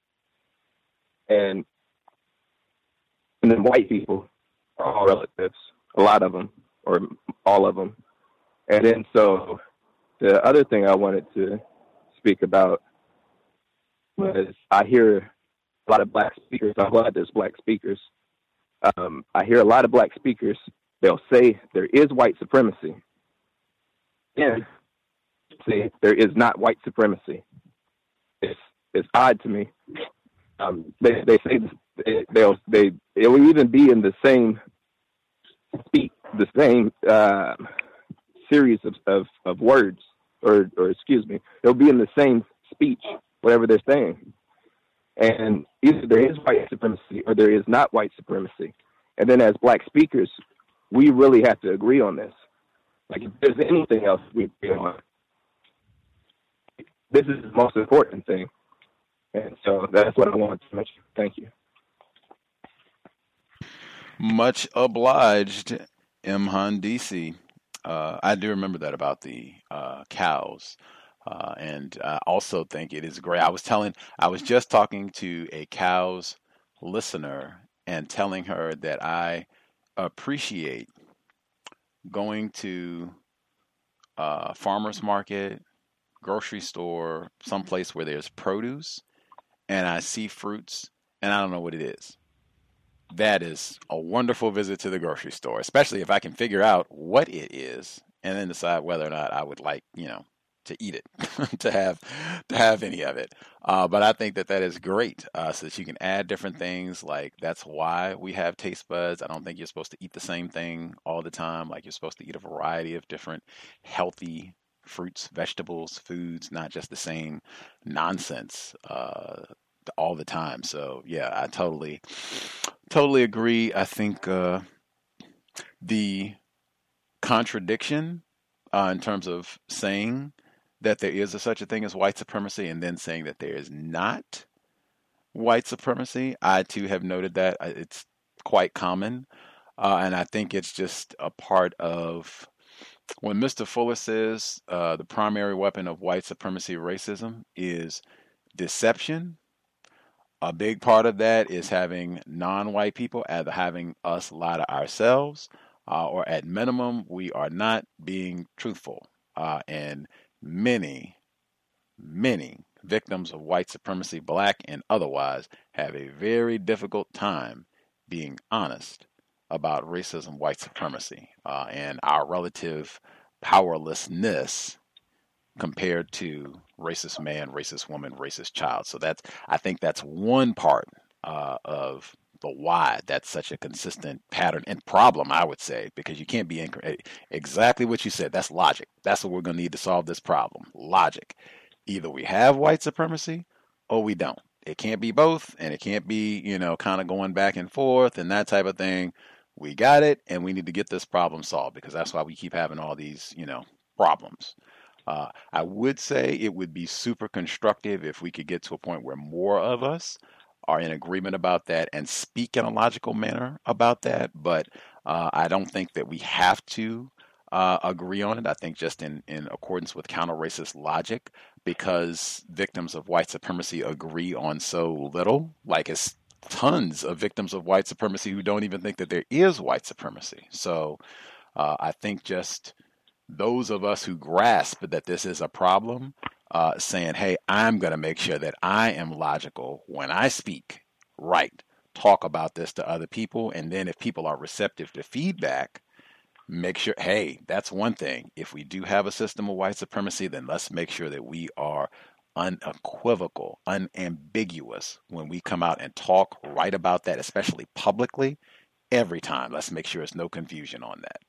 And then white people are all relatives, a lot of them, or all of them. And then so the other thing I wanted to speak about was I hear a lot of black speakers. I'm glad there's black speakers. I hear a lot of black speakers. They'll say there is white supremacy. And say there is not white supremacy. It's odd to me. They say it will even be in the same speak, the same series of words, or excuse me, they'll be in the same speech, whatever they're saying. And either there is white supremacy or there is not white supremacy. And then as black speakers, we really have to agree on this. Like if there's anything else we agree on, this is the most important thing. And so that's what I wanted to mention. Thank you. Much obliged, Mhandisi. I do remember that about the cows. And I also think it is great. I was just talking to a cows listener and telling her that I appreciate going to farmer's market, grocery store, someplace where there's produce, and I see fruits, and I don't know what it is. That is a wonderful visit to the grocery store, especially if I can figure out what it is and then decide whether or not I would like, to eat it, to have any of it. But I think that is great, so that you can add different things. Like, that's why we have taste buds. I don't think you're supposed to eat the same thing all the time. Like, you're supposed to eat a variety of different healthy fruits, vegetables, foods, not just the same nonsense all the time. So yeah, I totally agree. I think the contradiction in terms of saying that there is such a thing as white supremacy and then saying that there is not white supremacy, I too have noted that it's quite common, and I think it's just a part of when Mr. Fuller says the primary weapon of white supremacy racism is deception. A big part of that is having non-white people either having us lie to ourselves, or at minimum, we are not being truthful. And many victims of white supremacy, black and otherwise, have a very difficult time being honest about racism, white supremacy, and our relative powerlessness compared to racist man, racist woman, racist child. So I think that's one part of the why that's such a consistent pattern and problem, I would say, because you can't be exactly what you said. That's logic. That's what we're going to need to solve this problem. Logic. Either we have white supremacy or we don't. It can't be both, and it can't be, kind of going back and forth and that type of thing. We got it, and we need to get this problem solved, because that's why we keep having all these, problems. I would say it would be super constructive if we could get to a point where more of us are in agreement about that and speak in a logical manner about that. But I don't think that we have to agree on it. I think just in accordance with counter-racist logic, because victims of white supremacy agree on so little. Like, it's tons of victims of white supremacy who don't even think that there is white supremacy. So I think just those of us who grasp that this is a problem, saying, hey, I'm going to make sure that I am logical when I speak, right? Talk about this to other people. And then if people are receptive to feedback, make sure, hey, that's one thing. If we do have a system of white supremacy, then let's make sure that we are unequivocal, unambiguous when we come out and talk right about that, especially publicly, every time. Let's make sure there's no confusion on that.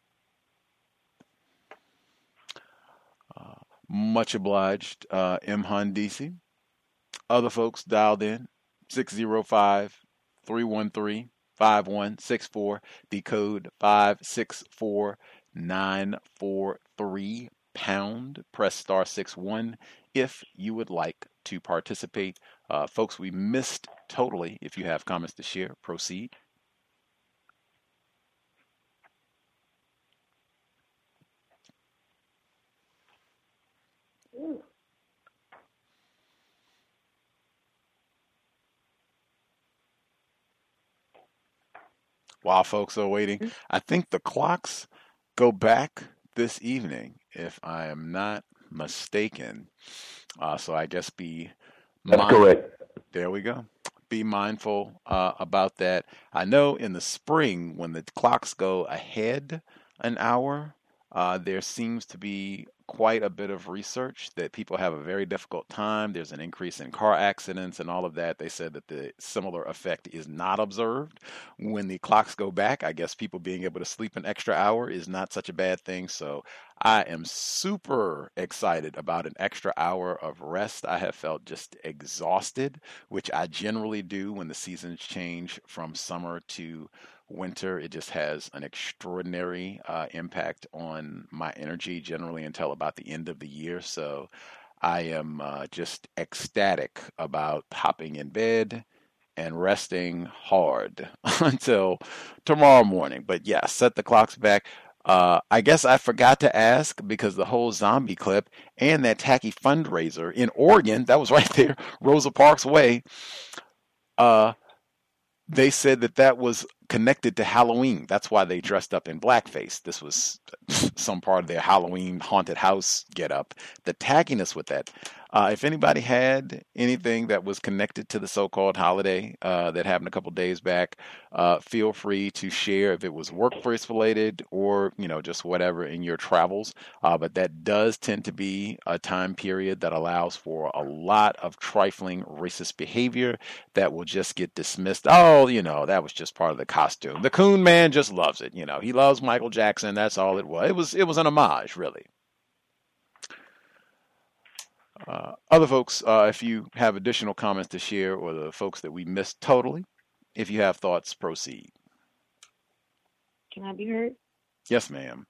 Much obliged, M. Handisi. Other folks dialed in, 605-313-5164, the code 564943 pound. Press star 61 if you would like to participate. Folks we missed totally, if you have comments to share, proceed. While folks are waiting, I think the clocks go back this evening, if I am not mistaken. So I guess That's correct. There we go. Be mindful about that. I know in the spring, when the clocks go ahead an hour, there seems to be quite a bit of research that people have a very difficult time. There's an increase in car accidents and all of that. They said that the similar effect is not observed when the clocks go back. I guess people being able to sleep an extra hour is not such a bad thing. So I am super excited about an extra hour of rest. I have felt just exhausted, which I generally do when the seasons change from summer to winter. It just has an extraordinary impact on my energy generally until about the end of the year. So I am just ecstatic about hopping in bed and resting hard until tomorrow morning. But yeah, set the clocks back. I guess I forgot to ask because the whole zombie clip and that tacky fundraiser in Oregon, that was right there, Rosa Parks Way. They said that was connected to Halloween. That's why they dressed up in blackface. This was some part of their Halloween haunted house get up. The tackiness with that. If anybody had anything that was connected to the so-called holiday that happened a couple days back, feel free to share if it was workplace related or, just whatever in your travels. But that does tend to be a time period that allows for a lot of trifling racist behavior that will just get dismissed. Oh, that was just part of the costume. The Coon Man just loves it. He loves Michael Jackson. That's all it was. It was an homage, really. Other folks, if you have additional comments to share, or the folks that we missed totally, if you have thoughts, proceed. Can I be heard? Yes, ma'am.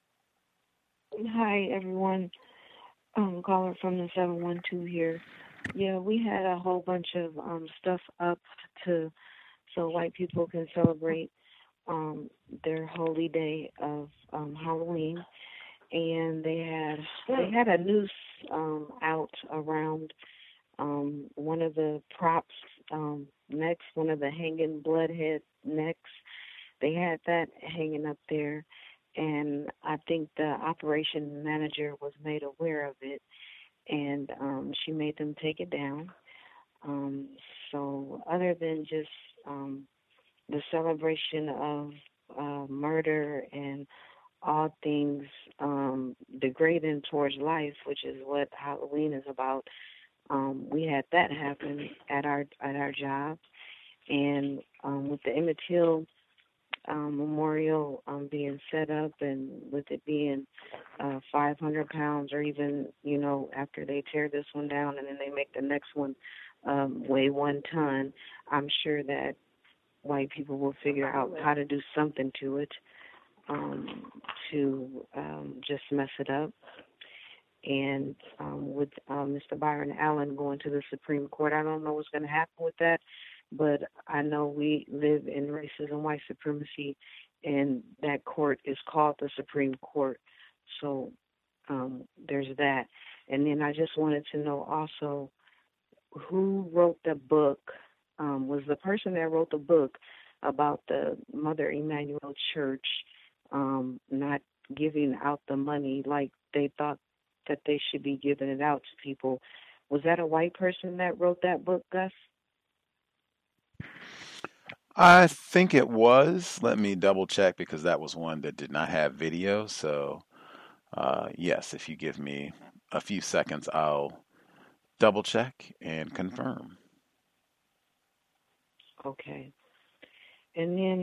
Hi, everyone. Caller from the 712 here. Yeah, we had a whole bunch of stuff up so white people can celebrate their holy day of Halloween. And they had a noose out around one of the props necks, one of the hanging bloodhead necks. They had that hanging up there, and I think the operation manager was made aware of it, and she made them take it down. So other than just the celebration of murder and all things degrading towards life, which is what Halloween is about. We had that happen at our job, and with the Emmett Till memorial being set up, and with it being 500 pounds, or even after they tear this one down and then they make the next one weigh 1 ton, I'm sure that white people will figure out how to do something to it. To just mess it up. And with Mr. Byron Allen going to the Supreme Court, I don't know what's going to happen with that, but I know we live in racism, white supremacy, and that court is called the Supreme Court. So there's that. And then I just wanted to know also who wrote the book. Was the person that wrote the book about the Mother Emanuel Church not giving out the money like they thought that they should be giving it out to people? Was that a white person that wrote that book, Gus? I think it was. Let me double check because that was one that did not have video. So, yes, if you give me a few seconds, I'll double check and confirm. Okay. And then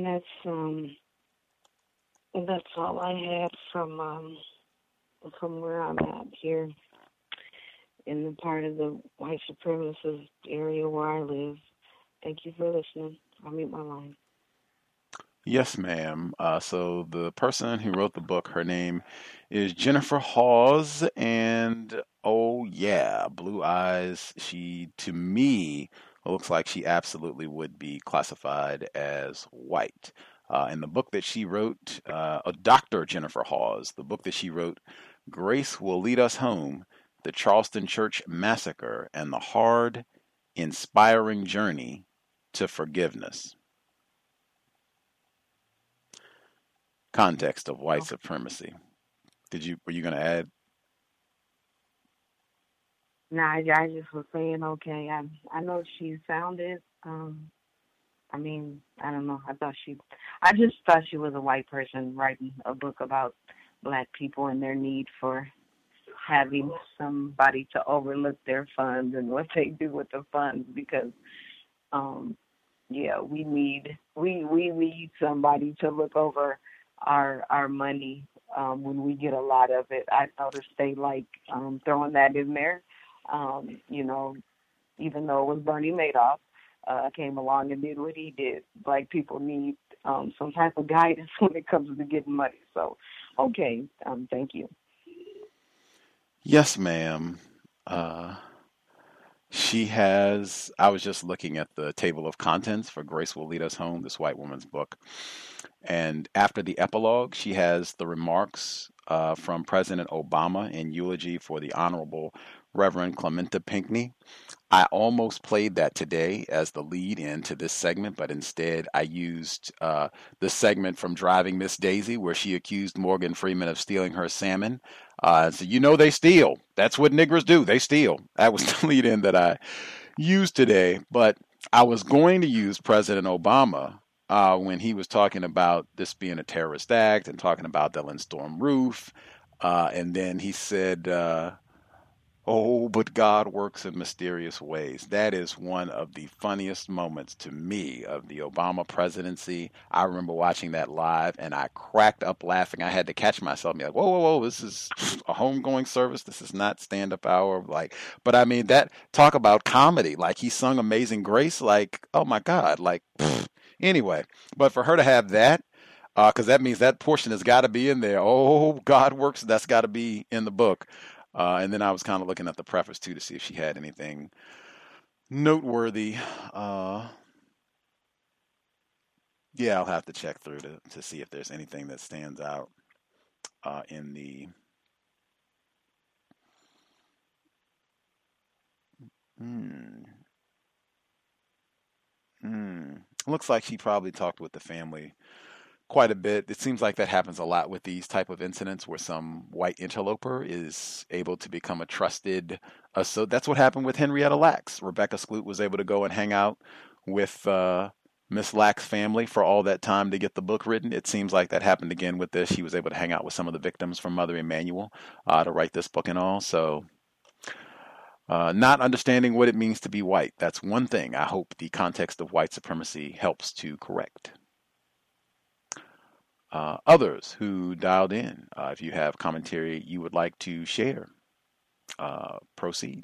that's all I had from where I'm at here in the part of the white supremacist area where I live. Thank you for listening. I'll mute my line. Yes, ma'am. So the person who wrote the book, her name is Jennifer Hawes, and oh yeah, blue eyes. She, to me, looks like she absolutely would be classified as white. In the book that she wrote, Dr. Jennifer Hawes, the book that she wrote, Grace Will Lead Us Home, The Charleston Church Massacre and the Hard, Inspiring Journey to Forgiveness. Context of white supremacy. Were you going to add? No, I just was saying, okay, I know she sounded, I mean, I don't know. I just thought she was a white person writing a book about black people and their need for having somebody to overlook their funds and what they do with the funds, because, we need somebody to look over our money when we get a lot of it. I noticed they like throwing that in there, even though it was Bernie Madoff. Came along and did what he did. Black people need some type of guidance when it comes to getting money. So, okay, thank you. Yes, ma'am. She has, I was just looking at the table of contents for Grace Will Lead Us Home, this white woman's book. And after the epilogue, she has the remarks from President Obama in eulogy for the Honorable Reverend Clementa Pinckney. I almost played that today as the lead into this segment, but instead I used the segment from Driving Miss Daisy where she accused Morgan Freeman of stealing her salmon. So you know they steal. That's what niggers do. They steal. That was the lead in that I used today. But I was going to use President Obama when he was talking about this being a terrorist act and talking about the Lindstorm roof. And then he said, oh, but God works in mysterious ways. That is one of the funniest moments to me of the Obama presidency. I remember watching that live and I cracked up laughing. I had to catch myself and be like, whoa, whoa, whoa, this is a homegoing service. This is not stand-up hour. Like, but I mean, that talk about comedy. Like he sung Amazing Grace. Like, oh my God. Like, anyway, but for her to have that, because that means that portion has got to be in there. Oh, God works. That's got to be in the book. And then I was kind of looking at the preface, too, to see if she had anything noteworthy. Yeah, I'll have to check through to see if there's anything that stands out in the... Looks like she probably talked with the family quite a bit. It seems like that happens a lot with these type of incidents where some white interloper is able to become a trusted. So that's what happened with Henrietta Lacks. Rebecca Skloot was able to go and hang out with Miss Lacks' family for all that time to get the book written. It seems like that happened again with this. She was able to hang out with some of the victims from Mother Emanuel to write this book and all. So not understanding what it means to be white. That's one thing I hope the context of white supremacy helps to correct. Others who dialed in, if you have commentary you would like to share, proceed.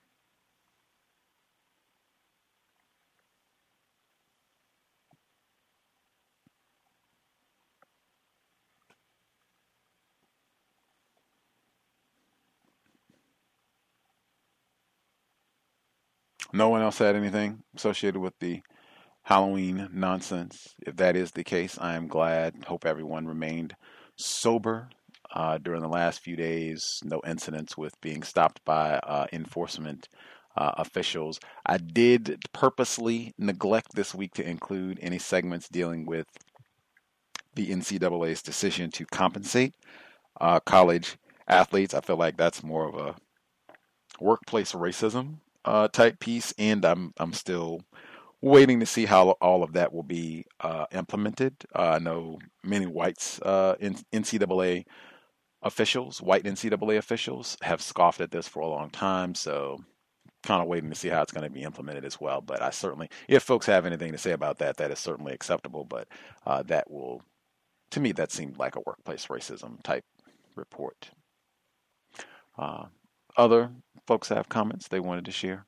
No one else had anything associated with the Halloween nonsense. If that is the case, I am glad. Hope everyone remained sober during the last few days. No incidents with being stopped by enforcement officials. I did purposely neglect this week to include any segments dealing with the NCAA's decision to compensate college athletes. I feel like that's more of a workplace racism type piece, and I'm still waiting to see how all of that will be implemented. I know many whites, NCAA officials, white NCAA officials, have scoffed at this for a long time. So kind of waiting to see how it's going to be implemented as well. But I certainly, if folks have anything to say about that, that is certainly acceptable. But that will, to me, that seemed like a workplace racism type report. Other folks have comments they wanted to share?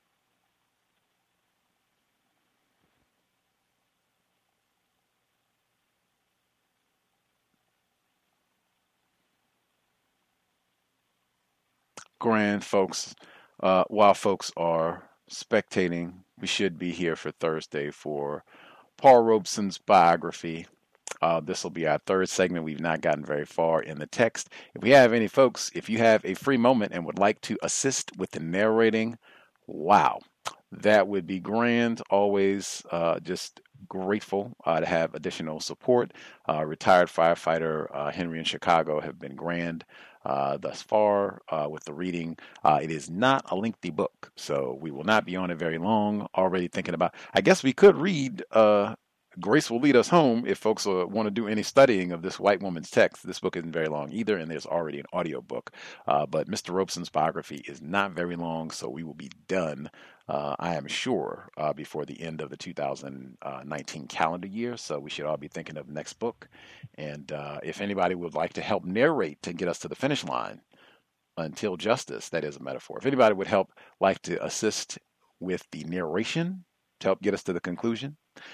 Grand folks, while folks are spectating, we should be here for Thursday for Paul Robeson's biography. This will be our third segment. We've not gotten very far in the text. If we have any folks, if you have a free moment and would like to assist with the narrating, wow, that would be grand. Always just grateful to have additional support. Retired firefighter Henry in Chicago have been grand thus far with the reading. It is not a lengthy book, so we will not be on it very long. Already thinking about, I guess we could read Grace Will Lead Us Home if folks want to do any studying of this white woman's text. This book isn't very long either, and there's already an audio book. But Mr. Robeson's biography is not very long, so we will be done, I am sure, before the end of the 2019 calendar year. So we should all be thinking of the next book. And if anybody would like to help narrate to get us to the finish line until justice, that is a metaphor. If anybody would like to assist with the narration to help get us to the conclusion,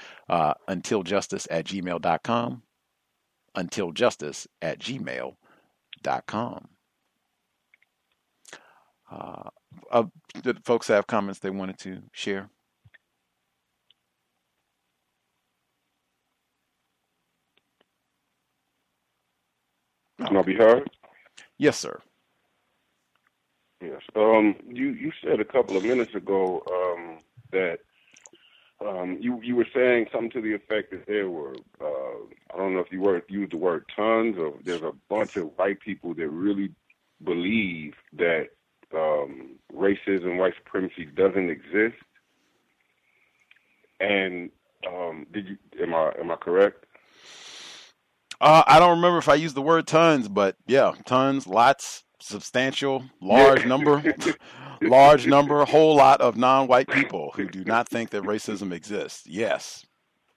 untiljustice@gmail.com, untiljustice@gmail.com. Did folks have comments they wanted to share? Can I be heard? Yes, sir. Yes. You said a couple of minutes ago that you were saying something to the effect that there were I don't know if you used the word tons, or there's a bunch of white people that really believe that racism, white supremacy doesn't exist. And am I correct? I don't remember if I used the word tons, but yeah, tons, lots, substantial, large number, a whole lot of non-white people who do not think that racism exists. Yes.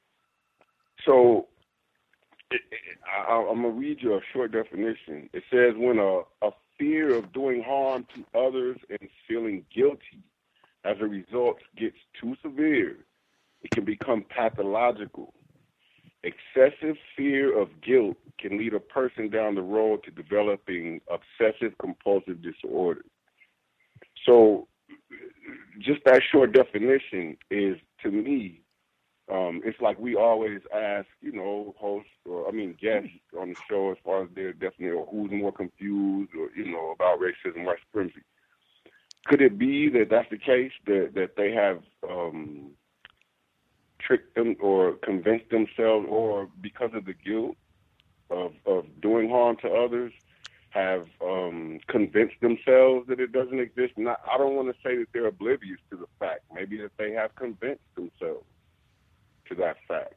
So I'm going to read you a short definition. It says, when a fear of doing harm to others and feeling guilty as a result gets too severe, it can become pathological. Excessive fear of guilt can lead a person down the road to developing obsessive compulsive disorder. So just that short definition is, to me, it's like we always ask, hosts guests on the show as far as their definition, or who's more confused, or, about racism, white supremacy. Could it be that that's the case, that they have tricked them or convinced themselves, or because of the guilt of doing harm to others, have convinced themselves that it doesn't exist? I don't want to say that they're oblivious to the fact. Maybe that they have convinced themselves to that fact.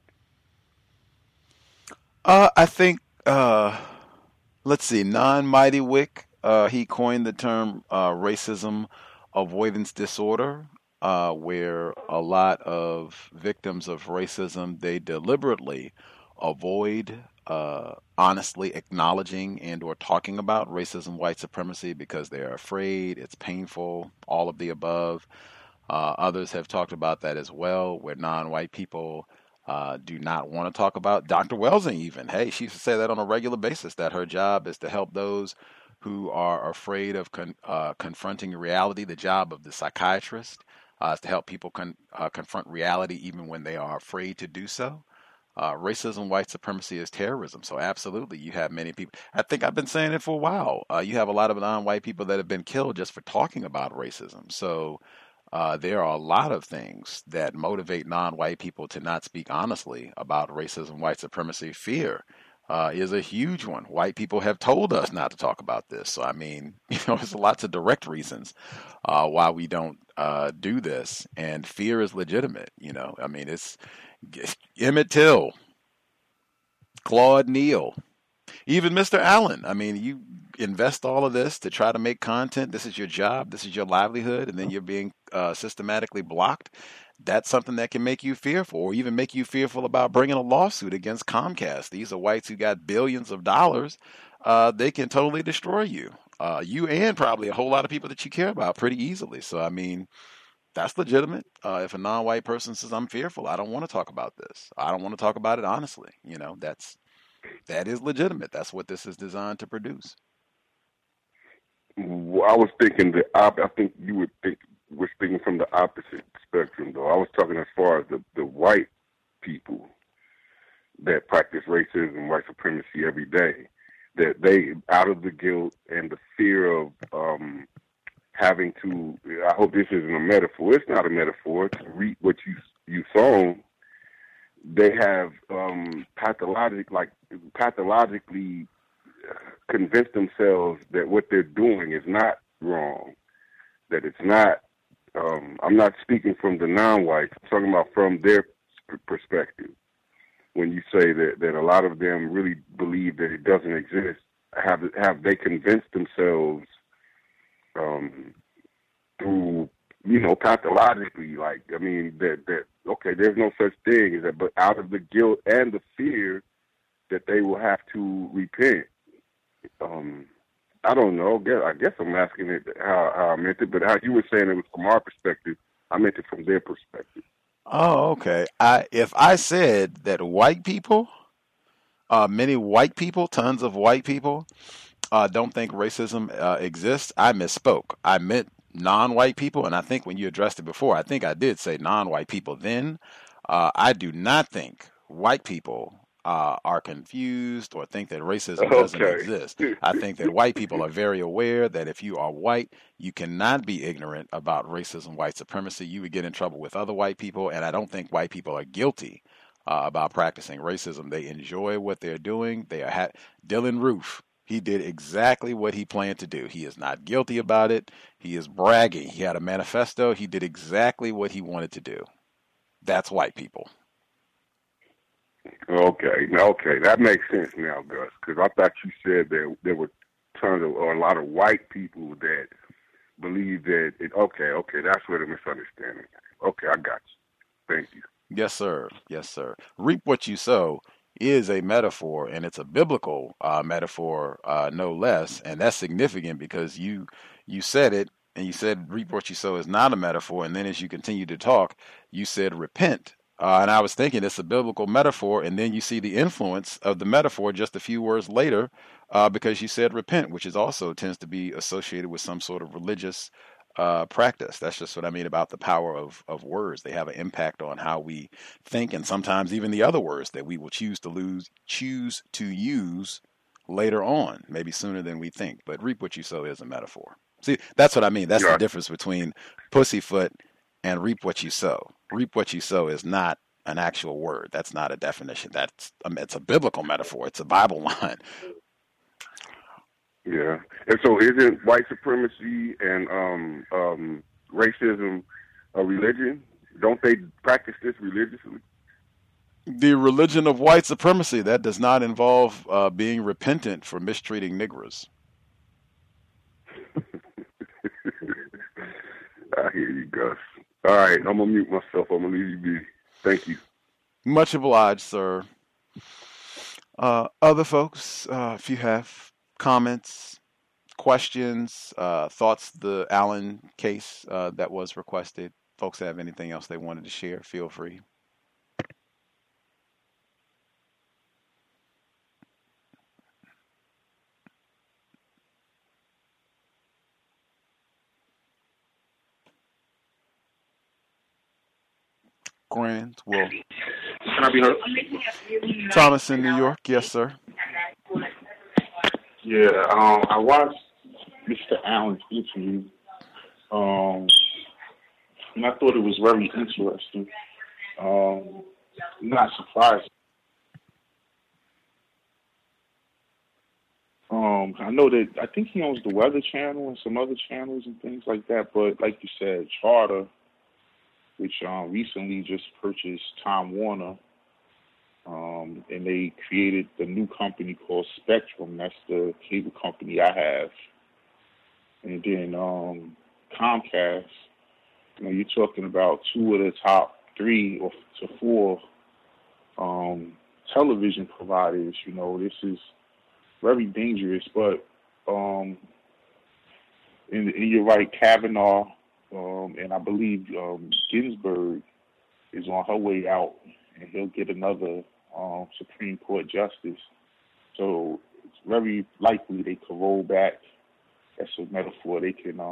I think, let's see, Mighty Wick, he coined the term racism avoidance disorder, where a lot of victims of racism, they deliberately avoid honestly acknowledging and or talking about racism, white supremacy, because they're afraid, it's painful, all of the above. Others have talked about that as well, where non-white people do not want to talk about. Dr. Welsing even, hey, she used to say that on a regular basis, that her job is to help those who are afraid of confronting reality. The job of the psychiatrist is to help people confront reality even when they are afraid to do so. Racism, white supremacy is terrorism. So absolutely, you have many people. I think I've been saying it for a while. You have a lot of non-white people that have been killed just for talking about racism. So there are a lot of things that motivate non-white people to not speak honestly about racism, white supremacy. Fear is a huge one. White people have told us not to talk about this. So, there's lots of direct reasons why we don't do this. And fear is legitimate. It's Emmett Till, Claude Neal, even Mr. Allen. You invest all of this to try to make content. This is your job. This is your livelihood. And then you're being systematically blocked. That's something that can make you fearful, or even make you fearful about bringing a lawsuit against Comcast. These are whites who got billions of dollars. They can totally destroy you. You and probably a whole lot of people that you care about pretty easily. So, that's legitimate. If a non-white person says, I'm fearful, I don't want to talk about this, I don't want to talk about it honestly, that is legitimate. That's what this is designed to produce. Well, I was thinking I think you would think we're speaking from the opposite spectrum, though. I was talking as far as the white people that practice racism, white supremacy every day, that they, out of the guilt and the fear of having to, I hope this isn't a metaphor, it's not a metaphor, to reap what you sown, they have pathologically convinced themselves that what they're doing is not wrong, that it's not, I'm not speaking from the non-whites, I'm talking about from their perspective. When you say that a lot of them really believe that it doesn't exist, have they convinced themselves through, pathologically, that okay, there's no such thing as that, but out of the guilt and the fear that they will have to repent. I don't know. I guess I'm asking it how I meant it, but how you were saying it was from our perspective, I meant it from their perspective. Oh, okay. If I said that white people, many white people, tons of white people, don't think racism exists. I misspoke. I meant non-white people, and I think when you addressed it before, I think I did say non-white people then. I do not think white people are confused or think that racism doesn't exist. I think that white people are very aware that if you are white, you cannot be ignorant about racism, white supremacy. You would get in trouble with other white people, and I don't think white people are guilty about practicing racism. They enjoy what they're doing. They are Dylan Roof. He did exactly what he planned to do. He is not guilty about it. He is bragging. He had a manifesto. He did exactly what he wanted to do. That's white people. Okay, that makes sense now, Gus, because I thought you said that there were tons of, or a lot of white people that believe that, okay, that's where the misunderstanding is. Okay, I got you. Thank you. Yes, sir. Yes, sir. Reap what you sow is a metaphor, and it's a biblical metaphor, no less. And that's significant because you said it, and you said reap what you sow is not a metaphor. And then as you continue to talk, you said repent. And I was thinking it's a biblical metaphor, and then you see the influence of the metaphor just a few words later because you said repent, which is also tends to be associated with some sort of religious practice. That's just what I mean about the power of words. They have an impact on how we think, and sometimes even the other words that we will choose to use later on, maybe sooner than we think. But reap what you sow is a metaphor. See, that's what I mean. That's the difference between pussyfoot and reap what you sow. Reap what you sow is not an actual word. That's not a definition. It's a biblical metaphor. It's a Bible line. Yeah, and so isn't white supremacy and racism a religion? Don't they practice this religiously? The religion of white supremacy, that does not involve being repentant for mistreating Negroes. I hear you, Gus. All right, I'm going to mute myself. I'm going to leave you be. Thank you. Much obliged, sir. Other folks, if you have comments, questions, thoughts, the Allen case that was requested, folks have anything else they wanted to share, feel free. Grand. Well, can I be heard? Thomas in New York. Yes, sir. Yeah, I watched Mr. Allen's interview, and I thought it was very interesting. Not surprised. I think he owns the Weather Channel and some other channels and things like that. But like you said, Charter, which recently just purchased Time Warner, and they created the new company called Spectrum. That's the cable company I have. And then Comcast, you're talking about two of the top 3 or to 4 television providers. This is very dangerous. But and you're right, Kavanaugh, and I believe Ginsburg is on her way out, and he'll get another Supreme Court justice. So it's very likely they could roll back. That's a metaphor. They can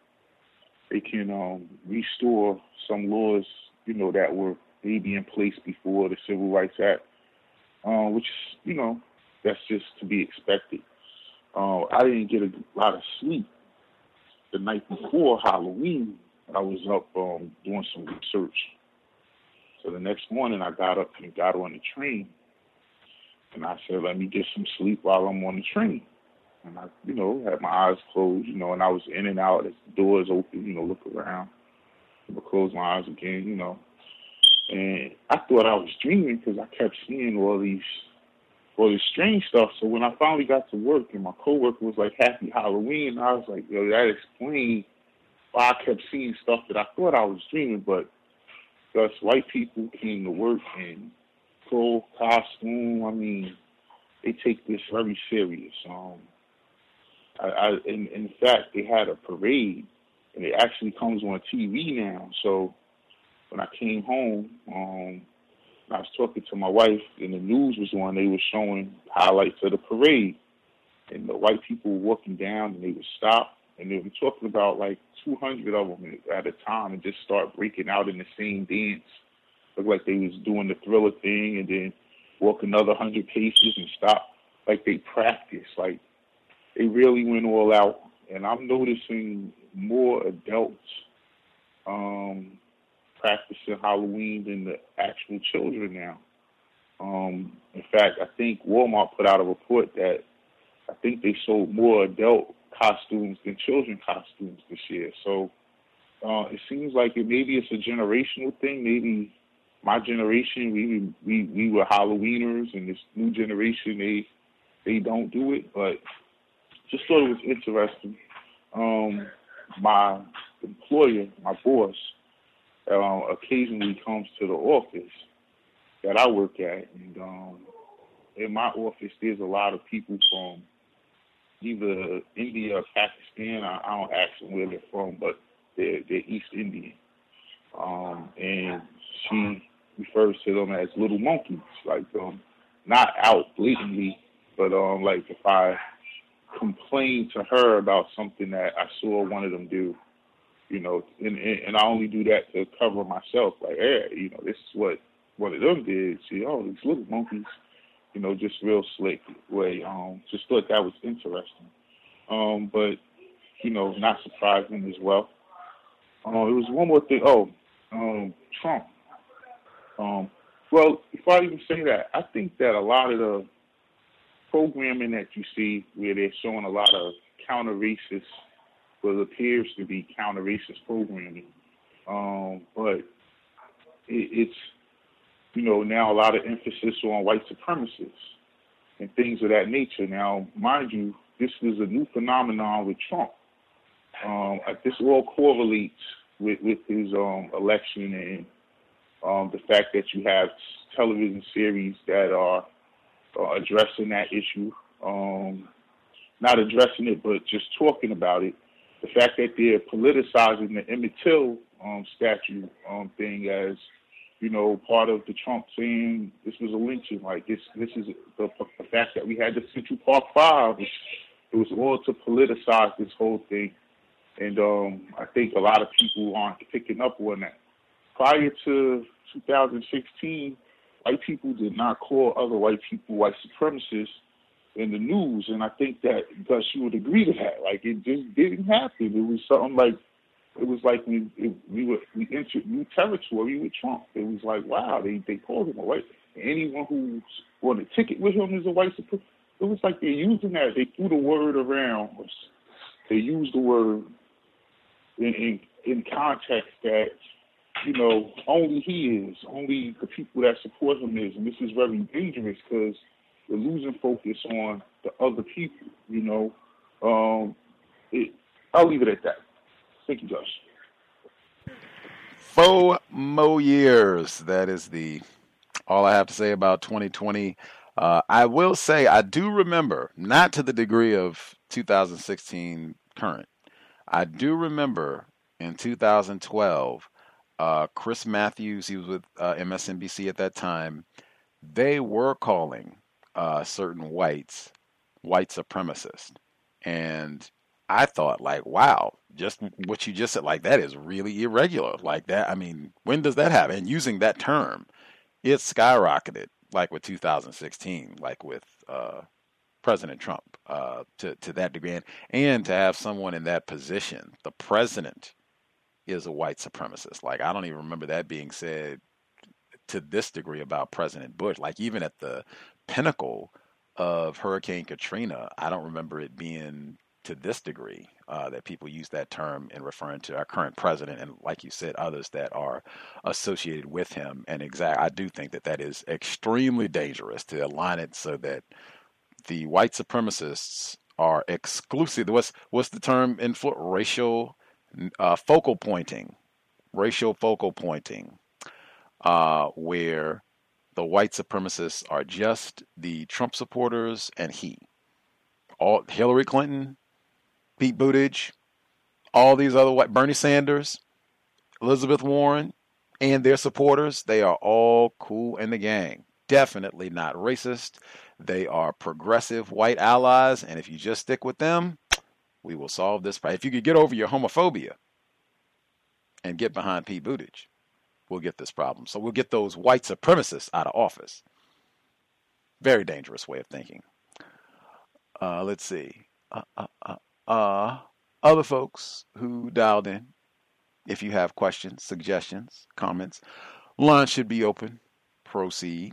restore some laws, that were maybe in place before the Civil Rights Act, which, that's just to be expected. I didn't get a lot of sleep the night before Halloween. I was up doing some research. So the next morning I got up and got on the train. And I said, let me get some sleep while I'm on the train. And I, had my eyes closed, and I was in and out as the doors open, look around. I close my eyes again, And I thought I was dreaming because I kept seeing all this strange stuff. So when I finally got to work and my coworker was like, Happy Halloween, I was like, yo, that explains why I kept seeing stuff that I thought I was dreaming. But because white people came to work in full costume, they take this very serious. In fact, they had a parade, and it actually comes on TV now. So when I came home, I was talking to my wife, and the news was on. They were showing highlights of the parade. and the white people were walking down, and they would stop, and they were talking about like 200 of them at a time, and just start breaking out in the same dance. Looked like they was doing the Thriller thing, and then walk another 100 paces and stop. Like they practiced, like they really went all out. And I'm noticing more adults practicing Halloween than the actual children now. In fact, I think Walmart put out a report that I think they sold more adult costumes than children costumes this year. So it seems like maybe it's a generational thing. Maybe my generation, we were Halloweeners, and this new generation, they don't do it. But just thought it was interesting. My employer, my boss, occasionally comes to the office that I work at, and in my office there's a lot of people from either India or Pakistan. I don't ask them where they're from, but they're East Indian. And she refers to them as little monkeys, like not out blatantly, but like if I complain to her about something that I saw one of them do, you know, and I only do that to cover myself, like, hey, you know, this is what one of them did. See, oh, these little monkeys, you know, just real slick way. Just thought that was interesting. But, you know, not surprising as well. There was one more thing. Trump. Well, before I even say that, I think that a lot of the programming that you see where they're showing a lot of counter-racist, what appears to be counter-racist programming, but it's, you know, now a lot of emphasis on white supremacists and things of that nature. Now, mind you, this is a new phenomenon with Trump. This all correlates with his election and the fact that you have television series that are addressing that issue, not addressing it, but just talking about it. The fact that they're politicizing the Emmett Till statue thing as, you know, part of the Trump saying this was a lynching. Like this is the fact that we had the Central Park Five. It was all to politicize this whole thing, and I think a lot of people aren't picking up on that. Prior to 2016, white people did not call other white people white supremacists in the news, and I think that Gus, you would agree to that. Like it just didn't happen. It was something like we entered new territory with Trump. It was like, wow, they called him a white. Anyone who's on a ticket with him is a white supremacist. It was like they're using that. They threw the word around. They used the word in context that, you know, only he is, only the people that support him is, and this is very dangerous because we're losing focus on the other people. You know, I'll leave it at that. Thank you, Josh. 4 more years. That is all I have to say about 2020. I will say I do remember, not to the degree of 2016 current. I do remember in 2012, Chris Matthews, he was with MSNBC at that time, they were calling certain whites white supremacists. And I thought, like, wow, just what you just said, like, that is really irregular. Like that, I mean, when does that happen? And using that term, it skyrocketed, like with 2016, like with President Trump, to that degree. And to have someone in that position, the president is a white supremacist. Like, I don't even remember that being said to this degree about President Bush. Like, even at the pinnacle of Hurricane Katrina, I don't remember it being to this degree that people use that term in referring to our current president and, like you said, others that are associated with him. And I do think that that is extremely dangerous to align it so that the white supremacists are exclusive. What's the term in racial focal pointing? Racial focal pointing, where the white supremacists are just the Trump supporters and all Hillary Clinton, Pete Buttigieg, all these other Bernie Sanders, Elizabeth Warren, and their supporters, they are all cool in the gang. Definitely not racist. They are progressive white allies, and if you just stick with them, we will solve this problem. If you could get over your homophobia and get behind Pete Buttigieg, we'll get this problem. So we'll get those white supremacists out of office. Very dangerous way of thinking. Let's see. Other folks who dialed in, if you have questions, suggestions, comments, line should be open. Proceed.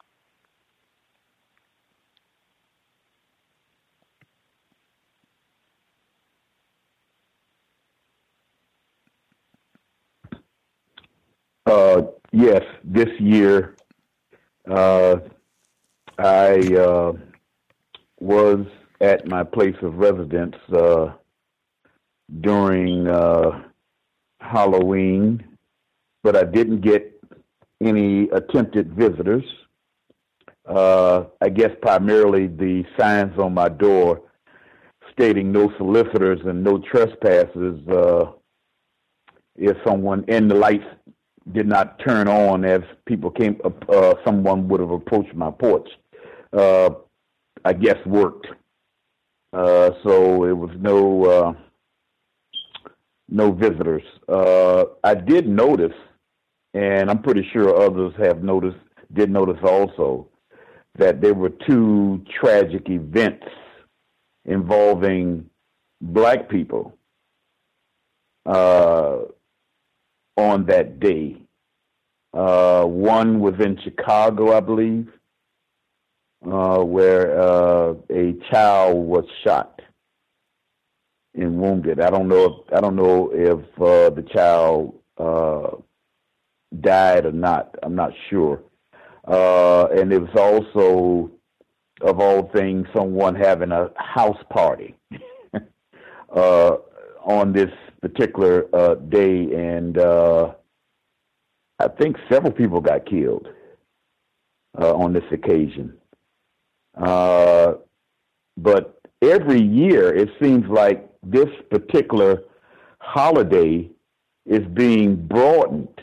Yes, this year I was at my place of residence during Halloween, but I didn't get any attempted visitors. I guess primarily the signs on my door stating no solicitors and no trespassers if someone and the lights did not turn on as people came up, someone would have approached my porch. I guess worked. So it was no visitors. I did notice, and I'm pretty sure others did notice also, that there were 2 tragic events involving black people on that day. One was in Chicago, I believe, where a child was shot and wounded. I don't know if the child died or not. I'm not sure. And it was also, of all things, someone having a house party on this particular day, and I think several people got killed on this occasion. But every year it seems like this particular holiday is being broadened.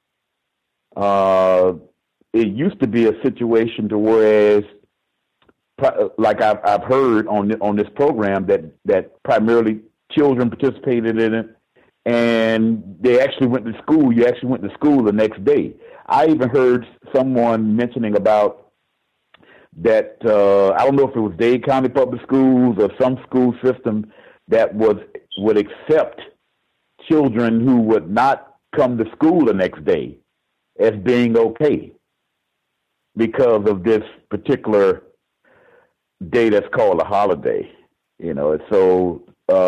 It used to be a situation to whereas, like I've heard on this program, that primarily children participated in it, and they actually went to school. You actually went to school the next day. I even heard someone mentioning about that. I don't know if it was Dade County Public Schools or some school system that would accept children who would not come to school the next day as being okay because of this particular day that's called a holiday. So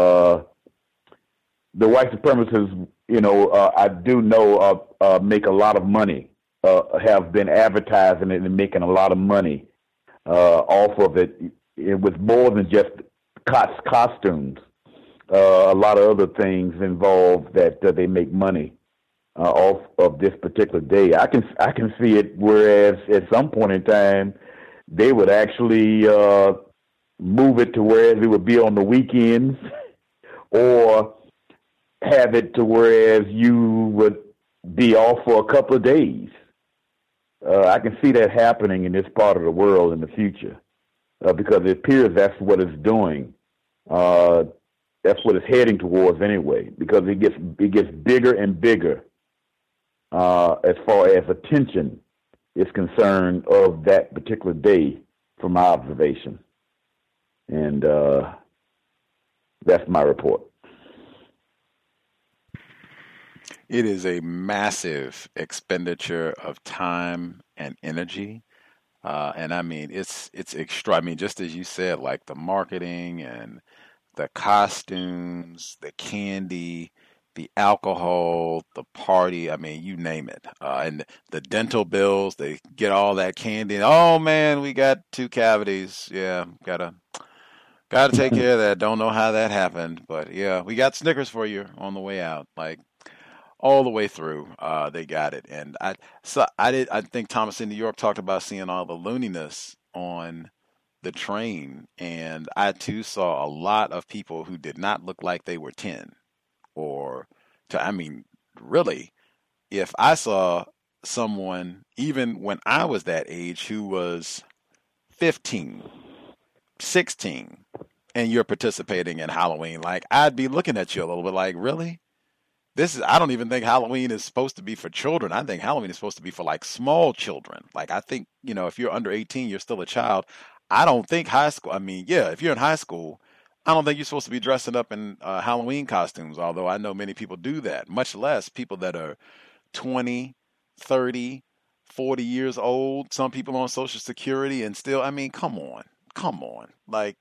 the white supremacists, I do know make a lot of money, have been advertising it and making a lot of money off of it. It was more than just costumes. A lot of other things involved that they make money off of this particular day. I can see it. Whereas at some point in time, they would actually move it to where it would be on the weekends, or have it to whereas you would be off for a couple of days. I can see that happening in this part of the world in the future because it appears that's what it's doing. That's what it's heading towards anyway, because it gets bigger and bigger as far as attention is concerned of that particular day from my observation. And that's my report. It is a massive expenditure of time and energy. And I mean, it's extra. I mean, just as you said, like the marketing and the costumes, the candy, the alcohol, the party. I mean, you name it. And the dental bills, they get all that candy. Oh man, we got 2 cavities. Yeah, gotta take care of that. Don't know how that happened, but yeah, we got Snickers for you on the way out. Like all the way through, they got it. And I think Thomas in New York talked about seeing all the looniness on the train, and I too saw a lot of people who did not look like they were 10 really, if I saw someone, even when I was that age, who was 15, 16, and you're participating in Halloween, like, I'd be looking at you a little bit like, really? I don't even think Halloween is supposed to be for children. I think Halloween is supposed to be for like small children. Like, I think, if you're under 18, you're still a child. I don't think high school, if you're in high school, I don't think you're supposed to be dressing up in Halloween costumes, although I know many people do that, much less people that are 20, 30, 40 years old, some people on Social Security, and still, come on. Like,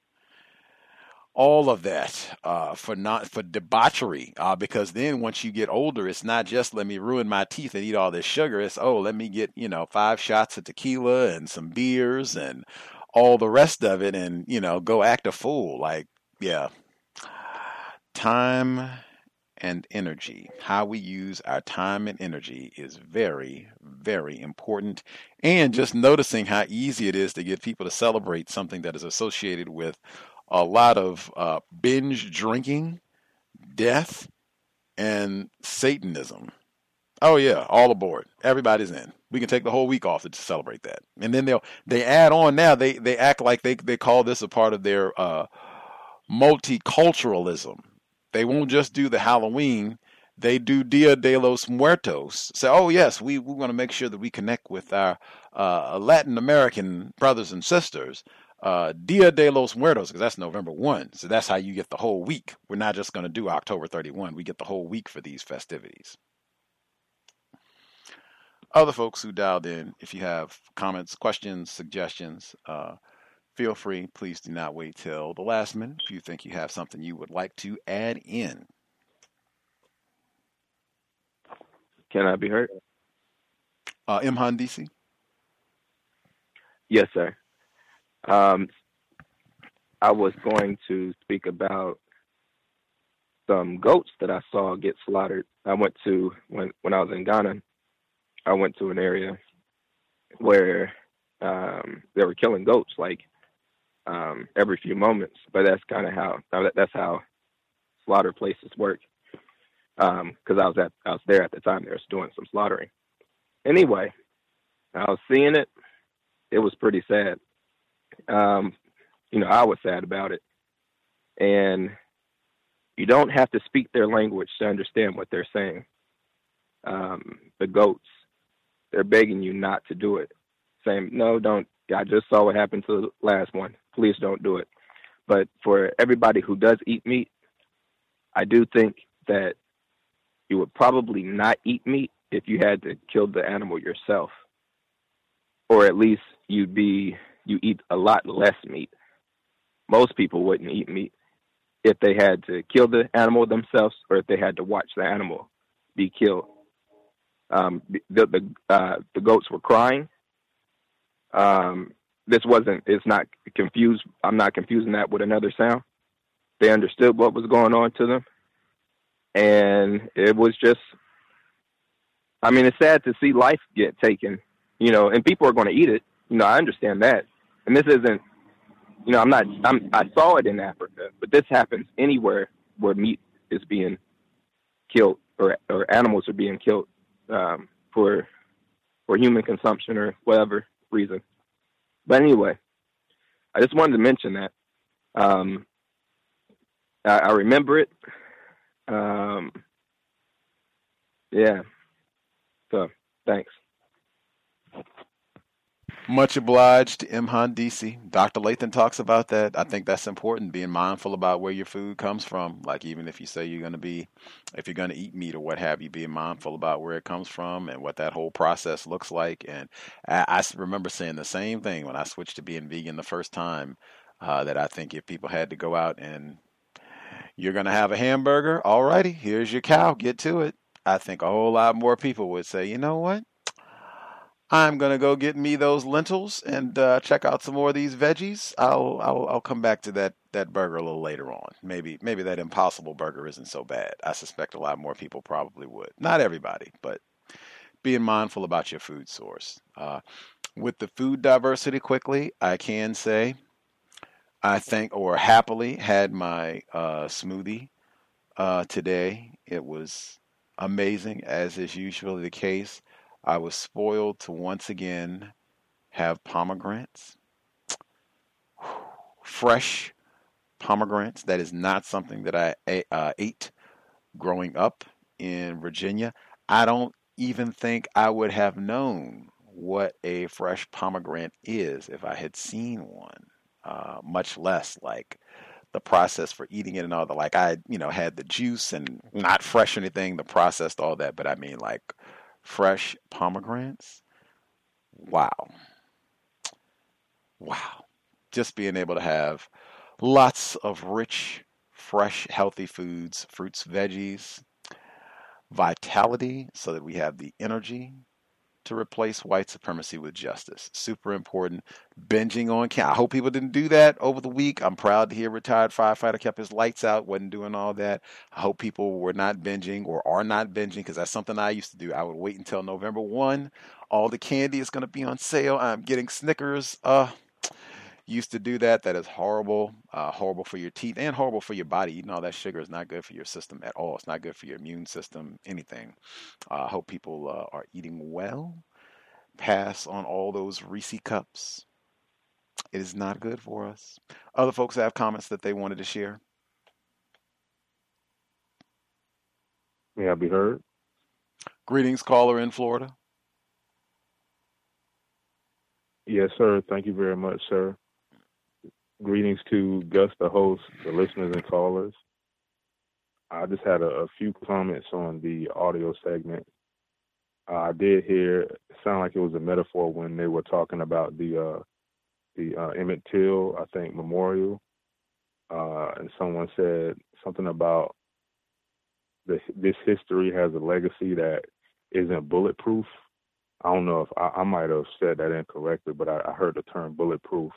all of that for debauchery, because then once you get older, it's not just let me ruin my teeth and eat all this sugar. It's, let me get 5 shots of tequila and some beers and all the rest of it, and go act a fool. Like, yeah, time and energy, how we use our time and energy is very, very important. And just noticing how easy it is to get people to celebrate something that is associated with a lot of binge drinking, death, and Satanism. Oh yeah, all aboard. Everybody's in. We can take the whole week off to celebrate that. And then they add on now. They act like they call this a part of their multiculturalism. They won't just do the Halloween. They do Dia de los Muertos. Say, oh yes, we want to make sure that we connect with our Latin American brothers and sisters. Dia de los Muertos, because that's November 1. So that's how you get the whole week. We're not just going to do October 31. We get the whole week for these festivities. Other folks who dialed in, if you have comments, questions, suggestions, feel free. Please do not wait till the last minute if you think you have something you would like to add in. Can I be heard? Imhan DC? Yes, sir. I was going to speak about some goats that I saw get slaughtered. I went to, when I was in Ghana, I went to an area where they were killing goats like every few moments. But that's kind of that's how slaughter places work. Because I was there at the time they were doing some slaughtering. Anyway, I was seeing it. It was pretty sad. I was sad about it. And you don't have to speak their language to understand what they're saying. The goats, they're begging you not to do it. Saying, no, don't. I just saw what happened to the last one. Please don't do it. But for everybody who does eat meat, I do think that you would probably not eat meat if you had to kill the animal yourself. Or at least you eat a lot less meat. Most people wouldn't eat meat if they had to kill the animal themselves or if they had to watch the animal be killed. The goats were crying. It's not confused. I'm not confusing that with another sound. They understood what was going on to them. And it was just, it's sad to see life get taken, and people are going to eat it. I understand that. And this isn't, I saw it in Africa, but this happens anywhere where meat is being killed or animals are being killed for human consumption or whatever reason. But anyway, I just wanted to mention that. I remember it. Yeah. So, thanks. Much obliged, Imhan DC. Dr. Lathan talks about that. I think that's important, being mindful about where your food comes from. Like, even if you say if you're going to eat meat or what have you, being mindful about where it comes from and what that whole process looks like. And I remember saying the same thing when I switched to being vegan the first time, that I think if people had to go out and you're going to have a hamburger, all righty, here's your cow, get to it. I think a whole lot more people would say, you know what? I'm going to go get me those lentils and check out some more of these veggies. I'll come back to that burger a little later on. Maybe that Impossible Burger isn't so bad. I suspect a lot more people probably would. Not everybody, but being mindful about your food source. With the food diversity quickly, I can say I happily had my smoothie today. It was amazing, as is usually the case. I was spoiled to once again have pomegranates fresh pomegranates. That is not something that I ate growing up in Virginia. I don't even think I would have known what a fresh pomegranate is if I had seen one, much less like the process for eating it and all that. Like I, had the juice and not fresh or anything, the processed, all that. But I mean, like fresh pomegranates. Wow. Just being able to have lots of rich, fresh, healthy foods, fruits, veggies, vitality, so that we have the energy to replace white supremacy with justice. Super important. Binging on camera. I hope people didn't do that over the week. I'm proud to hear a retired firefighter kept his lights out, wasn't doing all that. I hope people were not binging or are not binging, because that's something I used to do. I would wait until November 1. All the candy is going to be on sale. I'm getting Snickers. Used to do that. That is horrible. Horrible for your teeth and horrible for your body. Eating all that sugar is not good for your system at all. It's not good for your immune system, anything. I hope people are eating well. Pass on all those Reese cups. It is not good for us. Other folks have comments that they wanted to share. May I be heard? Greetings, caller in Florida. Yes, sir. Thank you very much, sir. Greetings to Gus, the host, the listeners and callers. I just had a few comments on the audio segment. I did hear it sound like it was a metaphor when they were talking about the Emmett Till, I think, memorial, and someone said something about this history has a legacy that isn't bulletproof. I don't know if I might have said that incorrectly, but I heard the term bulletproof.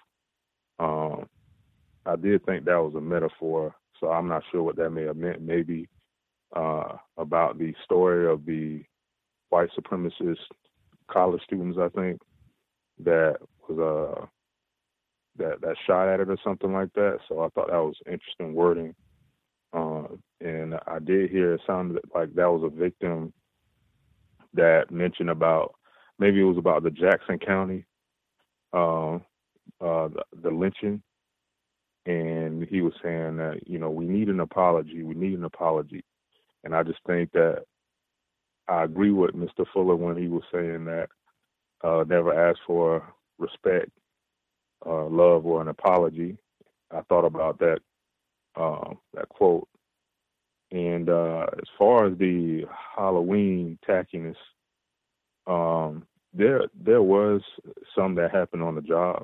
I did think that was a metaphor, so I'm not sure what that may have meant. Maybe about the story of the white supremacist college students, I think, that was that shot at it or something like that. So I thought that was interesting wording. And I did hear it sounded like that was a victim that mentioned about, maybe it was about the Jackson County, the lynching. And he was saying that, we need an apology. We need an apology. And I just think that I agree with Mr. Fuller when he was saying that never ask for respect, love, or an apology. I thought about that quote. And as far as the Halloween tackiness, there was some that happened on the job.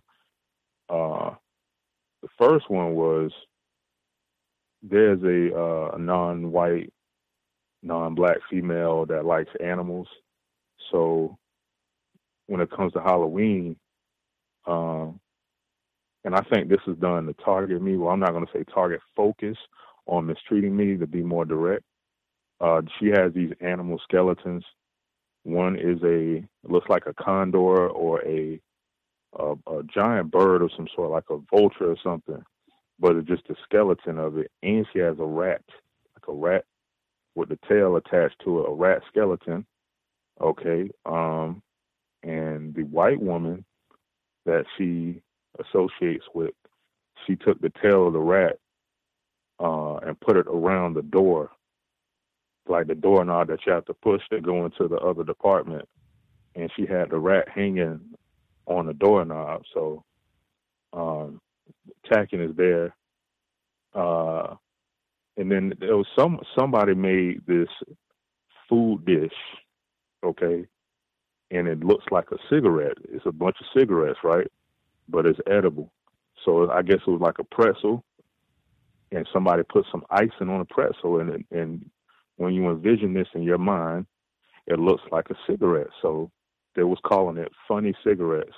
The first one was there's a non-white, non-black female that likes animals. So when it comes to Halloween, and I think this is done to target me. Well, I'm not going to say target focus on mistreating me, to be more direct. She has these animal skeletons. One is looks like a condor or a giant bird of some sort, like a vulture or something, but it's just a skeleton of it. And she has a rat, like a rat with the tail attached to it, a rat skeleton. Okay. And the white woman that she associates with, she took the tail of the rat and put it around the door, like the doorknob that you have to push to go into the other department. And she had the rat hanging on the doorknob. So tacking is there. And then there was somebody made this food dish, okay, and it looks like a cigarette. It's a bunch of cigarettes, right? But it's edible. So I guess it was like a pretzel, and somebody put some icing on a pretzel, and when you envision this in your mind, it looks like a cigarette. So they was calling it funny cigarettes.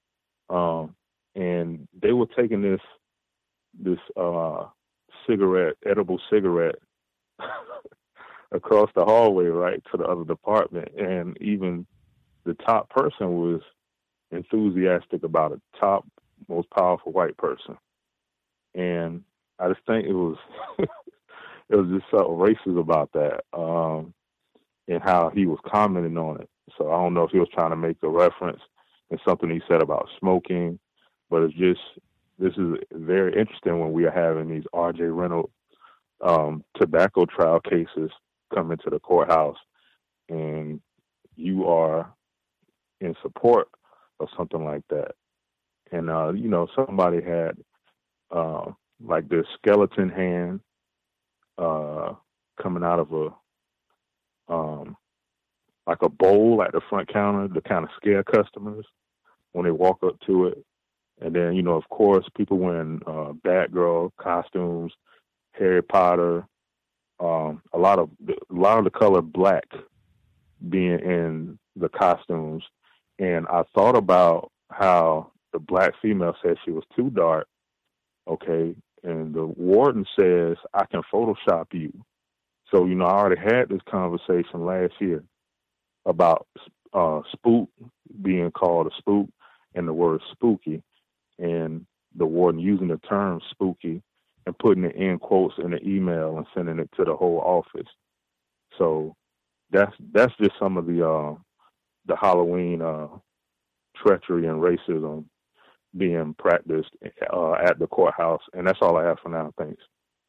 And they were taking this cigarette, edible cigarette, across the hallway, right, to the other department. And even the top person was enthusiastic about it, top most powerful white person. And I just think it was it was just something racist about that, and how he was commenting on it. So I don't know if he was trying to make a reference and something he said about smoking, but it's just this is very interesting when we are having these R.J. Reynolds tobacco trial cases come into the courthouse, and you are in support of something like that. And, somebody had like this skeleton hand coming out of like a bowl at the front counter to kind of scare customers when they walk up to it. And then, of course, people wearing Batgirl costumes, Harry Potter, a lot of the color black being in the costumes. And I thought about how the black female said she was too dark, okay, and the warden says, I can Photoshop you. So, I already had this conversation last year about spook being called a spook and the word spooky, and the warden using the term spooky and putting it in quotes in the email and sending it to the whole office. So that's just some of the Halloween treachery and racism being practiced at the courthouse. And that's all I have for now. Thanks.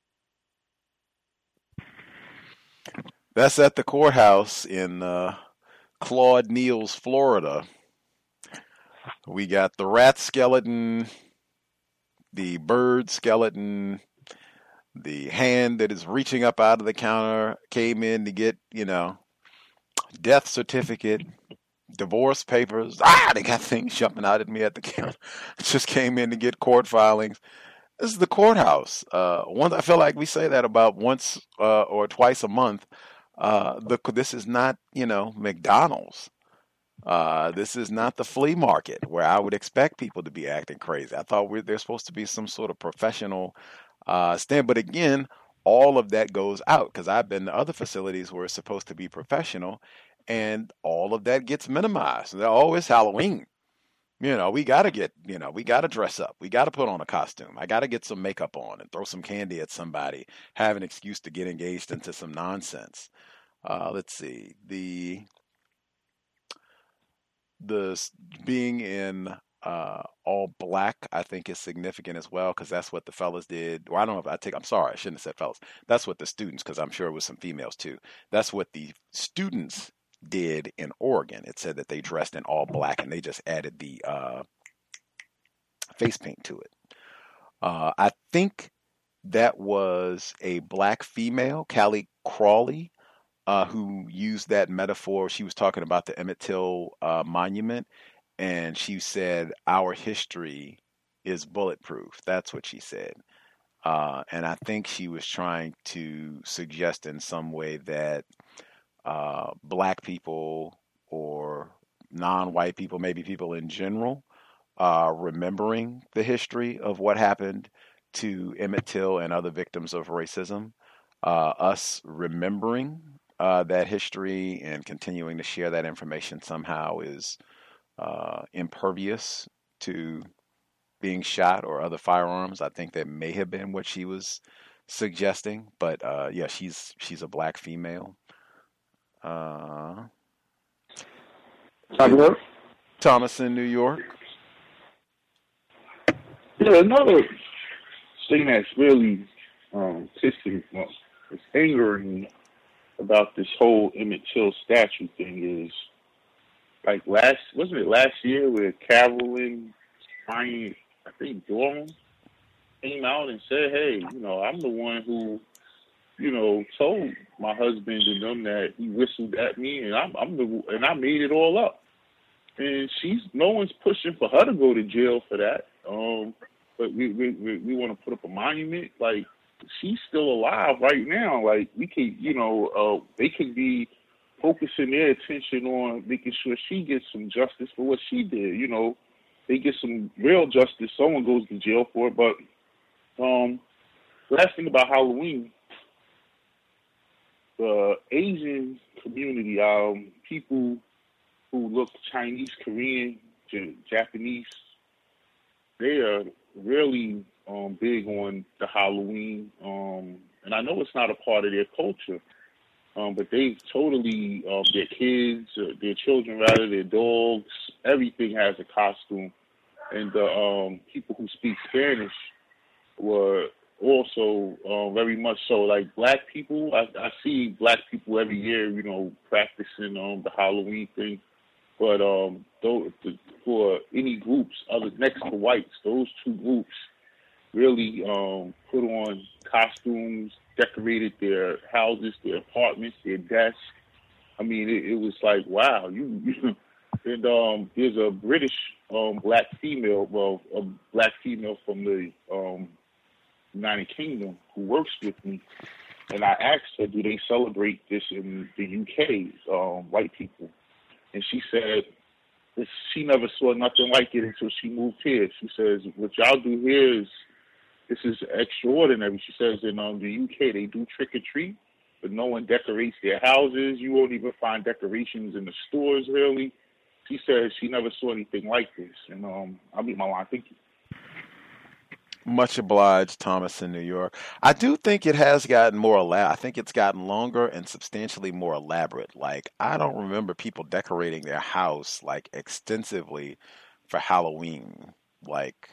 That's at the courthouse in Claude Neal's, Florida. We got the rat skeleton, the bird skeleton, the hand that is reaching up out of the counter, came in to get, death certificate, divorce papers. They got things jumping out at me at the counter. Just came in to get court filings. This is the courthouse. I feel like we say that about once or twice a month. This is not, McDonald's. This is not the flea market where I would expect people to be acting crazy. I thought there's supposed to be some sort of professional stand. But again, all of that goes out because I've been to other facilities where it's supposed to be professional, and all of that gets minimized. Oh, it's Halloween. We got to we got to dress up. We got to put on a costume. I got to get some makeup on and throw some candy at somebody, have an excuse to get engaged into some nonsense. Let's see. The being in all black, I think, is significant as well because that's what the fellas did. Or I don't know if I'm sorry, I shouldn't have said fellas. That's what the students, because I'm sure it was some females too. That's what the students did in Oregon. It said that they dressed in all black and they just added the face paint to it. I think that was a black female, Callie Crawley, who used that metaphor. She was talking about the Emmett Till monument, and she said, our history is bulletproof. That's what she said. And I think she was trying to suggest in some way that black people or non-white people, maybe people in general, remembering the history of what happened to Emmett Till and other victims of racism, us remembering that history and continuing to share that information somehow is impervious to being shot or other firearms. I think that may have been what she was suggesting, but yeah, she's a black female. Thomason, New York. Yeah, another thing that's really it's angering me about this whole Emmett Till statue thing is, like wasn't it last year where Carolyn Bryant, I think Durham, came out and said, hey, I'm the one who, told my husband and them that he whistled at me, and I made it all up. And no one's pushing for her to go to jail for that. But we want to put up a monument. Like, she's still alive right now. Like, we could, they could be focusing their attention on making sure she gets some justice for what she did. They get some real justice. Someone goes to jail for it. But last thing about Halloween, the Asian community, people who look Chinese, Korean, Japanese, they are really big on the Halloween. And I know it's not a part of their culture, but they've totally, their kids, their children rather, their dogs, everything has a costume. and the people who speak Spanish were also very much so. Like black people, I see black people every year, practicing the Halloween thing. But for any groups other next to whites, those two groups really put on costumes, decorated their houses, their apartments, their desks. I mean, it was like, wow, you and there's a British black female, a black female from the United Kingdom who works with me, and I asked her, do they celebrate this in the UK, white people? And she said she never saw nothing like it until she moved here. She says, what y'all do here this is extraordinary. She says in the UK they do trick or treat, but no one decorates their houses. You won't even find decorations in the stores, really. She says she never saw anything like this. And I'll meet my line. Thank you. Much obliged, Thomas in New York. I do think it has gotten more elaborate. I think it's gotten longer and substantially more elaborate. Like, I don't remember people decorating their house, like, extensively for Halloween. Like,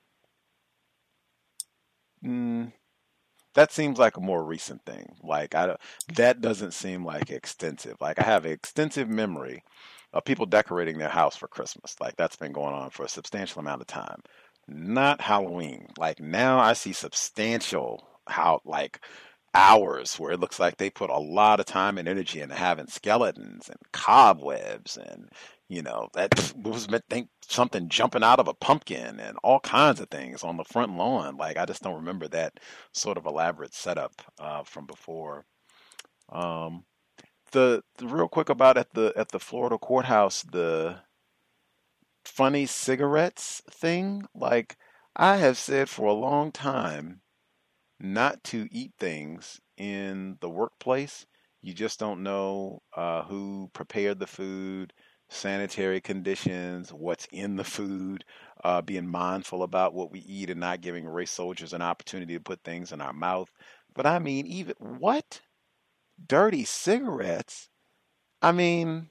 that seems like a more recent thing. Like, that doesn't seem like extensive. Like, I have an extensive memory of people decorating their house for Christmas. Like, that's been going on for a substantial amount of time. Not Halloween. Like, now I see substantial hours where it looks like they put a lot of time and energy into having skeletons and cobwebs and, that was something jumping out of a pumpkin and all kinds of things on the front lawn. Like, I just don't remember that sort of elaborate setup from before. The real quick about at the Florida courthouse, the funny cigarettes thing. Like, I have said for a long time not to eat things in the workplace. You just don't know who prepared the food, sanitary conditions, what's in the food, being mindful about what we eat and not giving race soldiers an opportunity to put things in our mouth. But I mean, even what? Dirty cigarettes? I mean,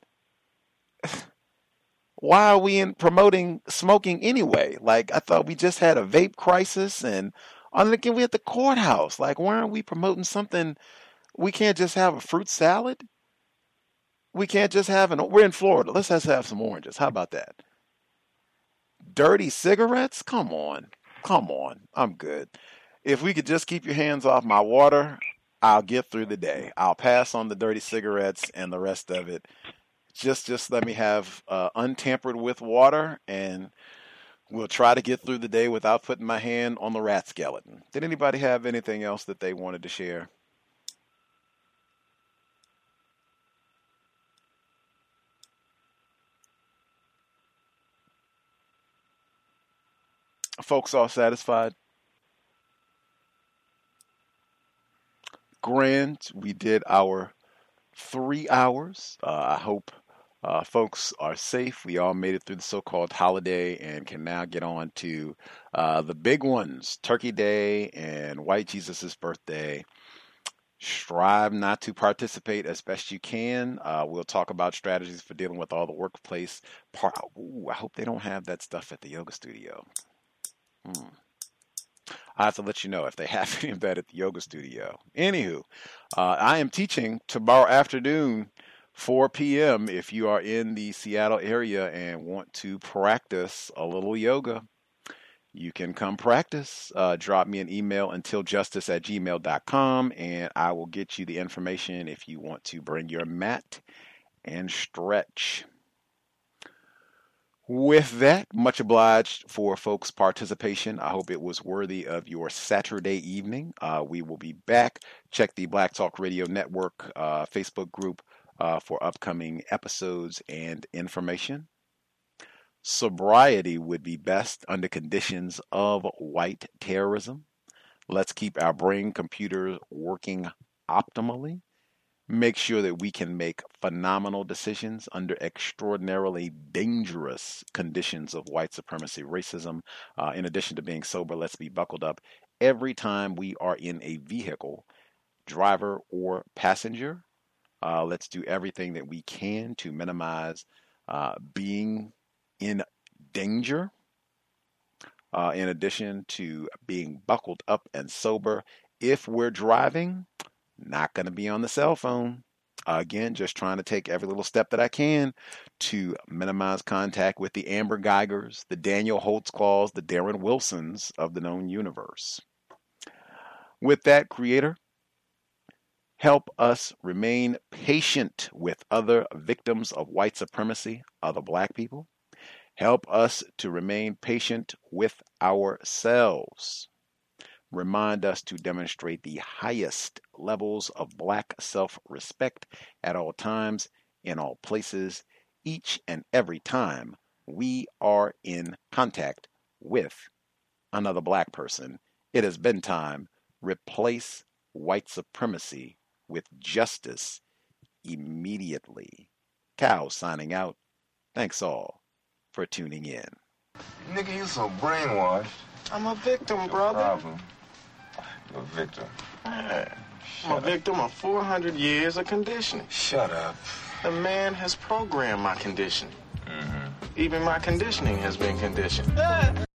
why are we promoting smoking anyway? Like, I thought we just had a vape crisis, and again, we at the courthouse. Like, why aren't we promoting something? We can't just have a fruit salad. We can't just have we're in Florida. Let's just have some oranges. How about that? Dirty cigarettes? Come on. I'm good. If we could just keep your hands off my water, I'll get through the day. I'll pass on the dirty cigarettes and the rest of it. Just let me have untampered with water, and we'll try to get through the day without putting my hand on the rat skeleton. Did anybody have anything else that they wanted to share? Folks all satisfied? Grand. We did our 3 hours. I hope folks are safe. We all made it through the so-called holiday and can now get on to the big ones, Turkey Day and White Jesus' birthday. Strive not to participate as best you can. We'll talk about strategies for dealing with all the workplace I hope they don't have that stuff at the yoga studio. I have to let you know if they have any of that at the yoga studio. Anywho, I am teaching tomorrow afternoon, 4 p.m. If you are in the Seattle area and want to practice a little yoga, you can come practice. Drop me an email untiljustice@gmail.com, and I will get you the information if you want to bring your mat and stretch. With that, much obliged for folks' participation. I hope it was worthy of your Saturday evening. We will be back. Check the Black Talk Radio Network Facebook group for upcoming episodes and information. Sobriety would be best under conditions of white terrorism. Let's keep our brain computers working optimally. Make sure that we can make phenomenal decisions under extraordinarily dangerous conditions of white supremacy racism. In addition to being sober, let's be buckled up every time we are in a vehicle, driver or passenger. Let's do everything that we can to minimize being in danger. in addition to being buckled up and sober. If we're driving, not going to be on the cell phone. Again, just trying to take every little step that I can to minimize contact with the Amber Geigers, the Daniel Holtzclaws, the Darren Wilsons of the known universe. With that, Creator, help us remain patient with other victims of white supremacy, other black people. Help us to remain patient with ourselves. Remind us to demonstrate the highest levels of black self-respect at all times, in all places, each and every time we are in contact with another black person. It has been time. Replace white supremacy with justice immediately. Cal signing out. Thanks all for tuning in. Nigga, you so brainwashed. I'm a victim, brother. Problem. You're a victim. I'm a victim of 400 years of conditioning. Shut up. The man has programmed my conditioning. Even my conditioning has been conditioned.